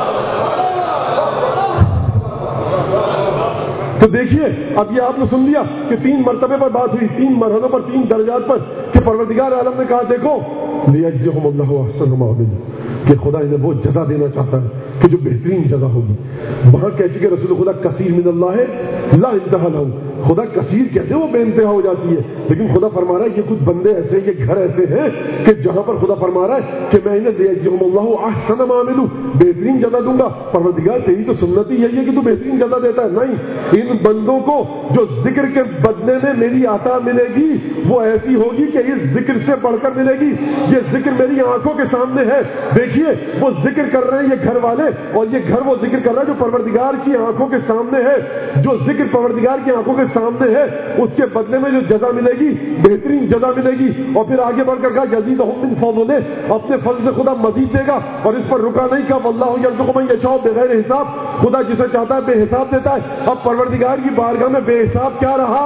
تو دیکھیے اب یہ آپ نے سن لیا کہ 3 مرتبے پر بات ہوئی, 3 مرحلوں پر, 3 درجات پر, کہ پروردگار عالم نے کہا دیکھو لیجزیہم اللہ احسن ما عملوا, کہ خدا انہیں وہ جزا دینا چاہتا ہے کہ جو بہترین جزا ہوگی. وہاں کہتی کہ رسول خدا کثیر من اللہ ہے لا انتہا لہ, خدا کثیر کہتے ہیں وہ بے انتہا ہو جاتی ہے, لیکن خدا فرما رہا ہے کہ کچھ بندے ایسے, یہ گھر ایسے ہیں کہ جہاں پر خدا فرما رہا ہے کہ میں انہیں لیجزیہم اللہ احسن ما عملوا, بہترین جزا دوں گا. پروردگار تیری تو سنت ہی یہی ہے کہ تو بہترین جزا دیتا ہے. نہیں, ان بندوں کو جو ذکر کے بدلے میں میری عطا ملے گی وہ ایسی ہوگی کہ اس ذکر سے بڑھ کر ملے گی. یہ ذکر میری آنکھوں کے سامنے ہے. دیکھیے وہ ذکر کر رہے ہیں یہ گھر والے, اور یہ گھر وہ ذکر کر رہا ہے جو پروردگار کی آنکھوں کے سامنے ہے. جو ذکر پروردگار کی آنکھوں کے سامنے ہے اس کے بدلے میں جو جزا ملے گی بہترین جزا ملے گی. اور پھر آگے بڑھ کر کہا یزیدہم من فضلہ, اپنے فضل سے خدا مزید دے گا. اور اس پر رکا نہیں, کہا واللہ یرزق من یشاء بغیر حساب, خدا جسے چاہتا ہے بے حساب دیتا ہے. اب پروردگار کی بارگاہ میں بے حساب کیا رہا.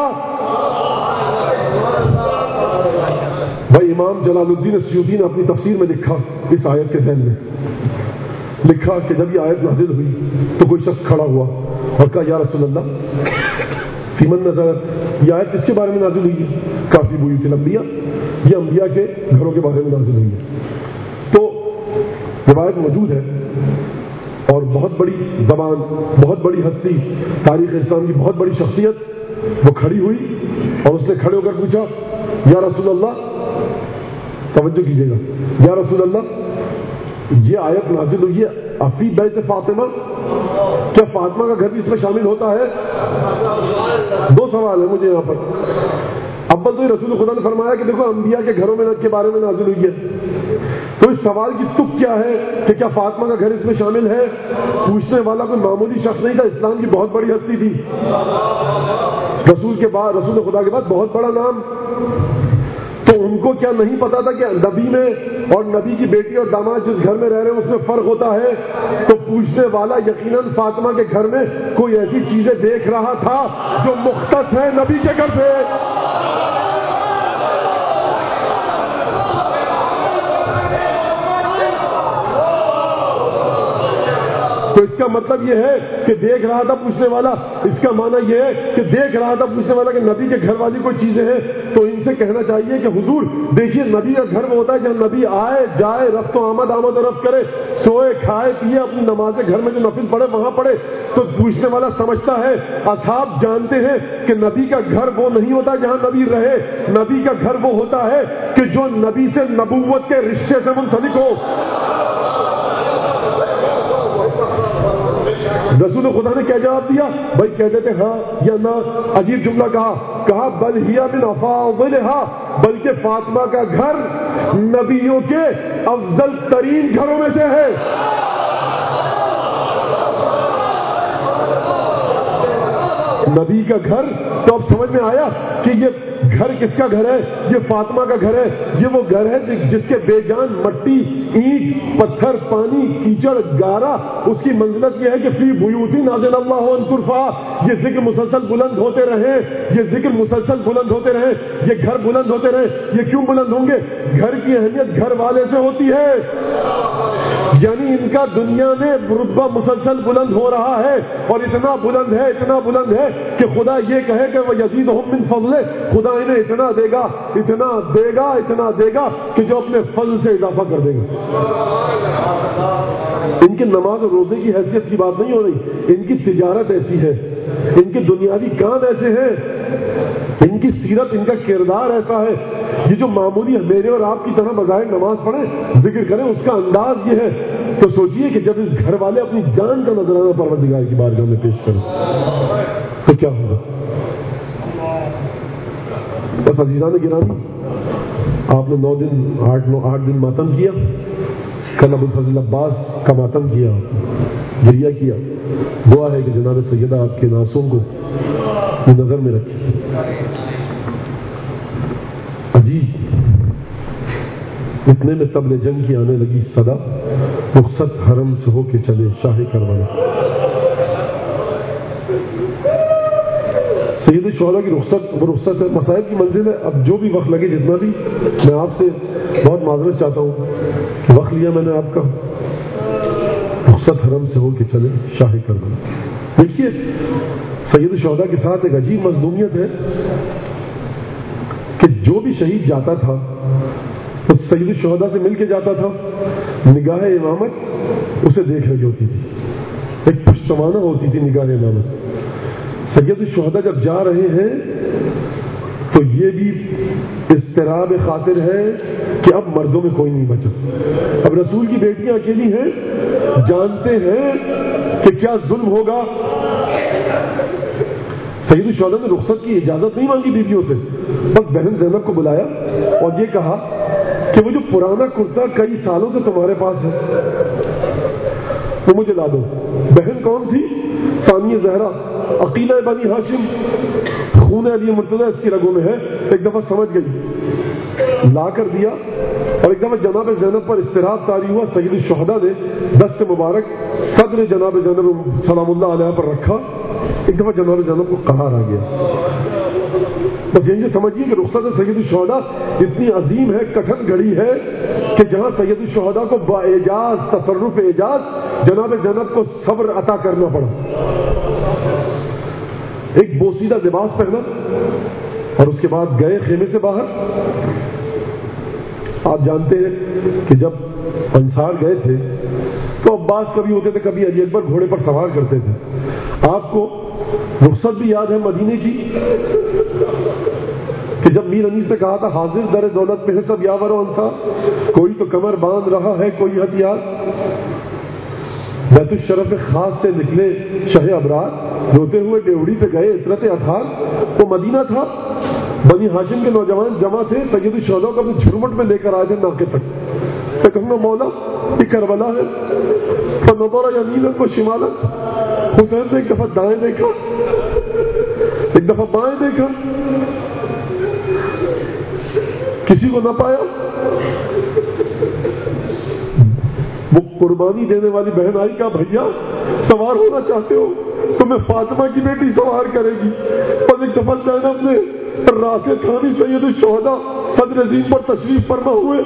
بھائی امام جلال الدین سیوطی نے اپنی تفسیر میں لکھا, اس آیت کے ذہن میں لکھا کہ جب یہ آیت نازل ہوئی تو کوئی شخص کھڑا ہوا اور کہا یا رسول اللہ فی من نزلت, یہ آیت کس کے بارے میں نازل ہوئی ہے؟ کافی بیوت الانبیاء, یہ انبیاء کے گھروں کے بارے میں نازل ہوئی ہے. تو روایت موجود ہے اور بہت بڑی زبان, بہت بڑی ہستی, تاریخ اسلام کی بہت بڑی شخصیت وہ کھڑی ہوئی اور اس نے کھڑے ہو کر پوچھا یا رسول اللہ, توجہ کیجیے گا, یا رسول اللہ یہ آیت نازل ہوئی ہے افی بیت فاطمہ, کیا فاطمہ کا گھر بھی اس میں شامل ہوتا ہے؟ 2 سوال ہیں مجھے یہاں پر. اول تو یہ رسول خدا نے فرمایا کہ دیکھو انبیاء کے گھروں میں کے بارے میں نازل ہوئی ہے, تو اس سوال کی تک کیا ہے کہ کیا فاطمہ کا گھر اس میں شامل ہے؟ پوچھنے والا کوئی معمولی شخص نہیں تھا, اسلام کی بہت بڑی ہستی تھی, رسول خدا کے بعد بہت بڑا نام. تو ان کو کیا نہیں پتا تھا کہ نبی میں اور نبی کی بیٹی اور داماد جس گھر میں رہ رہے ہیں اس میں فرق ہوتا ہے؟ تو پوچھنے والا یقیناً فاطمہ کے گھر میں کوئی ایسی چیزیں دیکھ رہا تھا جو مختص ہے نبی کے گھر سے. تو اس کا مطلب یہ ہے کہ دیکھ رہا تھا پوچھنے والا, اس کا معنی یہ ہے کہ دیکھ رہا تھا پوچھنے والا کہ نبی کے گھر والی کوئی چیزیں ہیں. تو ان سے کہنا چاہیے کہ حضور دیکھیے نبی کا گھر وہ ہوتا ہے جہاں نبی آئے جائے, رفت و آمد و رفت کرے, سوئے کھائے پیے, اپنی نمازیں گھر میں جو نفل پڑھے وہاں پڑھے. تو پوچھنے والا سمجھتا ہے, اصحاب جانتے ہیں کہ نبی کا گھر وہ نہیں ہوتا جہاں نبی رہے, نبی کا گھر وہ ہوتا ہے کہ جو نبی سے نبوت کے رشتے سے منسلک ہو. رسول خدا نے کیا جواب دیا؟ بھائی کہتے تھے ہاں یا نہ. عجیب جملہ کہا بل ہی من افاضلھا, بلکہ فاطمہ کا گھر نبیوں کے افضل ترین گھروں میں سے ہے. نبی کا گھر, تو اب سمجھ میں آیا کہ یہ گھر کس کا گھر ہے؟ یہ فاطمہ کا گھر ہے. یہ وہ گھر ہے جس کے بے جان مٹی, اینٹ, پتھر, پانی, کیچڑ, گارا, اس کی منزلت یہ ہے کہ فی بیوتی نازل اللہ ان ترفع, یہ ذکر مسلسل بلند ہوتے رہے, یہ ذکر مسلسل بلند ہوتے رہے, یہ گھر بلند ہوتے رہے. یہ کیوں بلند ہوں گے؟ گھر کی اہمیت گھر والے سے ہوتی ہے. یعنی ان کا دنیا میں رتبہ مسلسل بلند ہو رہا ہے, اور اتنا بلند ہے کہ خدا یہ کہے کہ وہ یزیدہم من فضلہ, خدا انہیں اتنا دے گا کہ جو اپنے فضل سے اضافہ کر دے گا. ان کی نماز اور روزے کی حیثیت کی بات نہیں ہو رہی, ان کی تجارت ایسی ہے, ان کے دنیاوی کام ایسے ہیں, ان کی سیرت, ان کا کردار ایسا ہے. یہ جو معمولی میرے اور آپ کی طرح بظاہر نماز پڑھیں, ذکر کریں, اس کا انداز یہ ہے. تو سوچئے کہ جب اس گھر والے اپنی جان کا نذرانہ پروردگار کی بارگاہ میں پیش کریں تو کیا ہوگا؟ بس عزیزان گرامی, آپ نے 8 دن ماتم کیا. کل ابوالفضل عباس کا ماتم کیا, گریہ کیا. دعا ہے کہ جناب سیدہ آپ کے ناسوں کو نظر میں رکھیں. عجیب, اتنے میں طبل جنگ کی آنے لگی صدا, رخصت حرم سے ہو کے چلے شاہ کربلا. سید الشہداء کی رخصت وہ رخصت ہے، مصائب کی منزل ہے. اب جو بھی وقت لگے جتنا بھی، میں آپ سے بہت معذرت چاہتا ہوں، وقت لیا میں نے آپ کا، رخصت حرم سے ہو کے چلے شاہ کربلا. دیکھیے سید الشہداء کے ساتھ ایک عجیب مظلومیت ہے کہ جو بھی شہید جاتا تھا وہ سید الشہداء سے مل کے جاتا تھا، نگاہ امامت اسے دیکھ رہی ہوتی تھی، ایک پشتوانہ ہوتی تھی نگاہ امامت. سید الشہداء جب جا رہے ہیں تو یہ بھی اضطراب خاطر ہے کہ اب مردوں میں کوئی نہیں بچا، اب رسول کی بیٹیاں اکیلی ہیں، جانتے ہیں کہ کیا ظلم ہوگا. سید الشہداء نے رخصت کی اجازت نہیں مانگی بیویوں سے، بس بہن زینب کو بلایا اور یہ کہا کہ وہ جو پرانا کرتا کئی سالوں سے تمہارے پاس ہے وہ مجھے لا دو. بہن کون تھی؟ ثانیہ زہرا، عقیلہ بنی ہاشم، خون علی مرتضی اس کی رگوں میں ہے. ایک دفعہ سمجھ گئی، لا کر دیا. اور ایک دفعہ جناب زینب پر اضطراب طاری ہوا، سید الشہداء نے دست مبارک صدر جناب زینب سلام اللہ علیہ پر رکھا. ایک دفعہ جناب زینب کو قرار آ گیا. بس یہی سمجھیے کہ رخصت سید الشہداء اتنی عظیم ہے، کٹھن گھڑی ہے کہ جہاں سید الشہداء کو با اعجاز تصرف اعجاز جناب زینب کو صبر عطا کرنا پڑا. ایک بوسیدہ لباس پہنا اور اس کے بعد گئے خیمے سے باہر. آپ جانتے ہیں کہ جب انصار گئے تھے تو عباس کبھی ہوتے تھے، کبھی علی اکبر گھوڑے پر سوار کرتے تھے. آپ کو رخصت بھی یاد ہے مدینے کی کہ جب میر انیس نے کہا تھا حاضر در دولت میں ہے سب یاور و انصار، کوئی تو کمر باندھ رہا ہے کوئی ہتھیار. بیت الشرف خاص سے نکلے شہ ابرار، روتے ہوئے ڈیوڑی پہ گئے عطرت اطہار. وہ مدینہ تھا، بنی ہاشم کے نوجوان جمع تھے، سید الشہداء کو اپنے جھرمٹ میں لے کر آئے تھے ناقے تک. میں کہوں گا مولا یہ کربلا ہے. فنظر یمینا و شمالا، حسین نے ایک دفعہ دائیں دیکھا، ایک دفعہ بائیں دیکھا، کسی کو نہ پایا. وہ قربانی دینے والی بہن آئی، کہا بھیا سوار ہونا چاہتے ہو تو میں فاطمہ کی بیٹی سوار کرے گی. اور ایک دفعہ زینب نے راسے تھانی سید الشہداء صدر عظیم پر تشریف فرما ہوئے.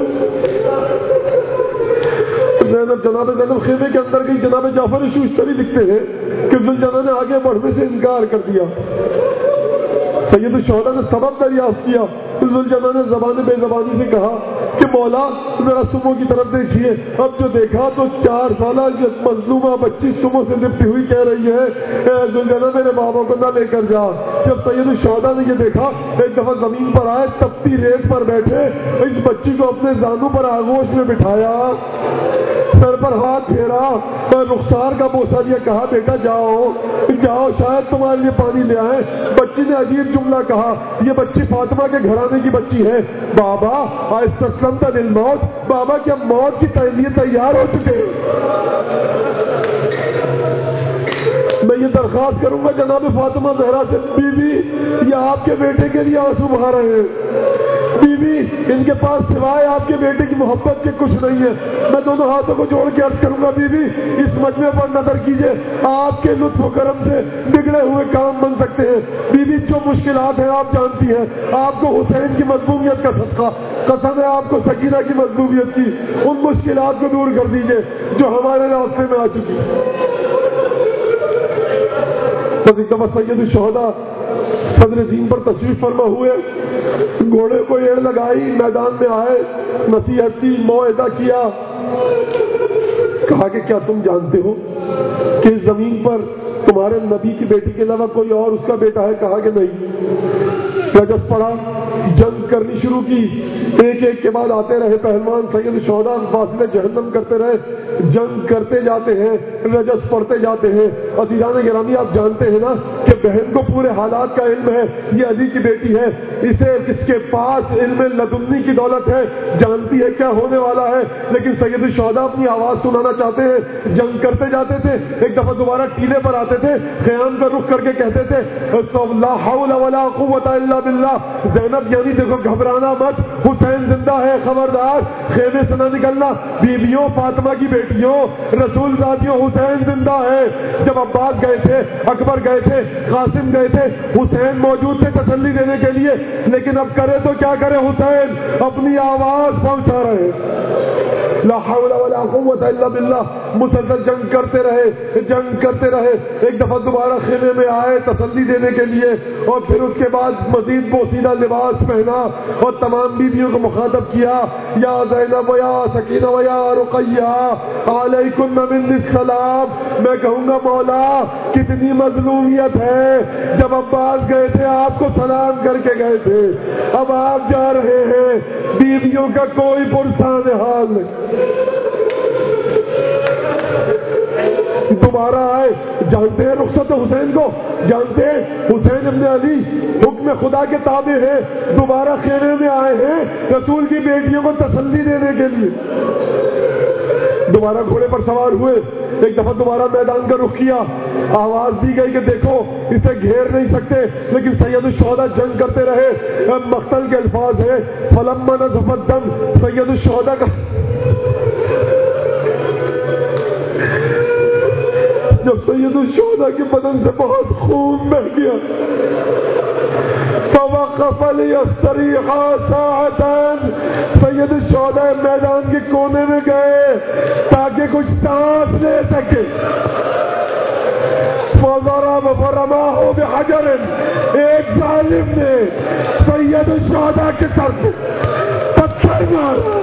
جناب زینب خیمے کے اندر گئی. جناب جعفر شوشتری لکھتے ہیں کہ ذوالجلال نے آگے بڑھنے سے انکار کر دیا. سید الشہداء نے سبب دریافت کیا. ذوالجلال نے زبان بے زبانی سے کہا کہ مولا ذرا سمو کی طرف دیکھیے. اب جو دیکھا تو 4 سالہ مظلومہ بچی سمو سے لپٹی ہوئی کہہ رہی ہے ذوالجلال میرے بابا کو نہ لے کر جا. جب سید الشہداء نے یہ دیکھا ایک دفعہ زمین پر آئے، تپتی ریت پر بیٹھے، اس بچی کو اپنے زانوں پر آغوش میں بٹھایا، سر پر ہاتھ پھیرا، رخسار کا بوسہ دیا، کہا بیٹا جاؤ جاؤ شاید تمہارے لیے پانی لے آئے. بچی نے عجیب جملہ کہا، یہ بچی فاطمہ کے گھرانے کی بچی ہے. بابا استسلمت للموت، بابا کیا موت کی لیے تیار ہو چکے؟ میں یہ درخواست کروں گا جناب فاطمہ زہرا سے، بی بی یہ آپ کے بیٹے کے لیے آنسو بہا رہے ہیں. بی بی ان کے پاس سوائے آپ کے بیٹے کی محبت کے کچھ نہیں ہے. میں دونوں ہاتھوں کو جوڑ کے عرض کروں گا بی بی اس مجمع پر نظر کیجئے، آپ کے لطف و کرم سے بگڑے ہوئے کام بن سکتے ہیں. بی بی جو مشکلات ہیں آپ جانتی ہیں، آپ کو حسین کی مظلومیت کا صدقہ، قسم ہے آپ کو سکینہ کی مظلومیت کی، ان مشکلات کو دور کر دیجئے جو ہمارے راستے میں آ چکی ہیں. بس ایک دفعہ سید الشہداء صدر دین پر تشریف فرما ہوئے، گھوڑے کو ایڑ لگائی، میدان میں آئے، نصیحت کی، موعظہ کیا. کہا کہ کیا تم جانتے ہو کہ اس زمین پر تمہارے نبی کی بیٹی کے علاوہ کوئی اور اس کا بیٹا ہے؟ کہا کہ نہیں. رجس پڑا، جنگ کرنی شروع کی، ایک ایک کے بعد آتے رہے پہلوان. سید الشہداء فاصلے جہنم کرتے رہے، جنگ کرتے جاتے ہیں، رجس پڑھتے جاتے ہیں. عزیزان گرامی آپ جانتے ہیں نا کہ بہن کو پورے حالات کا علم ہے، یہ علی کی بیٹی ہے، اسے اس کے پاس علم لدنی کی دولت ہے، جانتی ہے کیا ہونے والا ہے. لیکن سید الشہداء اپنی آواز سنانا چاہتے ہیں، جنگ کرتے جاتے تھے. ایک دفعہ دوبارہ ٹیلے پر آتے تھے، خیام کا رخ کر کے کہتے تھے لا حول ولا قوت الا باللہ. زینب یعنی دیکھو گھبرانا مت، حسین زندہ ہے، خبردار خیمے سے نہ نکلنا. بیویوں فاطمہ کی بیٹیوں، رسول ذاتیوں، حسین زندہ ہے. جب عباس گئے تھے، اکبر گئے تھے، قاسم گئے تھے، حسین موجود تھے تسلی دینے کے لیے، لیکن اب کرے تو کیا کرے، حسین اپنی آواز پہنچا رہے، لا حول ولا قوت الا باللہ، مسلسل جنگ کرتے رہے. ایک دفعہ دوبارہ خیمے میں آئے تسلی دینے کے لیے، اور پھر اس کے بعد مزید بوسیدہ لباس پہنا اور تمام بیویوں کو مخاطب کیا، یا زینب و یا سکینہ و یا رقیہ علیکم منی السلام. میں کہوں گا مولا کتنی مظلومیت ہے، جب عباس گئے تھے آپ کو سلام کر کے گئے تھے، اب آپ جا رہے ہیں، بیویوں کا کوئی پرسان حال نہیں. دوبارہ آئے، جانتے ہیں رخصت حسین کو، جانتے ہیں حسین ابن علی حکم خدا کے تابع ہیں، دوبارہ خیمے میں آئے ہیں رسول کی بیٹیوں کو تسلی دینے کے لیے. دوبارہ گھوڑے پر سوار ہوئے، ایک دفعہ دوبارہ میدان کا رخ کیا، آواز دی گئی کہ دیکھو اسے گھیر نہیں سکتے، لیکن سید الشہداء جنگ کرتے رہے. مقتل کے الفاظ ہیں فلما نزف الدم، سید الشہداء کا جب سید الشہداء کے بدن سے بہت خون بہہ گیا، فوقف لیستریح ساعتاً، سید الشہداء میدان کے کونے میں گئے تاکہ کچھ سانس لے سکے. فضرب فرماہ بحجر، ایک ظالم نے سید الشہداء کے سر پہ پتھر مارا.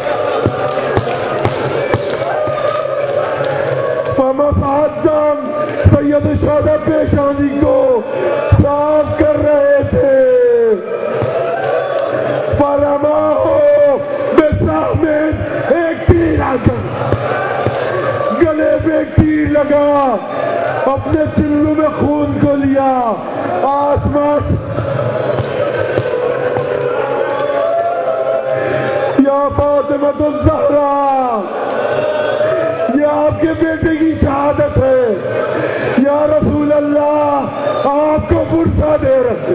فمسعدم، سید الشہداء پیشانی کو صاف کر رہے تھے. فرماہ بسہم، ایک تیر آتا گلے پہ ایک تیر لگا، اپنے چلو میں خون کو لیا، آسمان یا فاطمہ الزہرا، یہ آپ کے بیٹے کی شہادت ہے، یا رسول اللہ آپ کو فرصہ دے رہے.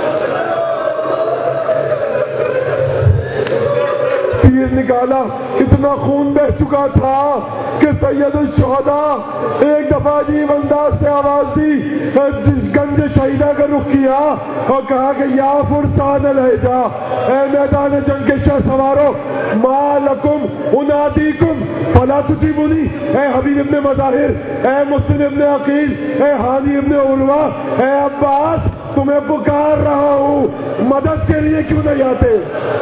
تیر نکالا، اتنا خون بہ چکا تھا کہ سید الشہداء ایک دفعہ عجیب انداز سے آواز دی، جس گنج شہیدہ کا رخ کیا اور کہا کہ یا فرسان الحجا، اے میدان جنگ کے شہ سوارو، ما لکم انادیکم فلا تجیبونی، اے حبیب ابن مظاہر، اے مسلم ابن عقیل، اے ہانی ابن علوہ، اے عباس، تمہیں پکار رہا ہوں، مدد کے لیے کیوں نہیں آتے؟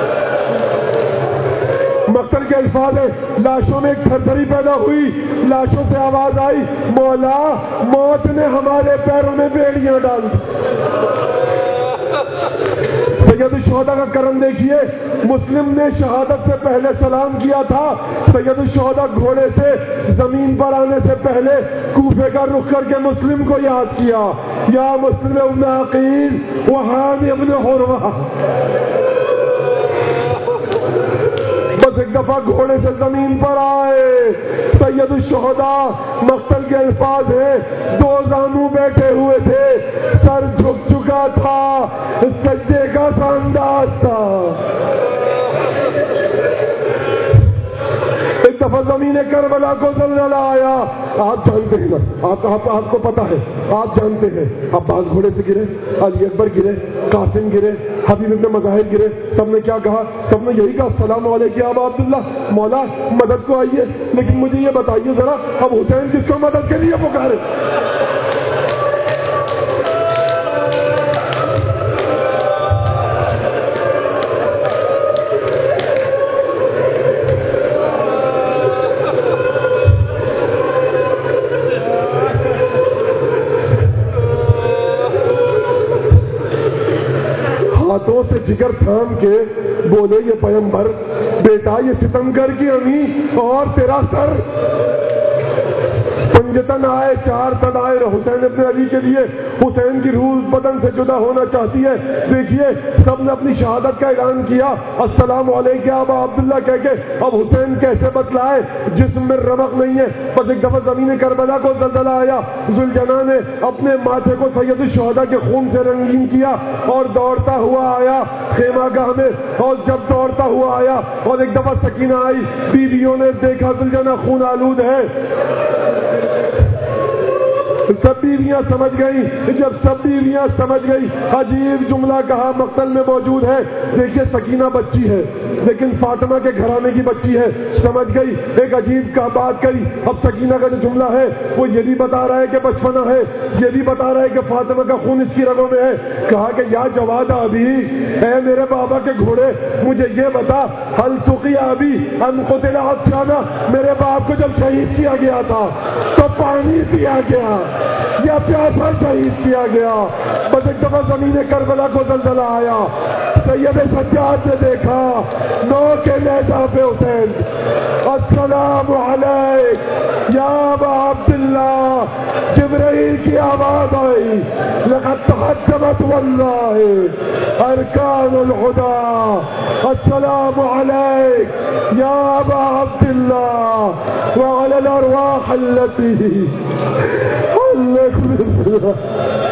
مقتل کے الفاظ ہے، لاشوں میں ایک تھرتھری پیدا ہوئی، لاشوں سے آواز آئی، مولا موت نے ہمارے پیروں میں بیڑیاں ڈال دی. سید الشہداء کا کرم دیکھیے، مسلم نے شہادت سے پہلے سلام کیا تھا، سید الشہداء گھوڑے سے زمین پر آنے سے پہلے کوفے کا رخ کر کے مسلم کو یاد کیا، یا مسلم ابن عقیل وحانی ابن حروہ. بس ایک دفعہ گھوڑے سے زمین پر آئے سید الشہداء، مقتل کے الفاظ ہیں، دو زانو بیٹھے ہوئے تھے، سر جھک چکا تھا، سجدے کا سا انداز تھا. ایک دفعہ زمین کربلا کو زلزلہ آیا، آپ جانتے ہیں نا، آپ کو پتا ہے، آپ جانتے ہیں، عباس گھوڑے سے گرے، علی اکبر گرے، قاسم گرے، حبیب ابن مظاہر گرے، سب نے کیا کہا؟ سب نے یہی کہا السلام علیکم یا ابا عبداللہ، مولا مدد کو آئیے. لیکن مجھے یہ بتائیے ذرا، اب حسین کس کو مدد کے لیے پکارے؟ ہاتھوں سے جگر تھام کے بولے یہ پیغمبر، بیٹا یہ ستمگر کی امی اور تیرا سر. پنجتن آئے، چار تن آئے حسین ابن علی کے لیے. حسین کی روح بدن سے جدا ہونا چاہتی ہے. دیکھیے سب نے اپنی شہادت کا اعلان کیا، السلام علیکم یا ابا عبداللہ کہہ کے. اب حسین کیسے بتلائے، جسم میں رمق نہیں ہے. بس ایک دفعہ زمین کربلا کو زلزلہ آیا، ذوالجناح نے اپنے ماتھے کو سید الشہداء کے خون سے رنگین کیا اور دوڑتا ہوا آیا خیمہ گاہ میں. اور جب دوڑتا ہوا آیا اور ایک دفعہ سکینہ آئی، بیویوں نے دیکھا ذوالجناح خون آلود ہے. سب بیویاں سمجھ گئی. جب سب بیویاں سمجھ گئی, عجیب جملہ کہا مقتل میں موجود ہے. دیکھیے سکینہ بچی ہے لیکن فاطمہ کے گھرانے کی بچی ہے, سمجھ گئی. ایک عجیب کا بات کری. اب سکینہ کا جو جملہ ہے وہ یہ بھی بتا رہا ہے کہ بچپنا ہے, یہ بھی بتا رہا ہے کہ فاطمہ کا خون اس کی رگوں میں ہے. کہا کہ یا جواد ابھی, اے میرے بابا کے گھوڑے, مجھے یہ بتا, ہل سقی ابھی ان قتل عطشانا, میرے باپ کو جب شہید کیا گیا تھا تو پانی دیا گیا یا پیاسا شہید کیا گیا؟ بس ایک دفعہ زمین کربلا کو زلزلہ آیا, سید سجاد نے دیکھا نو کے نیزہ پہ حسین. السلام علیک یا ابا عبداللہ. جبرائیل کی آواز آئی, لقد تقدمت واللہ ارکان الہدی. السلام علیک یا ابا عبداللہ وعلی الارواح التي